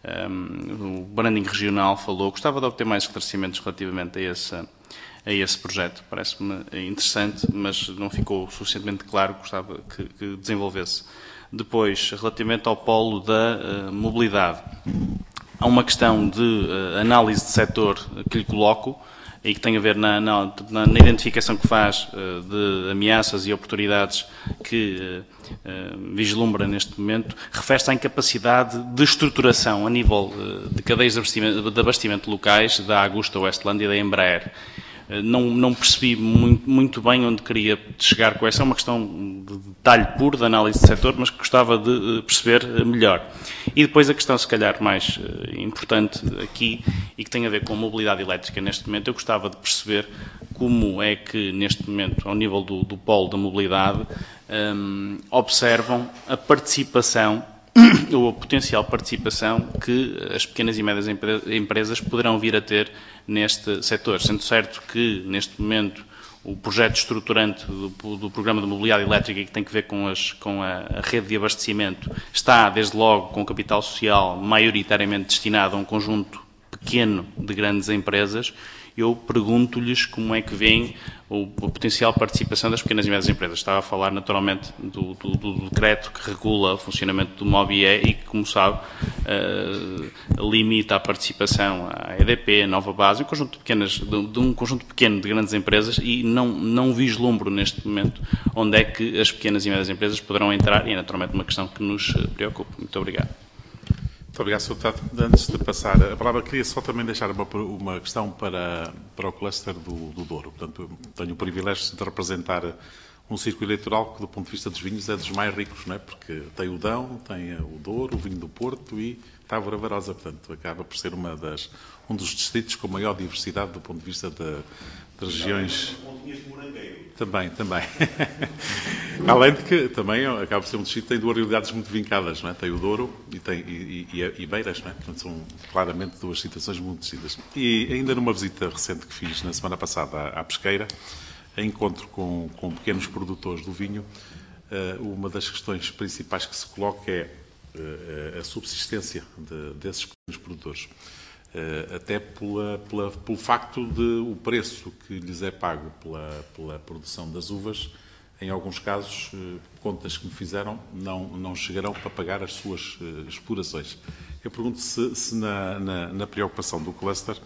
um, o branding regional falou. Gostava de obter mais esclarecimentos relativamente a esse, a esse projeto. Parece-me interessante, mas não ficou suficientemente claro. Gostava que, que desenvolvesse. Depois, relativamente ao polo da uh, mobilidade. Há uma questão de uh, análise de setor que lhe coloco e que tem a ver na, na, na, na identificação que faz uh, de ameaças e oportunidades que uh, uh, vislumbra neste momento. Refere-se à incapacidade de estruturação a nível uh, de cadeias de abastecimento, de abastecimento locais da Augusta Westland e da Embraer. Não, não percebi muito, muito bem onde queria chegar com essa. É uma questão de detalhe puro, de análise de setor, mas que gostava de perceber melhor. E depois a questão, se calhar, mais importante aqui, e que tem a ver com a mobilidade elétrica neste momento, eu gostava de perceber como é que, neste momento, ao nível do, do polo da mobilidade, um, observam a participação ou a potencial participação que as pequenas e médias empresas poderão vir a ter neste setor, sendo certo que, neste momento, o projeto estruturante do, do Programa de Mobilidade Elétrica, que tem que ver com, as, com a, a rede de abastecimento, está, desde logo, com o capital social maioritariamente destinado a um conjunto pequeno de grandes empresas. Eu pergunto-lhes como é que veem o, a potencial participação das pequenas e médias empresas. Estava a falar, naturalmente, do, do, do decreto que regula o funcionamento do MOBIE e que, como sabe, uh, limita a participação à E D P, à Nova Base, um conjunto, pequenas, de, de um conjunto pequeno de grandes empresas, e não, não vislumbro neste momento onde é que as pequenas e médias empresas poderão entrar, e é naturalmente uma questão que nos preocupa. Muito obrigado. Muito obrigado, senhor Deputado. Antes de passar a palavra, queria só também deixar uma, uma questão para, para o cluster do, do Douro. Portanto, tenho o privilégio de representar um círculo eleitoral que, do ponto de vista dos vinhos, é dos mais ricos, não é? Porque tem o Dão, tem o Douro, o vinho do Porto e Távora Varosa. Portanto, acaba por ser uma das, um dos distritos com maior diversidade do ponto de vista de, de regiões. Também, também. Além de que também acaba por ser um distrito que tem duas realidades muito vincadas, não é? Tem o Douro e, tem, e, e, e Beiras, não é? Portanto, são claramente duas situações muito distintas. E ainda numa visita recente que fiz na semana passada à, à Pesqueira, em encontro com, com pequenos produtores do vinho, uma das questões principais que se coloca é a subsistência de, desses pequenos produtores. Até pela, pela, pelo facto de o preço que lhes é pago pela, pela produção das uvas, em alguns casos, contas que me fizeram, não, não chegarão para pagar as suas explorações. Eu pergunto se, se na, na, na preocupação do cluster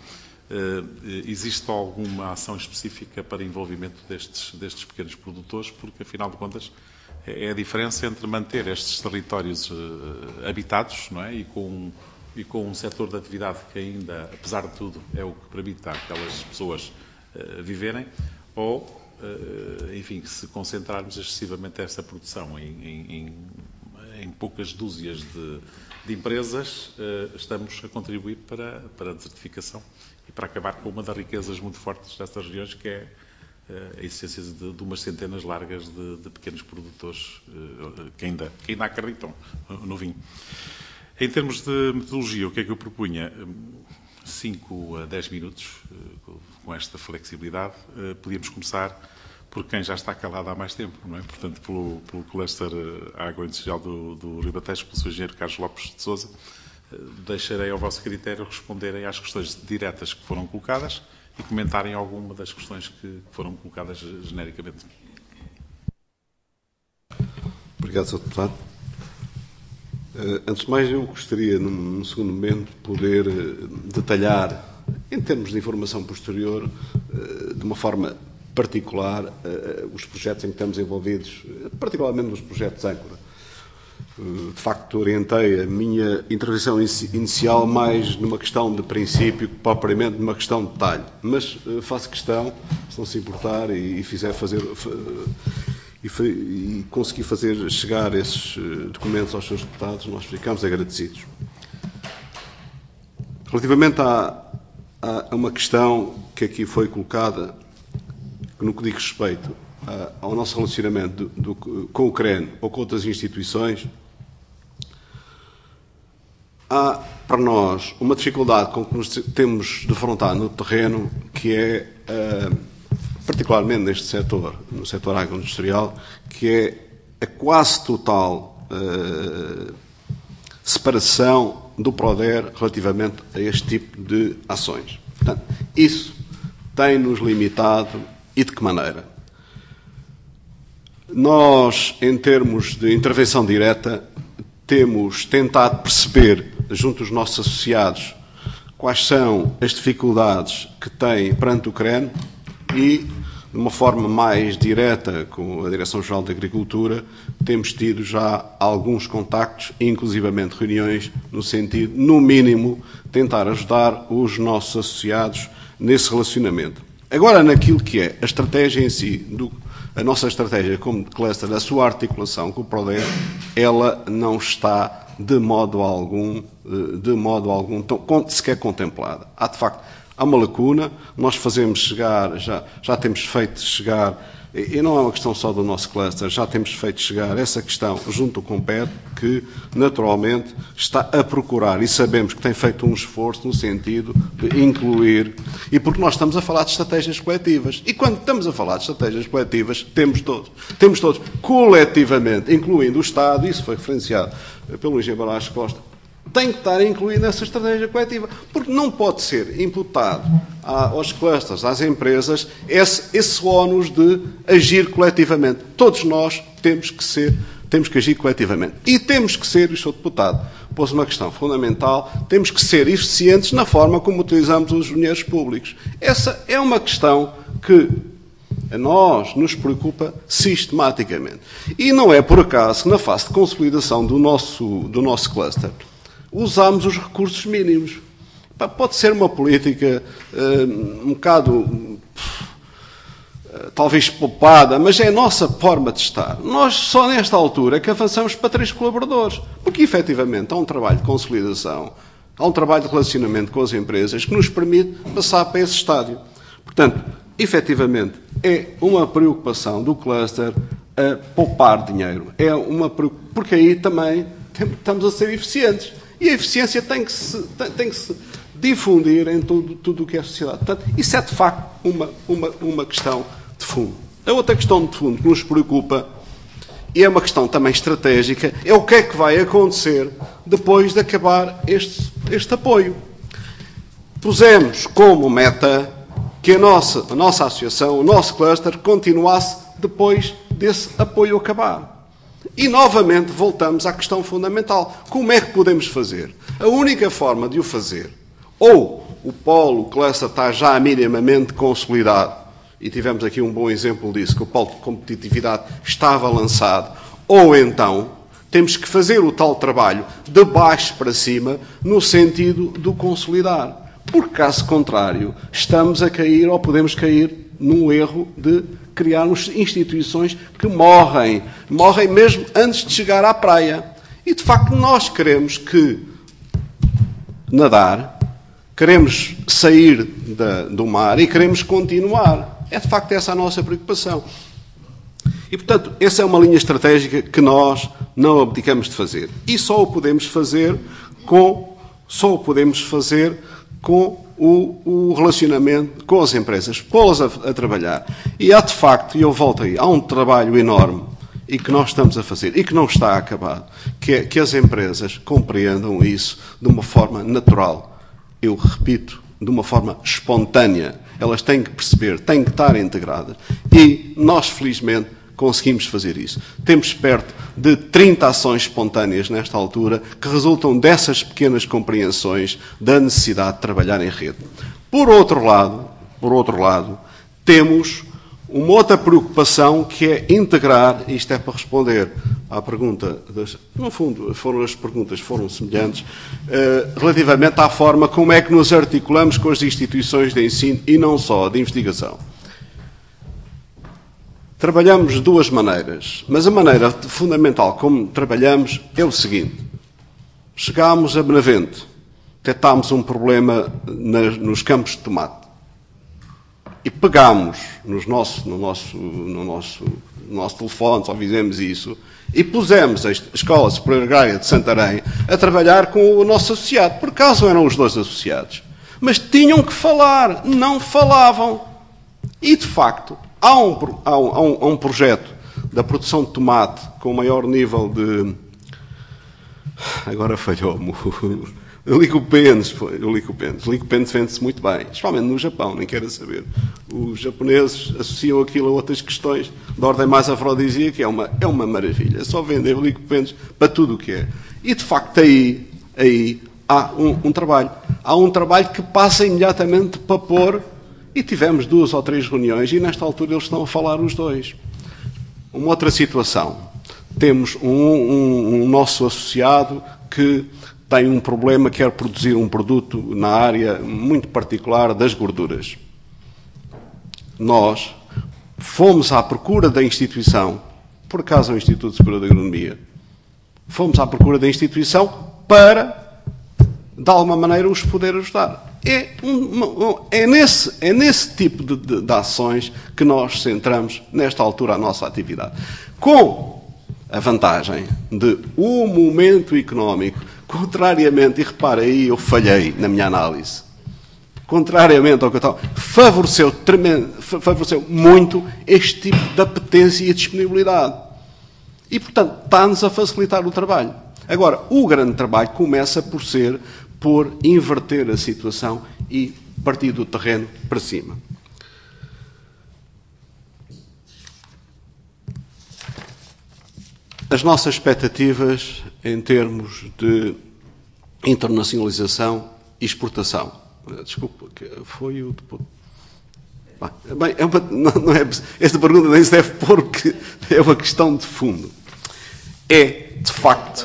existe alguma ação específica para envolvimento destes, destes pequenos produtores, porque, afinal de contas, é a diferença entre manter estes territórios habitados, não é? e com e com um setor de atividade que ainda, apesar de tudo, é o que permite aquelas pessoas uh, viverem, ou, uh, enfim, se concentrarmos excessivamente essa produção em, em, em, em poucas dúzias de, de empresas, uh, estamos a contribuir para, para a desertificação e para acabar com uma das riquezas muito fortes destas regiões, que é uh, a existência de, de umas centenas largas de, de pequenos produtores uh, que, ainda, que ainda acreditam no vinho. Em termos de metodologia, o que é que eu propunha? cinco a dez minutos, com esta flexibilidade. Podíamos começar por quem já está calado há mais tempo, não é? Portanto, pelo, pelo cluster agroindustrial do, do Ribatejo, pelo seu engenheiro Carlos Lopes de Sousa. Deixarei ao vosso critério responderem às questões diretas que foram colocadas e comentarem alguma das questões que foram colocadas genericamente. Obrigado, senhor Deputado. Antes de mais, eu gostaria, num segundo momento, poder detalhar, em termos de informação posterior, de uma forma particular, os projetos em que estamos envolvidos, particularmente nos projetos âncora. De facto, orientei a minha intervenção inicial mais numa questão de princípio que propriamente numa questão de detalhe. Mas faço questão, se não se importar, e fizer fazer... E, e conseguir fazer chegar esses documentos aos seus deputados, nós ficamos agradecidos. Relativamente a, a uma questão que aqui foi colocada, no que diz respeito a, ao nosso relacionamento do, do, com o C R E N ou com outras instituições, há para nós uma dificuldade com que nos temos de defrontar no terreno, que é... Uh, particularmente neste setor, no setor agroindustrial, que é a quase total uh, separação do PRODER relativamente a este tipo de ações. Portanto, isso tem-nos limitado, e de que maneira? Nós, em termos de intervenção direta, temos tentado perceber, junto dos nossos associados, quais são as dificuldades que têm perante o C R E N e, de uma forma mais direta com a Direção-Geral de Agricultura, temos tido já alguns contactos, inclusivamente reuniões, no sentido, no mínimo, tentar ajudar os nossos associados nesse relacionamento. Agora, naquilo que é a estratégia em si, do, a nossa estratégia como cluster, a sua articulação com o PRODER, ela não está de modo algum, de modo algum sequer contemplada. Há, de facto, há uma lacuna, nós fazemos chegar, já, já temos feito chegar, e não é uma questão só do nosso cluster, já temos feito chegar essa questão junto com o C O M P E T, que naturalmente está a procurar, e sabemos que tem feito um esforço no sentido de incluir, e porque nós estamos a falar de estratégias coletivas, e quando estamos a falar de estratégias coletivas, temos todos, temos todos coletivamente, incluindo o Estado, isso foi referenciado pelo engenheiro Barás Costa, tem que estar incluído nessa estratégia coletiva, porque não pode ser imputado aos clusters, às empresas, esse, esse ónus de agir coletivamente. Todos nós temos que ser, temos que agir coletivamente. E temos que ser, o senhor Deputado pôs uma questão fundamental, temos que ser eficientes na forma como utilizamos os dinheiros públicos. Essa é uma questão que a nós nos preocupa sistematicamente. E não é por acaso que na fase de consolidação do nosso, do nosso cluster usamos os recursos mínimos. Pode ser uma política uh, um bocado, uh, talvez poupada, mas é a nossa forma de estar. Nós só nesta altura é que avançamos para três colaboradores, porque efetivamente há um trabalho de consolidação, há um trabalho de relacionamento com as empresas que nos permite passar para esse estádio. Portanto, efetivamente, é uma preocupação do cluster a poupar dinheiro. É uma preocupação, porque aí também estamos a ser eficientes. E a eficiência tem que se, tem, tem que se difundir em tudo, tudo o que é a sociedade. Portanto, isso é, de facto, uma, uma, uma questão de fundo. A outra questão de fundo que nos preocupa, e é uma questão também estratégica, é o que é que vai acontecer depois de acabar este, este apoio. Pusemos como meta que a nossa, a nossa associação, o nosso cluster, continuasse depois desse apoio acabar. E, novamente, voltamos à questão fundamental. Como é que podemos fazer? A única forma de o fazer, ou o polo, o cluster, está já minimamente consolidado, e tivemos aqui um bom exemplo disso, que o polo de competitividade estava lançado, ou então temos que fazer o tal trabalho de baixo para cima, no sentido do consolidar. Porque, caso contrário, estamos a cair, ou podemos cair, num erro de criarmos instituições que morrem, morrem mesmo antes de chegar à praia. E, de facto, nós queremos que nadar, queremos sair da, do mar e queremos continuar. É, de facto, essa a nossa preocupação. E, portanto, essa é uma linha estratégica que nós não abdicamos de fazer. E só o podemos fazer com, só o podemos fazer com O, o relacionamento com as empresas, pô-las a, a trabalhar. E há, de facto, e eu volto aí, há um trabalho enorme e que nós estamos a fazer e que não está acabado, que é que as empresas compreendam isso de uma forma natural. Eu repito, de uma forma espontânea. Elas têm que perceber, têm que estar integradas. E nós, felizmente, conseguimos fazer isso. Temos perto de trinta ações espontâneas nesta altura que resultam dessas pequenas compreensões da necessidade de trabalhar em rede. Por outro lado, por outro lado, temos uma outra preocupação que é integrar, isto é para responder à pergunta, das, no fundo foram as perguntas foram semelhantes, eh, relativamente à forma como é que nos articulamos com as instituições de ensino e não só de investigação. Trabalhamos de duas maneiras, mas a maneira fundamental como trabalhamos é o seguinte. Chegámos a Benavente, detectámos um problema nas, nos campos de tomate. E pegámos nos nosso, no, nosso, no, nosso, no nosso telefone, só fizemos isso, e pusemos a Escola Superior Agrária de Santarém a trabalhar com o nosso associado. Por acaso eram os dois associados. Mas tinham que falar, não falavam. E, de facto, há um, há um, há um, há um projeto da produção de tomate com maior nível de... Agora falhou-me... O licopeno, o licopeno, o licopeno vende-se muito bem, especialmente no Japão, nem quero saber. Os japoneses associam aquilo a outras questões de ordem mais afrodisíaca, é uma, é uma maravilha. É só vender licopenos para tudo o que é. E, de facto, aí, aí há um, um trabalho. Há um trabalho que passa imediatamente para pôr, e tivemos duas ou três reuniões, e nesta altura eles estão a falar os dois. Uma outra situação. Temos um, um, um nosso associado que tem um problema, quer produzir um produto na área muito particular das gorduras. Nós fomos à procura da instituição, por acaso é o Instituto Superior de Agronomia, fomos à procura da instituição para, de alguma maneira, os poder ajudar. É, um, é, nesse, é nesse tipo de, de, de ações que nós centramos, nesta altura, a nossa atividade. Com a vantagem de o momento económico, contrariamente, e repara aí, eu falhei na minha análise, contrariamente ao que eu estava, favoreceu, tremendo, favoreceu muito este tipo de apetência e disponibilidade. E, portanto, está-nos a facilitar o trabalho. Agora, o grande trabalho começa por ser, por inverter a situação e partir do terreno para cima. As nossas expectativas em termos de internacionalização e exportação. Desculpa, foi o... Bem, é uma, não é, esta pergunta nem se deve pôr, porque é uma questão de fundo. É, de facto...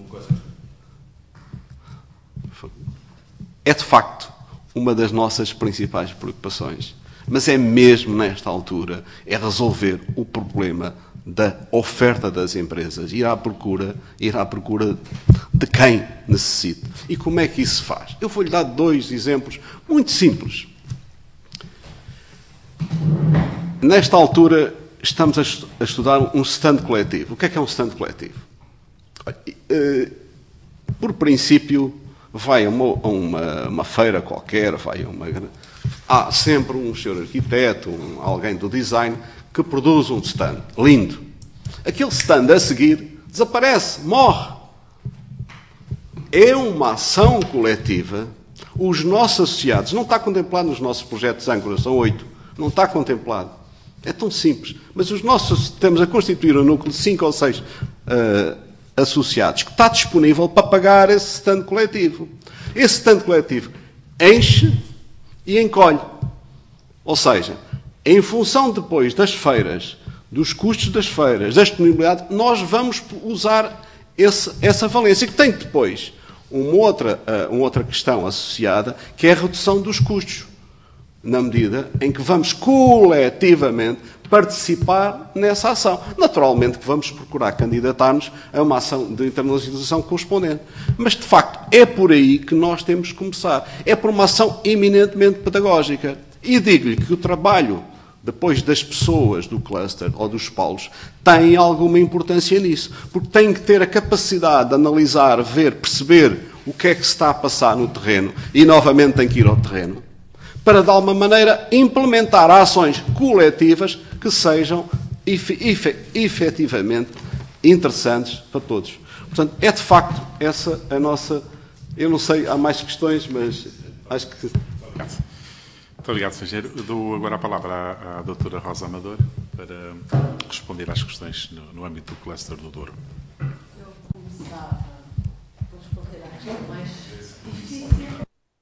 É, de facto, uma das nossas principais preocupações. Mas é mesmo, nesta altura, é resolver o problema da oferta das empresas, ir à procura, ir à procura de quem necessita. E como é que isso se faz? Eu vou-lhe dar dois exemplos muito simples. Nesta altura, estamos a estudar um stand coletivo. O que é que é um stand coletivo? Por princípio, vai a uma, uma, uma feira qualquer, vai a uma... Há sempre um senhor arquiteto, um, alguém do design, que produz um stand lindo. Aquele stand a seguir desaparece, morre. É uma ação coletiva. Os nossos associados, não está contemplado nos nossos projetos âncora, são oito, não está contemplado. É tão simples. Mas os nossos, estamos a constituir um núcleo de cinco ou seis uh, associados que está disponível para pagar esse stand coletivo. Esse stand coletivo enche e encolhe. Ou seja, em função depois das feiras, dos custos das feiras, da disponibilidade, nós vamos usar esse, essa valência, que tem depois uma outra, uh, uma outra questão associada, que é a redução dos custos, na medida em que vamos coletivamente participar nessa ação. Naturalmente que vamos procurar candidatar-nos a uma ação de internacionalização correspondente. Mas, de facto, é por aí que nós temos que começar. É por uma ação eminentemente pedagógica. E digo-lhe que o trabalho, depois das pessoas do cluster ou dos polos, tem alguma importância nisso. Porque têm que ter a capacidade de analisar, ver, perceber o que é que se está a passar no terreno e, novamente, têm que ir ao terreno para, de alguma maneira, implementar ações coletivas que sejam efetivamente interessantes para todos. Portanto, é de facto essa a nossa... Eu não sei, há mais questões, mas acho que... Obrigado. Muito obrigado, senhor Engenheiro. Dou agora a palavra à, à doutora Rosa Amador. para responder às questões no, no âmbito do cluster do Douro. Eu começava por responder à questão mais difícil.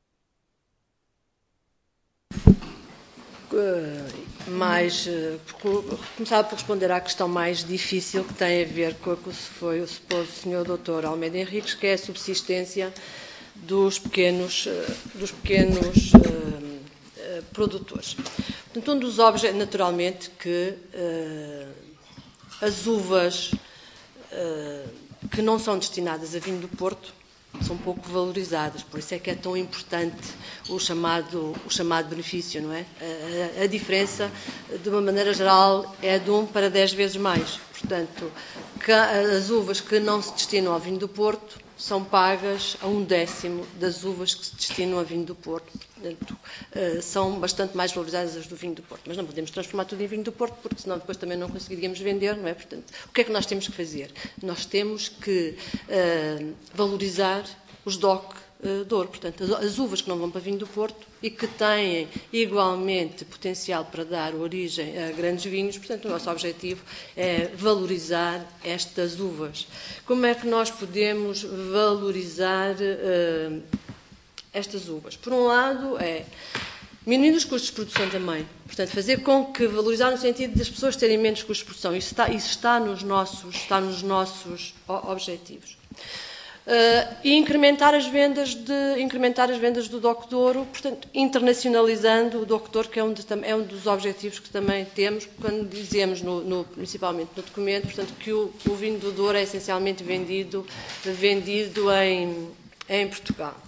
Mais, começava por responder à questão mais difícil, que tem a ver com o que foi o suposto senhor doutor Almeida Henriques, que é a subsistência dos pequenos, dos pequenos uh, uh, produtores. Portanto, um dos objetos, naturalmente, que uh, as uvas uh, que não são destinadas a vinho do Porto são pouco valorizadas, por isso é que é tão importante o chamado, o chamado benefício, não é? A, a diferença, de uma maneira geral, é de um para dez vezes mais. Portanto, as uvas que não se destinam ao vinho do Porto são pagas a um décimo das uvas que se destinam a vinho do Porto. Portanto, são bastante mais valorizadas as do vinho do Porto. Mas não podemos transformar tudo em vinho do Porto, porque senão depois também não conseguiríamos vender, não é? Portanto, o que é que nós temos que fazer? Nós temos que uh, valorizar os D O C uh, Douro. Portanto, as, as uvas que não vão para vinho do Porto e que têm igualmente potencial para dar origem a grandes vinhos. Portanto, o nosso objetivo é valorizar estas uvas. Como é que nós podemos valorizar uh, estas uvas? Por um lado, é diminuir os custos de produção também. Portanto, fazer com que, valorizar no sentido das pessoas terem menos custos de produção. Isso está, isso está, nos, nossos, está nos nossos objetivos. Uh, e incrementar as vendas de incrementar as vendas do D O C Douro, portanto, internacionalizando o D O C Douro, que é um, de, é um dos objetivos que também temos quando dizemos, no, no, principalmente no documento, portanto, que o, o vinho do Douro é essencialmente vendido, vendido em, em Portugal.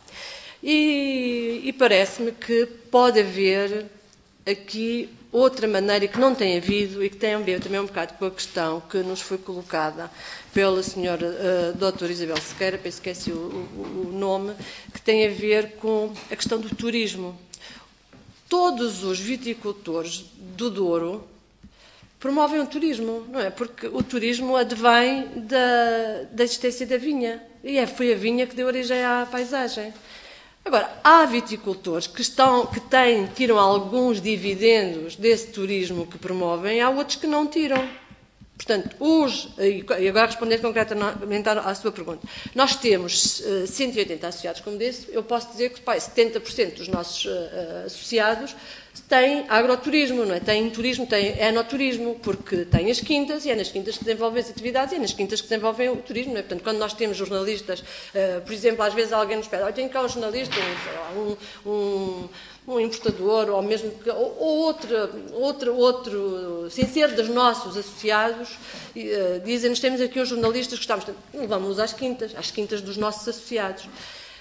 E, e parece-me que pode haver aqui outra maneira, e que não tem havido, e que tem a ver também um bocado com a questão que nos foi colocada pela senhora uh, doutora Isabel Sequeira, penso que esqueci o, o, o nome, que tem a ver com a questão do turismo. Todos os viticultores do Douro promovem o turismo, não é? Porque o turismo advém da, da existência da vinha, e é, foi a vinha que deu origem à paisagem. Agora, há viticultores que, estão, que têm, tiram alguns dividendos desse turismo que promovem, há outros que não tiram. Portanto, os, e agora respondendo concretamente à sua pergunta, nós temos uh, cento e oitenta associados como desse, eu posso dizer que pai, setenta por cento dos nossos uh, associados têm agroturismo, não é? Têm turismo, têm enoturismo, porque têm as quintas e é nas quintas que desenvolvem as atividades e é nas quintas que desenvolvem o turismo, não é? Portanto, quando nós temos jornalistas, uh, por exemplo, às vezes alguém nos pede, olha, tem cá um jornalista, um, um, um importador, ou mesmo, ou, ou outro, outro, outro, sem ser dos nossos associados, uh, dizem-nos, temos aqui uns jornalistas que gostamos, levamos-nos às quintas, às quintas dos nossos associados.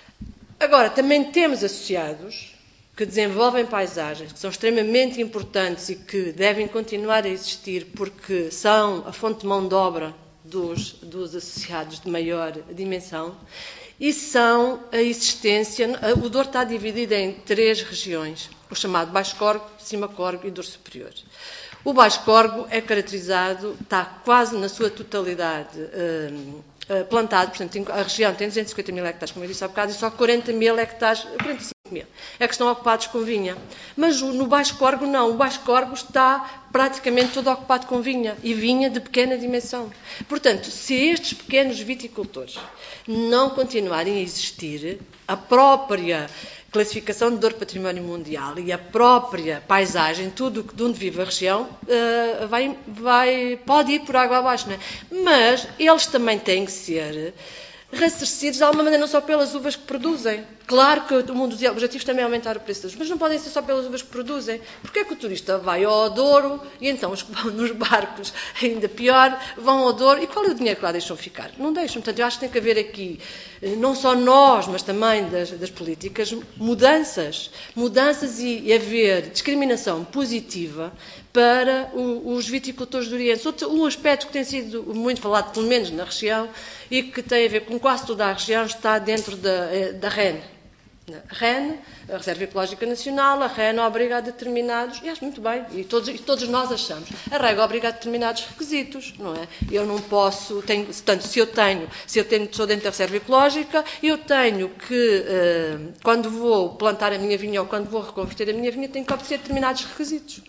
Agora, também temos associados que desenvolvem paisagens, que são extremamente importantes e que devem continuar a existir porque são a fonte de mão de obra dos, dos associados de maior dimensão, e são a existência... O Douro está dividido em três regiões, o chamado Baixo Corgo, Cima Corgo e Douro Superior. O Baixo Corgo é caracterizado, está quase na sua totalidade hum, plantado, portanto, a região tem duzentos e cinquenta mil hectares, como eu disse há bocado, e só quarenta mil hectares, quarenta e cinco mil, é que estão ocupados com vinha. Mas no Baixo Corgo não, o Baixo Corgo está praticamente todo ocupado com vinha, e vinha de pequena dimensão. Portanto, se estes pequenos viticultores não continuarem a existir, a própria classificação de Douro Património Mundial e a própria paisagem, tudo de onde vive a região, uh, vai, vai, pode ir por água abaixo, não é? Mas eles também têm que ser ressarcidos de alguma maneira, não só pelas uvas que produzem. Claro que um dos objetivos também é aumentar o preço das uvas, mas não podem ser só pelas uvas que produzem. Porque é que o turista vai ao Douro e então os que vão nos barcos, ainda pior, vão ao Douro e qual é o dinheiro que lá deixam ficar? Não deixam. Portanto, eu acho que tem que haver aqui, não só nós, mas também das, das políticas, mudanças. Mudanças e, e haver discriminação positiva para o, os viticultores dourienses. Outro, um aspecto que tem sido muito falado, pelo menos na região, e que tem a ver com quase toda a região, está dentro da, da R E N. A R E N, a Reserva Ecológica Nacional, a R E N obriga a determinados, e acho muito bem, e todos, e todos nós achamos, a regra obriga a determinados requisitos, não é? Eu não posso, tenho, portanto, se eu tenho, se eu tenho, sou dentro da Reserva Ecológica, eu tenho que, uh, quando vou plantar a minha vinha ou quando vou reconverter a minha vinha, tenho que obedecer determinados requisitos.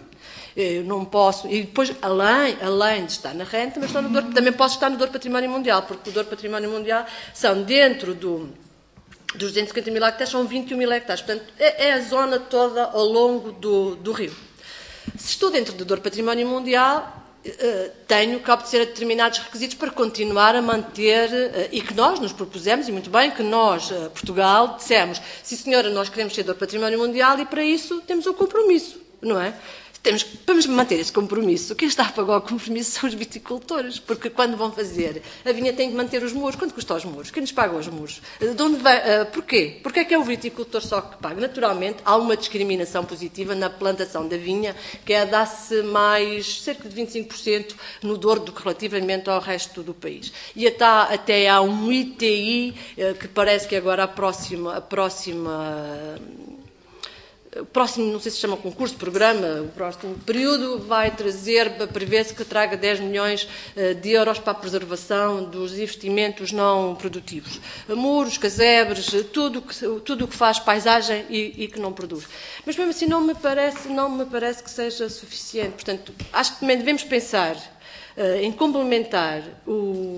Eu não posso, e depois, além, além de estar na renta, mas estou no Douro, também posso estar no Douro Património Mundial, porque o Douro Património Mundial são dentro do, dos duzentos e cinquenta mil hectares, são vinte e um mil hectares. Portanto, é, é a zona toda ao longo do, do rio. Se estou dentro do Douro Património Mundial, tenho que obedecer a determinados requisitos para continuar a manter, e que nós nos propusemos, e muito bem, que nós, Portugal, dissemos, sim senhora, nós queremos ser do Património Mundial e para isso temos um compromisso, não é? Temos que, para manter esse compromisso, quem está a pagar o compromisso são os viticultores, porque quando vão fazer, a vinha tem que manter os muros. Quanto custa os muros? Quem nos paga os muros? De onde vai, uh, porquê? Porquê é que é o viticultor só que paga? Naturalmente, há uma discriminação positiva na plantação da vinha, que é dar-se mais, cerca de vinte e cinco por cento no Douro do que relativamente ao resto do país. E até, até há um I T I, uh, que parece que agora a próxima... A próxima uh, O próximo, não sei se chama concurso, programa, o próximo período vai trazer, prevê-se que traga dez milhões de euros para a preservação dos investimentos não produtivos. Muros, casebres, tudo que, tudo o que faz paisagem e, e que não produz. Mas mesmo assim não me parece, não me parece que seja suficiente. Portanto, acho que também devemos pensar em complementar o,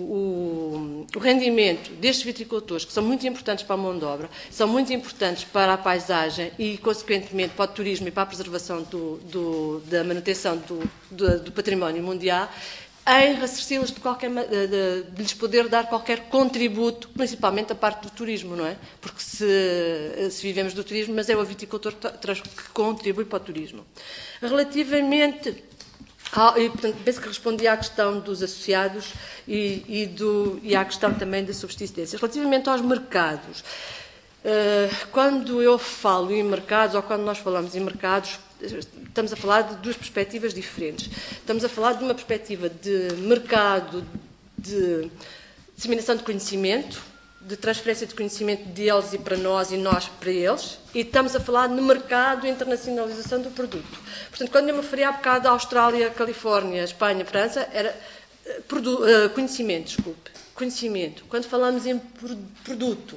o, o rendimento destes viticultores, que são muito importantes para a mão de obra, são muito importantes para a paisagem e, consequentemente, para o turismo e para a preservação do, do, da manutenção do, do, do património mundial, em ressarci-los de, qualquer, de, de lhes poder dar qualquer contributo, principalmente a parte do turismo, não é? Porque se, se vivemos do turismo, mas é o viticultor que contribui para o turismo. Relativamente... Ah, e, portanto, penso que respondi à questão dos associados e, e, do, e à questão também da subsistência. Relativamente aos mercados, uh, quando eu falo em mercados, ou quando nós falamos em mercados, estamos a falar de duas perspectivas diferentes. Estamos a falar de uma perspectiva de mercado, de disseminação de conhecimento, de transferência de conhecimento deles e para nós e nós para eles, e estamos a falar no mercado de internacionalização do produto. Portanto, quando eu me referi há bocado à Austrália, Califórnia, Espanha, França, era uh, conhecimento, desculpe, conhecimento. Quando falamos em produto,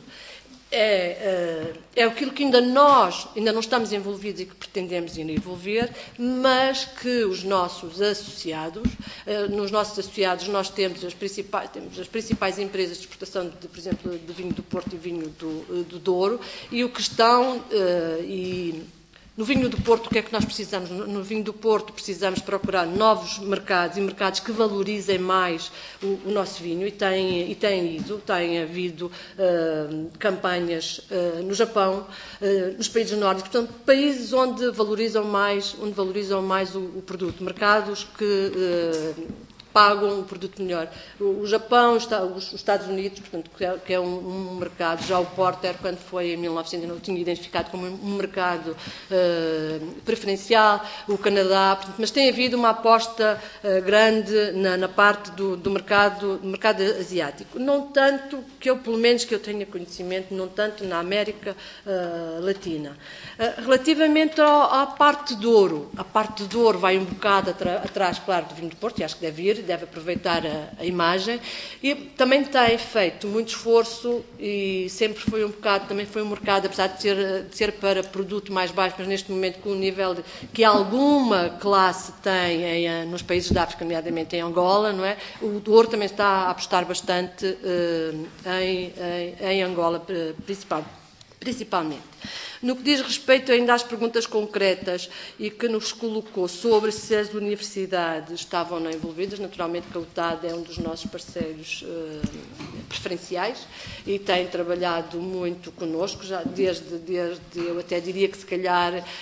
é, uh, é aquilo que ainda nós, ainda não estamos envolvidos e que pretendemos ainda envolver, mas que os nossos associados, uh, nos nossos associados nós temos as principais, temos as principais empresas de exportação, de, por exemplo, de vinho do Porto e vinho do, do Douro, e o que estão, uh, e no vinho do Porto, o que é que nós precisamos? No vinho do Porto precisamos procurar novos mercados e mercados que valorizem mais o, o nosso vinho, e tem, e tem ido, tem havido uh, campanhas uh, no Japão, uh, nos países nórdicos, portanto, países onde valorizam mais, onde valorizam mais o, o produto, mercados que uh, pagam um produto melhor. O, o Japão, está, os, os Estados Unidos, portanto, que é, que é um, um mercado, já o Porter, quando foi em mil e novecentos e nove, tinha identificado como um mercado uh, preferencial, o Canadá, portanto, mas tem havido uma aposta uh, grande na, na parte do, do, mercado, do mercado asiático. Não tanto, que eu, pelo menos que eu tenha conhecimento, não tanto na América uh, Latina. Uh, relativamente ao, à parte de ouro, a parte de ouro vai um bocado atrás, claro, do vinho do Porto, e acho que deve ir, deve aproveitar a, a imagem, e também tem feito muito esforço, e sempre foi um bocado, também foi um mercado, apesar de ser, de ser para produto mais baixo, mas neste momento com o nível de, que alguma classe tem em, nos países da África, nomeadamente em Angola, não é? O ouro também está a apostar bastante uh, em, em, em Angola, principal, principalmente. No que diz respeito ainda às perguntas concretas e que nos colocou sobre se as universidades estavam ou não envolvidas, naturalmente que a U T A D é um dos nossos parceiros uh, preferenciais e tem trabalhado muito connosco, já desde, desde, eu até diria que se calhar uh,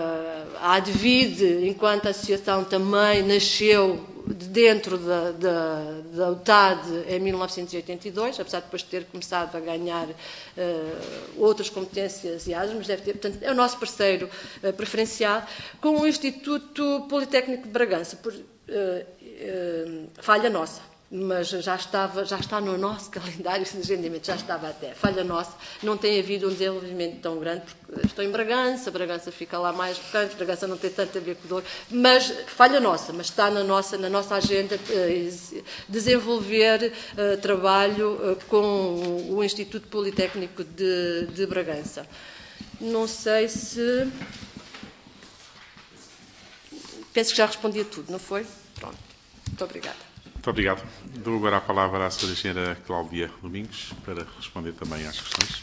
a ADVID, enquanto associação, também nasceu dentro da, da, da U T A D em mil novecentos e oitenta e dois, apesar de depois ter começado a ganhar uh, outras competências e áreas, mas deve ter, portanto, é o nosso parceiro uh, preferencial, com o Instituto Politécnico de Bragança, por uh, uh, falha nossa, mas já, estava, já está no nosso calendário de agendamento, já estava até, falha nossa, não tem havido um desenvolvimento tão grande, porque estou em Bragança, Bragança fica lá mais bocante, Bragança não tem tanto a ver com o Douro, mas falha nossa, mas está na nossa, na nossa agenda uh, desenvolver uh, trabalho uh, com o Instituto Politécnico de, de Bragança. Não sei se... penso que já respondi a tudo, não foi? Pronto. Muito obrigada. Muito obrigado. Dou agora a palavra à senhora Engenheira Cláudia Domingos para responder também às questões.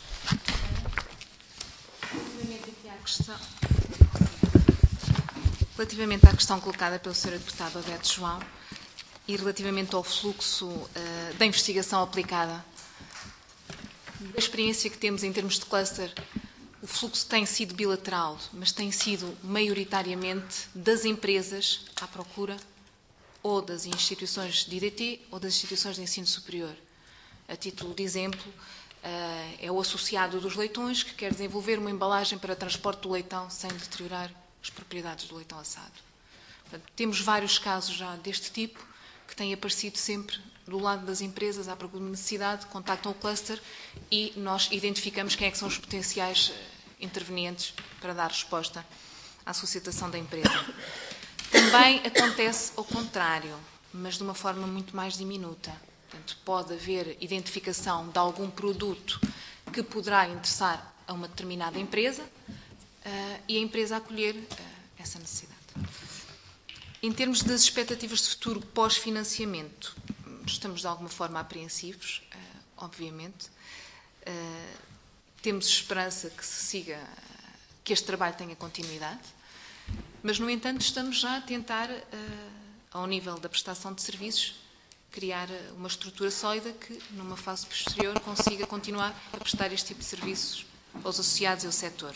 Relativamente aqui à questão, relativamente à questão colocada pelo senhor Deputado Alberto João e relativamente ao fluxo uh, da investigação aplicada, a experiência que temos em termos de cluster, o fluxo tem sido bilateral, mas tem sido maioritariamente das empresas à procura ou das instituições de I D T ou das instituições de ensino superior. A título de exemplo, é o associado dos leitões que quer desenvolver uma embalagem para transporte do leitão sem deteriorar as propriedades do leitão assado. Portanto, temos vários casos já deste tipo que têm aparecido sempre do lado das empresas à procura de necessidade, contactam o cluster e nós identificamos quem é que são os potenciais intervenientes para dar resposta à solicitação da empresa. Também acontece ao contrário, mas de uma forma muito mais diminuta. Portanto, pode haver identificação de algum produto que poderá interessar a uma determinada empresa uh, e a empresa acolher uh, essa necessidade. Em termos das expectativas de futuro pós-financiamento, estamos de alguma forma apreensivos, uh, obviamente. Uh, temos esperança que se siga, que este trabalho tenha continuidade, mas, no entanto, estamos já a tentar, uh, ao nível da prestação de serviços, criar uma estrutura sólida que, numa fase posterior, consiga continuar a prestar este tipo de serviços aos associados e ao setor.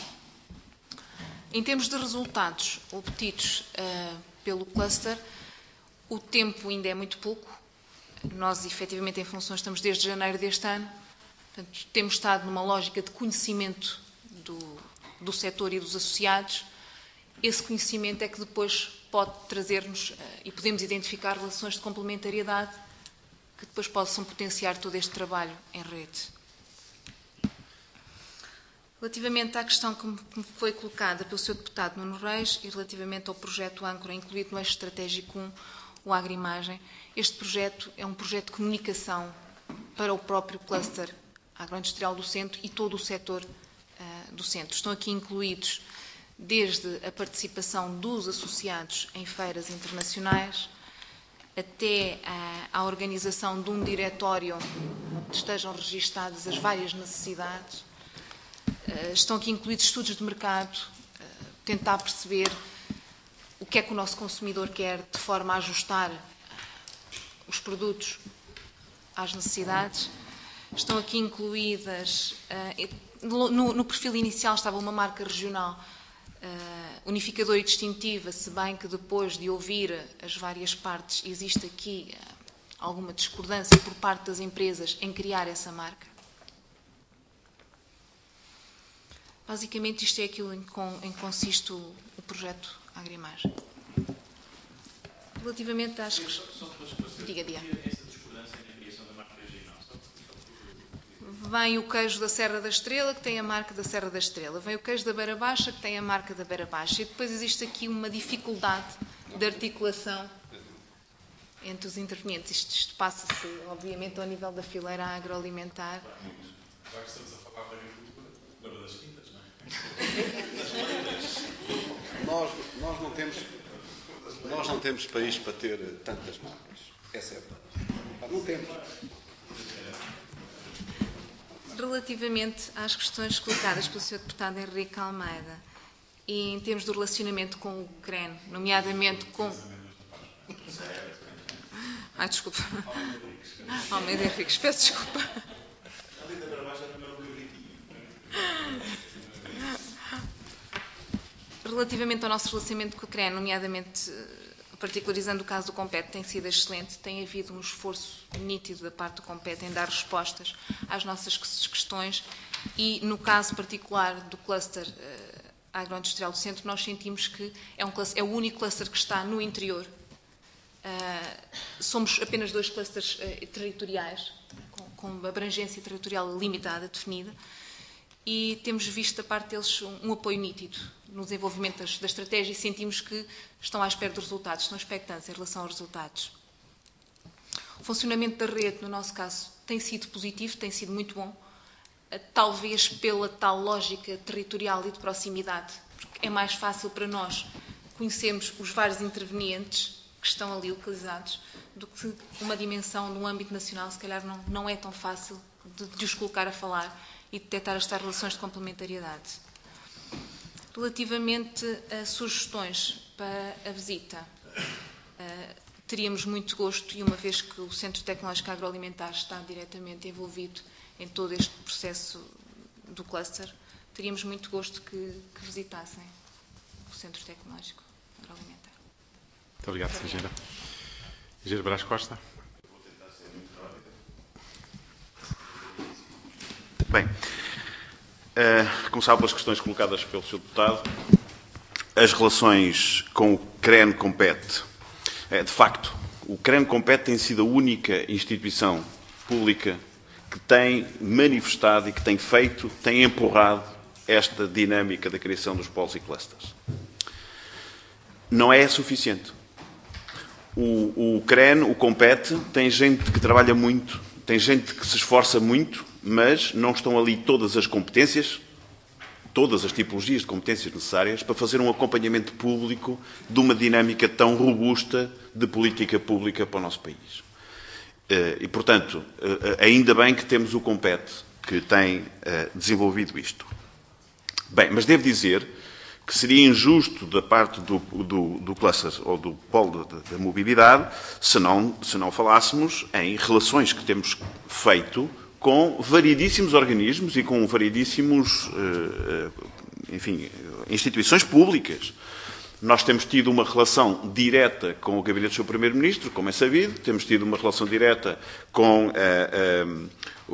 Em termos de resultados obtidos uh, pelo cluster, o tempo ainda é muito pouco. Nós, efetivamente, em funções, estamos desde janeiro deste ano. Portanto, temos estado numa lógica de conhecimento do, do setor e dos associados. Esse conhecimento é que depois pode trazer-nos uh, e podemos identificar relações de complementariedade que depois possam potenciar todo este trabalho em rede. Relativamente à questão que me foi colocada pelo senhor Deputado Nuno Reis e relativamente ao projeto âncora incluído no eixo estratégico um, o Agroimagem, este projeto é um projeto de comunicação para o próprio cluster agroindustrial do centro e todo o setor uh, do centro. Estão aqui incluídos desde a participação dos associados em feiras internacionais até a, a organização de um diretório onde estejam registadas as várias necessidades. Uh, estão aqui incluídos estudos de mercado, uh, tentar perceber o que é que o nosso consumidor quer de forma a ajustar uh, os produtos às necessidades. Estão aqui incluídas, uh, no, no perfil inicial estava uma marca regional Uh, unificadora e distintiva, se bem que depois de ouvir as várias partes existe aqui uh, alguma discordância por parte das empresas em criar essa marca. Basicamente isto é aquilo em que consiste o, o projeto Agroimagem. Relativamente às... Diga, diga. Vem o queijo da Serra da Estrela, que tem a marca da Serra da Estrela. Vem o queijo da Beira Baixa, que tem a marca da Beira Baixa. E depois existe aqui uma dificuldade de articulação entre os intervenientes. Isto, isto passa-se, obviamente, ao nível da fileira agroalimentar. Já que estamos a falar da agricultura, lembra das quintas, não é? Nós, nós, não temos, nós não temos país para ter tantas marcas. Essa é a verdade. Não temos. Relativamente às questões colocadas pelo senhor Deputado Henrique Almeida e em termos do relacionamento com o C R E N, nomeadamente com... Ai, desculpa. Almeida Henriques, peço desculpa. Relativamente ao nosso relacionamento com o C R E N, nomeadamente... particularizando o caso do Compete, tem sido excelente, tem havido um esforço nítido da parte do Compete em dar respostas às nossas questões e, no caso particular do cluster uh, agroindustrial do centro, nós sentimos que é, um cluster, é o único cluster que está no interior. Uh, somos apenas dois clusters uh, territoriais, com, com abrangência territorial limitada, definida, e temos visto da parte deles um, um apoio nítido no desenvolvimento das, da estratégia e sentimos que estão à espera dos resultados, estão expectantes em relação aos resultados. O funcionamento da rede, no nosso caso, tem sido positivo, tem sido muito bom, talvez pela tal lógica territorial e de proximidade, porque é mais fácil para nós conhecemos os vários intervenientes que estão ali localizados, do que uma dimensão no âmbito nacional, se calhar não, não é tão fácil de, de os colocar a falar e detectar estas relações de complementariedade. Relativamente a sugestões para a visita, uh, teríamos muito gosto, e uma vez que o Centro Tecnológico Agroalimentar está diretamente envolvido em todo este processo do cluster, teríamos muito gosto que, que visitassem o Centro Tecnológico Agroalimentar. Muito obrigado, Sra. Engenheira. Engenheiro Brás Costa. Bem, uh, começar pelas questões colocadas pelo senhor Deputado. As relações com o CREN Compete. Uh, de facto, o CREN Compete tem sido a única instituição pública que tem manifestado e que tem feito, tem empurrado esta dinâmica da criação dos polos e clusters. Não é suficiente. O, o CREN, o Compete, tem gente que trabalha muito, tem gente que se esforça muito, mas não estão ali todas as competências, todas as tipologias de competências necessárias para fazer um acompanhamento público de uma dinâmica tão robusta de política pública para o nosso país. E, portanto, ainda bem que temos o Compete, que tem desenvolvido isto. Bem, mas devo dizer que seria injusto da parte do, do, do cluster ou do polo da, da mobilidade se não, se não falássemos em relações que temos feito com variedíssimos organismos e com variedíssimos, enfim, instituições públicas. Nós temos tido uma relação direta com o Gabinete do seu Primeiro-Ministro, como é sabido, temos tido uma relação direta com uh, uh,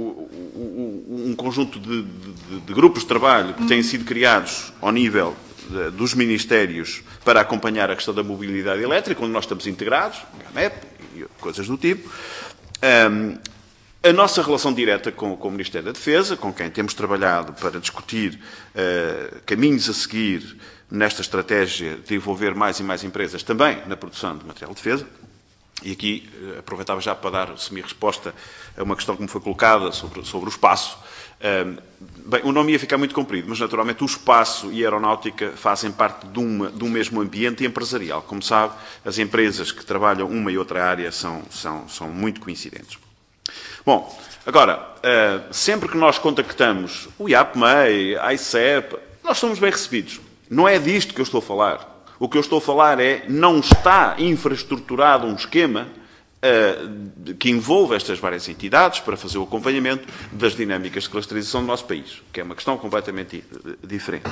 uh, um conjunto de, de, de grupos de trabalho que têm sido criados ao nível de, dos Ministérios para acompanhar a questão da mobilidade elétrica, onde nós estamos integrados, G A M E P e coisas do tipo. Um, A nossa relação direta com, com o Ministério da Defesa, com quem temos trabalhado para discutir uh, caminhos a seguir nesta estratégia de envolver mais e mais empresas também na produção de material de defesa. E aqui uh, aproveitava já para dar semi-resposta a uma questão que me foi colocada sobre, sobre o espaço. Uh, bem, o nome ia ficar muito comprido, mas naturalmente o espaço e a aeronáutica fazem parte de, uma, de um mesmo ambiente empresarial. Como sabe, as empresas que trabalham uma e outra área são, são, são muito coincidentes. Bom, agora, sempre que nós contactamos o I A P M E I, a I C E P, nós somos bem recebidos. Não é disto que eu estou a falar. O que eu estou a falar é, não está infraestruturado um esquema uh, que envolve estas várias entidades para fazer o acompanhamento das dinâmicas de clusterização do nosso país, que é uma questão completamente diferente.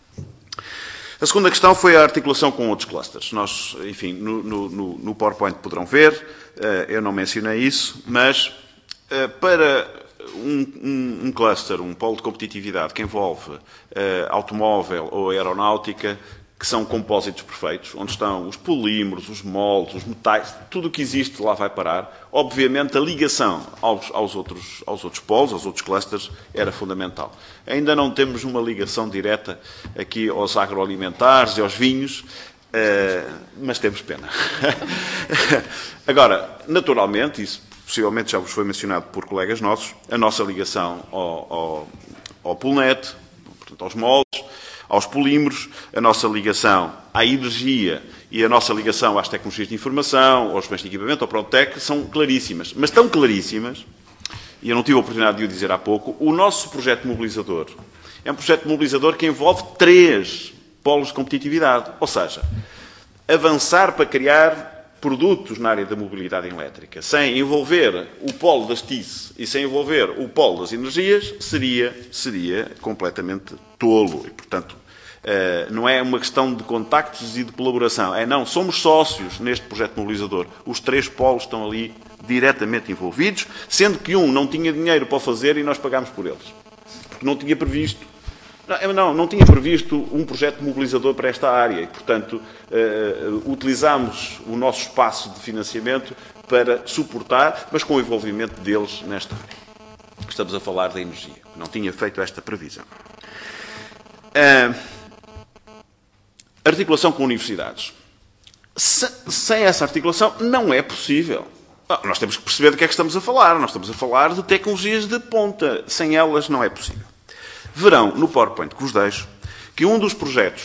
A segunda questão foi a articulação com outros clusters. Nós, enfim, no, no, no PowerPoint poderão ver, uh, eu não mencionei isso, mas uh, para um, um, um cluster, um polo de competitividade que envolve uh, automóvel ou aeronáutica, que são compósitos perfeitos, onde estão os polímeros, os moldes, os metais, tudo o que existe lá vai parar. Obviamente, a ligação aos, aos, outros, aos outros polos, aos outros clusters, era fundamental. Ainda não temos uma ligação direta aqui aos agroalimentares e aos vinhos, mas temos pena. Agora, naturalmente, isso possivelmente já vos foi mencionado por colegas nossos, a nossa ligação ao, ao, ao Poolnet, portanto, aos moldes, aos polímeros, a nossa ligação à energia e a nossa ligação às tecnologias de informação, aos bens de equipamento, ao Protec, são claríssimas. Mas tão claríssimas, e eu não tive a oportunidade de o dizer há pouco, o nosso projeto mobilizador é um projeto mobilizador que envolve três polos de competitividade. Ou seja, avançar para criar produtos na área da mobilidade elétrica, sem envolver o polo das T I C e sem envolver o polo das energias, seria, seria completamente tolo. E, portanto, não é uma questão de contactos e de colaboração. É não, somos sócios neste projeto mobilizador. Os três polos estão ali diretamente envolvidos, sendo que um não tinha dinheiro para o fazer e nós pagámos por eles. Porque não tinha previsto Não, não, não tinha previsto um projeto mobilizador para esta área e, portanto, uh, utilizámos o nosso espaço de financiamento para suportar, mas com o envolvimento deles nesta área. Estamos a falar da energia. Não tinha feito esta previsão. Uh, articulação com universidades. Se, sem essa articulação não é possível. Ah, nós temos que perceber do que é que estamos a falar. Nós estamos a falar de tecnologias de ponta. Sem elas não é possível. Verão, no PowerPoint que vos deixo, que um dos projetos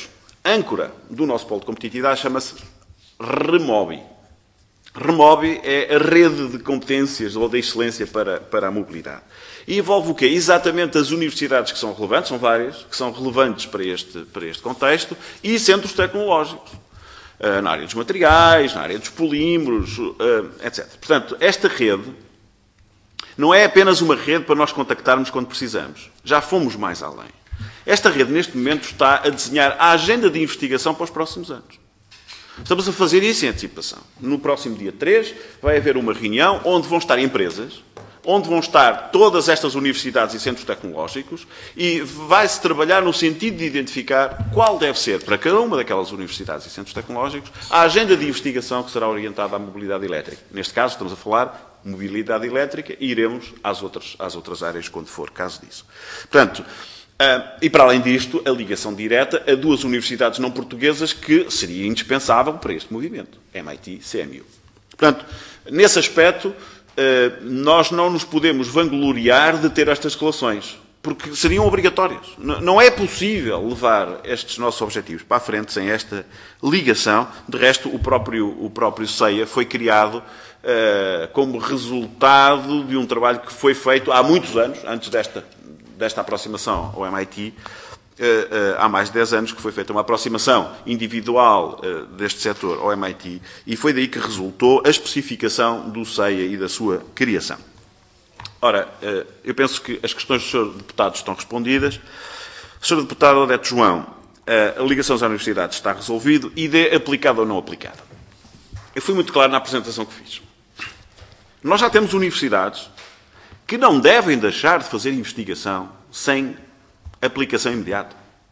âncora do nosso polo de competitividade chama-se Remobi. Remobi é a rede de competências ou de excelência para, para a mobilidade. E envolve o quê? Exatamente as universidades que são relevantes, são várias, que são relevantes para este, para este contexto, e centros tecnológicos, uh, na área dos materiais, na área dos polímeros, uh, etcétera. Portanto, esta rede não é apenas uma rede para nós contactarmos quando precisamos. Já fomos mais além. Esta rede, neste momento, está a desenhar a agenda de investigação para os próximos anos. Estamos a fazer isso em antecipação. No próximo dia três vai haver uma reunião onde vão estar empresas, onde vão estar todas estas universidades e centros tecnológicos, e vai-se trabalhar no sentido de identificar qual deve ser, para cada uma daquelas universidades e centros tecnológicos, a agenda de investigação que será orientada à mobilidade elétrica. Neste caso, estamos a falar de mobilidade elétrica e iremos às outras, às outras áreas quando for caso disso. Portanto, Uh, e, para além disto, a ligação direta a duas universidades não portuguesas que seria indispensável para este movimento, M I T e C M U. Portanto, nesse aspecto, uh, nós não nos podemos vangloriar de ter estas relações, porque seriam obrigatórias. N- não é possível levar estes nossos objetivos para a frente sem esta ligação. De resto, o próprio, o próprio CEIA foi criado uh, como resultado de um trabalho que foi feito há muitos anos, antes desta desta aproximação ao M I T, há mais de dez anos que foi feita uma aproximação individual deste setor ao M I T, e foi daí que resultou a especificação do CEIA e da sua criação. Ora, eu penso que as questões do senhor Deputado estão respondidas. senhor Deputado Odete João, a ligação às universidades está resolvido, e de aplicada ou não aplicada. Eu fui muito claro na apresentação que fiz. Nós já temos universidades que não devem deixar de fazer investigação sem aplicação imediata.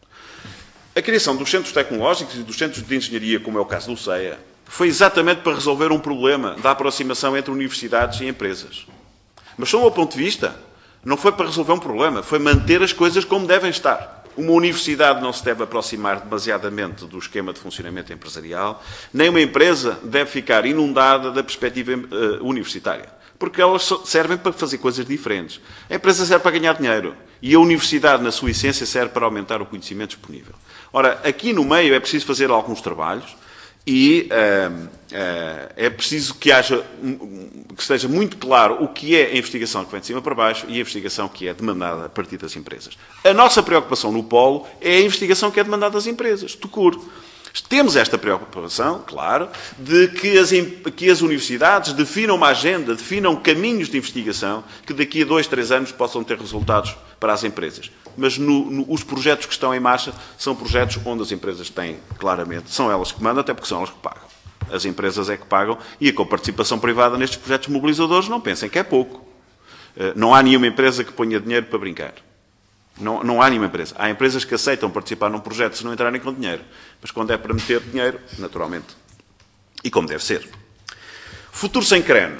A criação dos centros tecnológicos e dos centros de engenharia, como é o caso do CEIA, foi exatamente para resolver um problema da aproximação entre universidades e empresas. Mas, sob o meu ponto de vista, não foi para resolver um problema, foi manter as coisas como devem estar. Uma universidade não se deve aproximar demasiadamente do esquema de funcionamento empresarial, nem uma empresa deve ficar inundada da perspectiva uh, universitária. Porque elas servem para fazer coisas diferentes. A empresa serve para ganhar dinheiro. E a universidade, na sua essência, serve para aumentar o conhecimento disponível. Ora, aqui no meio é preciso fazer alguns trabalhos e uh, uh, é preciso que haja, que esteja muito claro o que é a investigação que vem de cima para baixo e a investigação que é demandada a partir das empresas. A nossa preocupação no polo é a investigação que é demandada das empresas, tucur. Temos esta preocupação, claro, de que as, que as universidades definam uma agenda, definam caminhos de investigação que daqui a dois, três anos possam ter resultados para as empresas. Mas no, no, os projetos que estão em marcha são projetos onde as empresas têm, claramente, são elas que mandam, até porque são elas que pagam. As empresas é que pagam, e a coparticipação privada nestes projetos mobilizadores, não pensem que é pouco. Não há nenhuma empresa que ponha dinheiro para brincar. Não, não há nenhuma empresa. Há empresas que aceitam participar num projeto se não entrarem com dinheiro. Mas quando é para meter dinheiro, naturalmente. E como deve ser. Futuro sem crânio.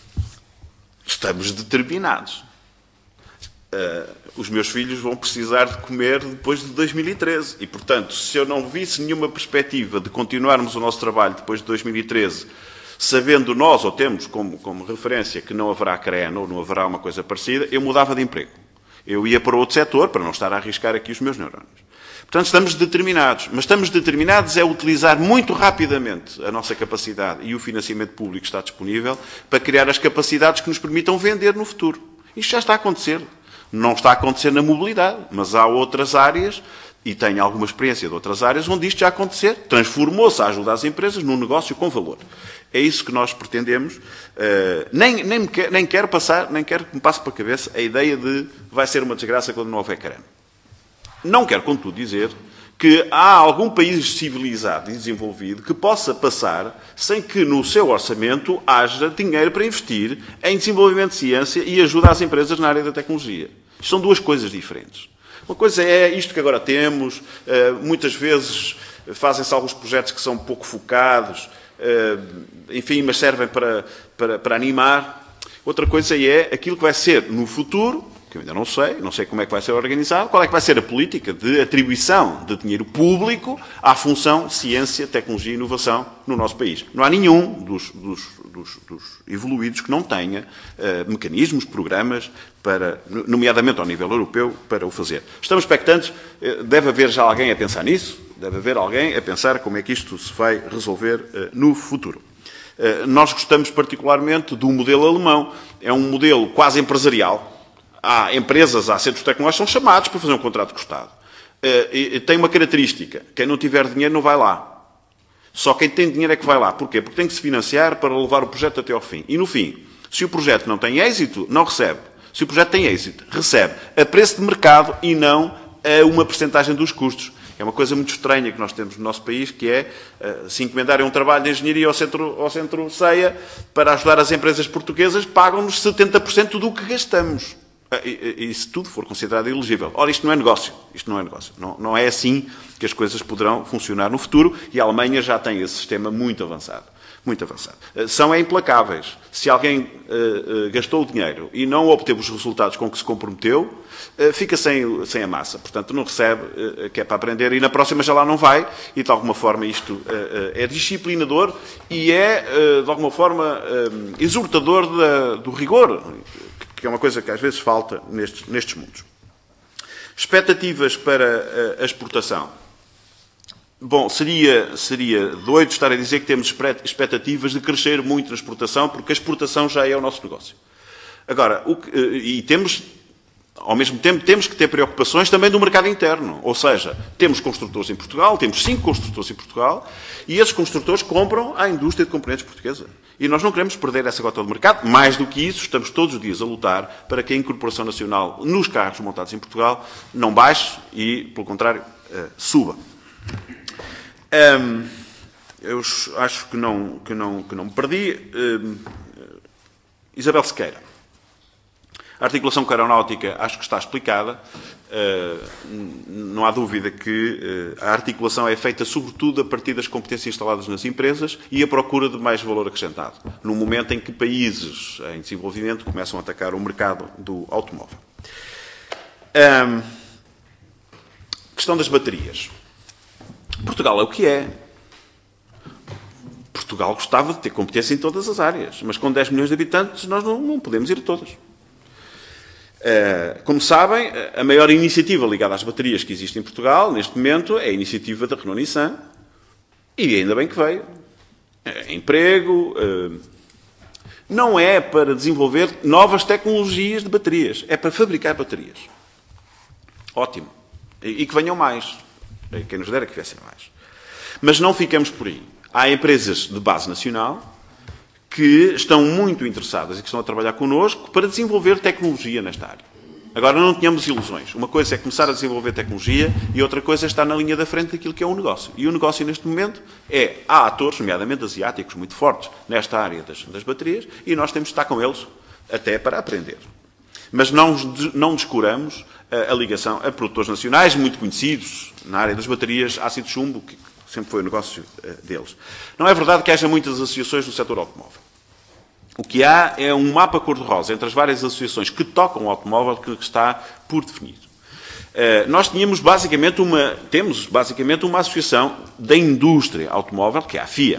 Estamos determinados. Uh, os meus filhos vão precisar de comer depois de dois mil e treze. E, portanto, se eu não visse nenhuma perspectiva de continuarmos o nosso trabalho depois de dois mil e treze, sabendo nós, ou temos como, como referência, que não haverá crânio ou não haverá uma coisa parecida, eu mudava de emprego. Eu ia para outro setor, para não estar a arriscar aqui os meus neurónios. Portanto, estamos determinados. Mas estamos determinados é utilizar muito rapidamente a nossa capacidade e o financiamento público que está disponível para criar as capacidades que nos permitam vender no futuro. Isto já está a acontecer. Não está a acontecer na mobilidade, mas há outras áreas, e tenho alguma experiência de outras áreas, onde isto já acontecer. Transformou-se a ajuda às empresas num negócio com valor. É isso que nós pretendemos. Uh, nem, nem, me quer, nem quero passar, nem quero que me passe para a cabeça a ideia de vai ser uma desgraça quando não houver crânio. Não quero, contudo, dizer que há algum país civilizado e desenvolvido que possa passar sem que no seu orçamento haja dinheiro para investir em desenvolvimento de ciência e ajuda às empresas na área da tecnologia. Isto são duas coisas diferentes. Uma coisa é isto que agora temos, uh, muitas vezes fazem-se alguns projetos que são pouco focados, enfim, mas servem para, para, para animar. Outra coisa é aquilo que vai ser no futuro, que eu ainda não sei, não sei como é que vai ser organizado, qual é que vai ser a política de atribuição de dinheiro público à função ciência, tecnologia e inovação no nosso país. Não há nenhum dos, dos, dos, dos evoluídos que não tenha uh, mecanismos, programas, para, nomeadamente ao nível europeu, para o fazer. Estamos expectantes, uh, deve haver já alguém a pensar nisso, deve haver alguém a pensar como é que isto se vai resolver uh, no futuro. Uh, nós gostamos particularmente do modelo alemão. É um modelo quase empresarial. Há empresas, há centros tecnológicos que são chamados para fazer um contrato com o Estado. Uh, e, tem uma característica. Quem não tiver dinheiro não vai lá. Só quem tem dinheiro é que vai lá. Porquê? Porque tem que se financiar para levar o projeto até ao fim. E no fim, se o projeto não tem êxito, não recebe. Se o projeto tem êxito, recebe a preço de mercado e não a uma percentagem dos custos. É uma coisa muito estranha que nós temos no nosso país, que é, se encomendarem um trabalho de engenharia ao centro, ao centro CEIA para ajudar as empresas portuguesas, pagam-nos setenta por cento do que gastamos. E, e se tudo for considerado elegível. Ora, isto não é negócio. Isto não é negócio. Não, não é assim que as coisas poderão funcionar no futuro, e a Alemanha já tem esse sistema muito avançado. Muito avançado. São é implacáveis. Se alguém uh, uh, gastou o dinheiro e não obteve os resultados com que se comprometeu, uh, fica sem, sem a massa. Portanto, não recebe, uh, que é para aprender, e na próxima já lá não vai, e de alguma forma isto uh, uh, é disciplinador e é, uh, de alguma forma, uh, exortador da, do rigor, que é uma coisa que às vezes falta nestes, nestes mundos. Expectativas para a exportação. Bom, seria, seria doido estar a dizer que temos expectativas de crescer muito na exportação, porque a exportação já é o nosso negócio. Agora, o que, e temos, ao mesmo tempo, temos que ter preocupações também do mercado interno. Ou seja, temos construtores em Portugal, temos cinco construtores em Portugal, e esses construtores compram à indústria de componentes portuguesa. E nós não queremos perder essa cota de mercado. Mais do que isso, estamos todos os dias a lutar para que a incorporação nacional nos carros montados em Portugal não baixe e, pelo contrário, suba. Um, eu acho que não, que não, que não me perdi. Um, Isabel Sequeira. A articulação com a aeronáutica acho que está explicada. Uh, não há dúvida que uh, a articulação é feita sobretudo a partir das competências instaladas nas empresas e a procura de mais valor acrescentado, no momento em que países em desenvolvimento começam a atacar o mercado do automóvel. Um, questão das baterias. Portugal é o que é. Portugal gostava de ter competência em todas as áreas, mas com dez milhões de habitantes nós não, não podemos ir a todas. Como sabem, a maior iniciativa ligada às baterias que existe em Portugal, neste momento, é a iniciativa da Renault-Nissan, e ainda bem que veio. É emprego, não é para desenvolver novas tecnologias de baterias, é para fabricar baterias. Ótimo. E que venham mais. Quem nos dera que viessem mais. Mas não ficamos por aí. Há empresas de base nacional que estão muito interessadas e que estão a trabalhar connosco para desenvolver tecnologia nesta área. Agora, não tenhamos ilusões. Uma coisa é começar a desenvolver tecnologia e outra coisa é estar na linha da frente daquilo que é um negócio. E o negócio, neste momento, é... Há atores, nomeadamente asiáticos, muito fortes nesta área das, das baterias, e nós temos de estar com eles até para aprender. Mas não, não descuramos a, a ligação a produtores nacionais muito conhecidos na área das baterias, ácido chumbo, que sempre foi o negócio uh, deles. Não é verdade que haja muitas associações no setor automóvel. O que há é um mapa cor-de-rosa entre as várias associações que tocam o automóvel que está por definido. Uh, nós tínhamos basicamente uma, temos basicamente uma associação da indústria automóvel, que é a F I A.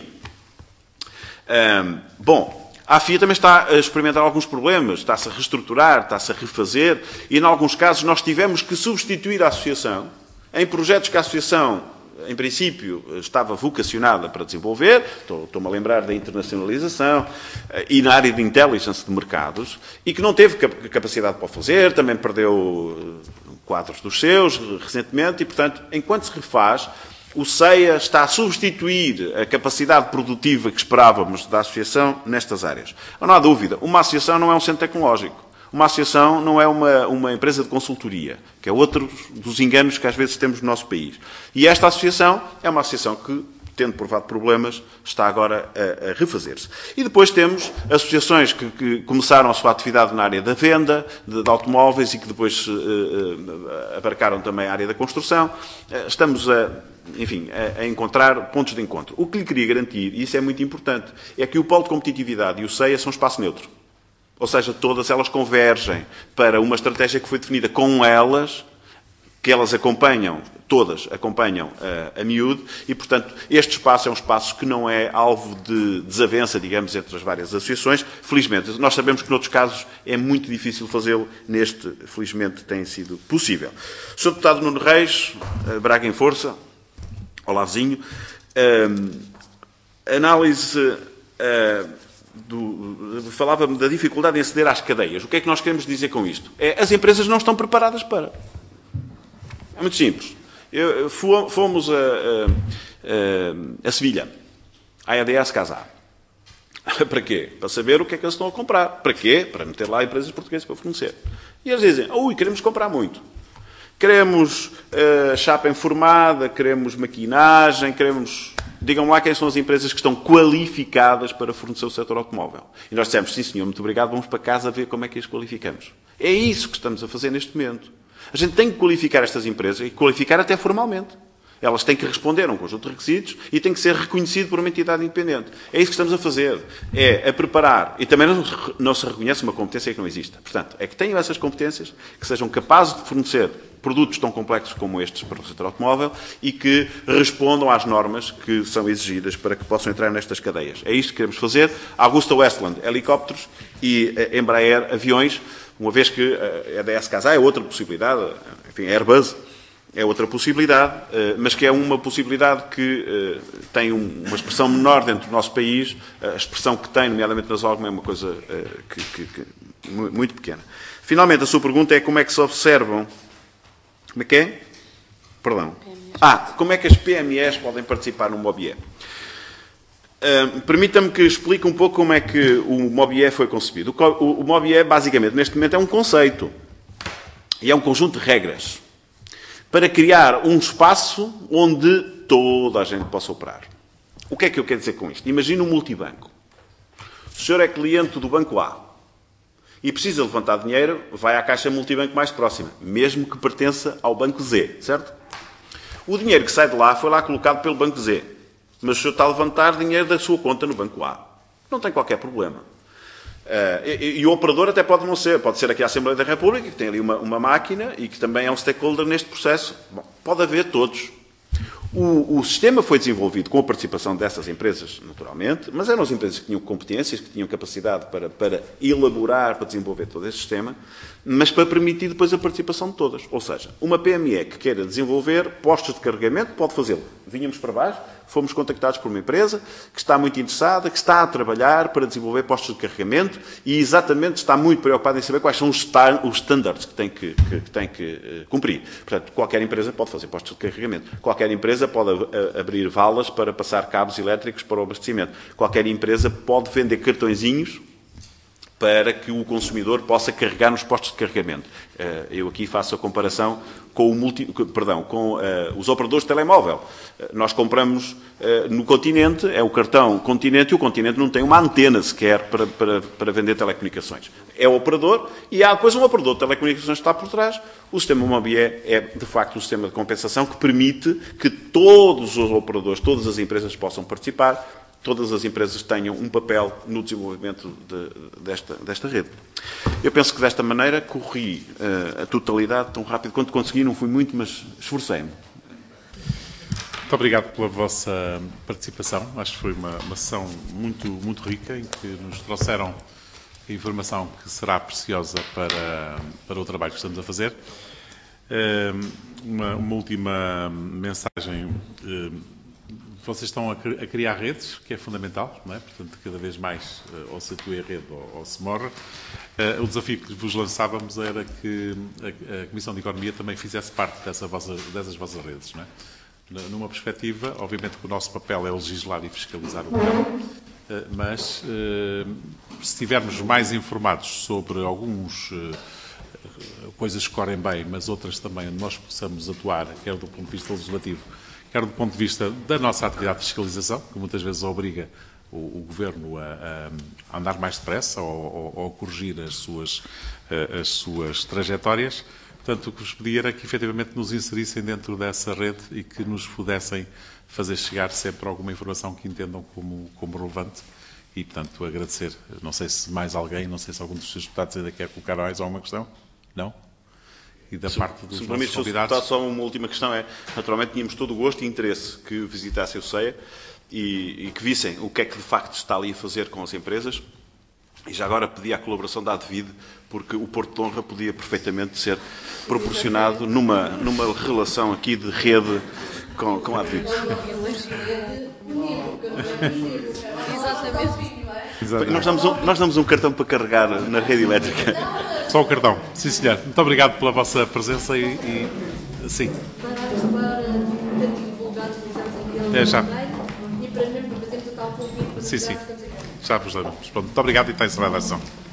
Uh, bom, a F I A também está a experimentar alguns problemas, está-se a reestruturar, está-se a refazer, e em alguns casos nós tivemos que substituir a associação em projetos que a associação, em princípio, estava vocacionada para desenvolver. Estou-me a lembrar da internacionalização e na área de intelligence de mercados, e que não teve capacidade para o fazer, também perdeu quadros dos seus recentemente, e, portanto, enquanto se refaz, o CEIA está a substituir a capacidade produtiva que esperávamos da associação nestas áreas. Não há dúvida, uma associação não é um centro tecnológico. Uma associação não é uma, uma empresa de consultoria, que é outro dos enganos que às vezes temos no nosso país. E esta associação é uma associação que, tendo provado problemas, está agora a, a refazer-se. E depois temos associações que, que começaram a sua atividade na área da venda de, de automóveis e que depois uh, uh, abarcaram também a área da construção. Uh, estamos a... enfim, a, a encontrar pontos de encontro. O que lhe queria garantir, e isso é muito importante, é que o polo de competitividade e o CEIA são espaço neutro. Ou seja, todas elas convergem para uma estratégia que foi definida com elas, que elas acompanham, todas acompanham a, a miúdo, e, portanto, este espaço é um espaço que não é alvo de desavença, digamos, entre as várias associações. Felizmente, nós sabemos que, noutros casos, é muito difícil fazê-lo. Neste, felizmente, tem sido possível. senhor Deputado Nuno Reis, Braga em Força, olá, vizinho. A análise... falava-me da dificuldade em aceder às cadeias. O que é que nós queremos dizer com isto? É, as empresas não estão preparadas para. É muito simples. Eu, fomos a, a, a Sevilha, à E D S Casa. Para quê? Para saber o que é que eles estão a comprar. Para quê? Para meter lá empresas portuguesas para fornecer. E eles dizem, ui, queremos comprar muito. Queremos uh, chapa informada, queremos maquinagem, queremos... Digam lá quem são as empresas que estão qualificadas para fornecer o setor automóvel. E nós dissemos, sim senhor, muito obrigado, vamos para casa ver como é que as qualificamos. É isso que estamos a fazer neste momento. A gente tem que qualificar estas empresas, e qualificar até formalmente. Elas têm que responder a um conjunto de requisitos e têm que ser reconhecido por uma entidade independente. É isso que estamos a fazer. É a preparar. E também não, não se reconhece uma competência que não exista. Portanto, é que tenham essas competências, que sejam capazes de fornecer produtos tão complexos como estes para o setor automóvel e que respondam às normas que são exigidas para que possam entrar nestas cadeias. É isto que queremos fazer. Augusta Westland, helicópteros, e Embraer, aviões, uma vez que a E D S Casa é outra possibilidade, enfim, a Airbus é outra possibilidade, mas que é uma possibilidade que tem uma expressão menor dentro do nosso país. A expressão que tem, nomeadamente nas Algma, é uma coisa que, que, que, muito pequena. Finalmente, a sua pergunta é como é que se observam... Como é que é? Perdão. Ah, como é que as P M Es podem participar no MOBIE? Uh, Permita-me que explique um pouco como é que o MOBIE foi concebido. O, o, o MOBIE, basicamente, neste momento, é um conceito. E é um conjunto de regras para criar um espaço onde toda a gente possa operar. O que é que eu quero dizer com isto? Imagina um multibanco. O senhor é cliente do Banco A e precisa levantar dinheiro, vai à caixa multibanco mais próxima, mesmo que pertença ao Banco Z, certo? O dinheiro que sai de lá foi lá colocado pelo Banco Z, mas o senhor está a levantar dinheiro da sua conta no Banco A. Não tem qualquer problema. Uh, e, e o operador até pode não ser, pode ser aqui a Assembleia da República, que tem ali uma, uma máquina e que também é um stakeholder neste processo. Bom, pode haver todos. O, o sistema foi desenvolvido com a participação dessas empresas, naturalmente, mas eram as empresas que tinham competências, que tinham capacidade para, para elaborar, para desenvolver todo esse sistema, mas para permitir depois a participação de todas. Ou seja, uma P M E que queira desenvolver postos de carregamento pode fazê-lo. Vinhamos para baixo, fomos contactados por uma empresa que está muito interessada, que está a trabalhar para desenvolver postos de carregamento e exatamente está muito preocupada em saber quais são os, star, os standards que tem que, que, que, tem que uh, cumprir. Portanto, qualquer empresa pode fazer postos de carregamento. Qualquer empresa pode a, a, abrir valas para passar cabos elétricos para o abastecimento. Qualquer empresa pode vender cartõezinhos para que o consumidor possa carregar nos postos de carregamento. Uh, eu aqui faço a comparação com, o multi, perdão, com uh, os operadores de telemóvel. Uh, nós compramos uh, no Continente, é o cartão Continente, e o Continente não tem uma antena sequer para, para, para vender telecomunicações. É o operador, e há depois um operador de telecomunicações que está por trás. O sistema MOBIE é, de facto, um sistema de compensação que permite que todos os operadores, todas as empresas possam participar, todas as empresas tenham um papel no desenvolvimento de, desta, desta rede. Eu penso que desta maneira corri uh, a totalidade tão rápido quanto consegui, não fui muito, mas esforcei-me. Muito obrigado pela vossa participação. Acho que foi uma, uma sessão muito, muito rica, em que nos trouxeram a informação que será preciosa para, para o trabalho que estamos a fazer. Uh, uma, uma última mensagem... Uh, Vocês estão a criar redes, que é fundamental, não é? Portanto, cada vez mais ou se atua a rede ou, ou se morre. Uh, o desafio que vos lançávamos era que a, a Comissão de Economia também fizesse parte dessa vossa, dessas vossas redes, não é? Numa perspectiva, obviamente que o nosso papel é legislar e fiscalizar o governo, uh, mas uh, se estivermos mais informados sobre alguns uh, coisas que correm bem, mas outras também nós possamos atuar, quer do ponto de vista legislativo, quer do ponto de vista da nossa atividade de fiscalização, que muitas vezes obriga o, o Governo a, a andar mais depressa ou, ou, ou a corrigir as suas, as suas trajetórias. Portanto, o que vos pedia era que, efetivamente, nos inserissem dentro dessa rede e que nos pudessem fazer chegar sempre alguma informação que entendam como, como relevante e, portanto, agradecer. Não sei se mais alguém, não sei se algum dos seus deputados ainda quer colocar mais alguma questão. Não? E da se, parte dos se nossos convidados... Só uma última questão é, naturalmente, tínhamos todo o gosto e interesse que visitassem o C E A e, e que vissem o que é que de facto está ali a fazer com as empresas. E já agora pedi a colaboração da Advid, porque o Porto de Honra podia perfeitamente ser proporcionado numa, numa relação aqui de rede com, com a Advid. Exatamente. Nós damos, um, nós damos um cartão para carregar na rede elétrica. Só o cartão, sim senhor. Muito obrigado pela vossa presença e, e sim. É já. Sim, sim. Já vos damos. Muito obrigado e está encerrada a sessão.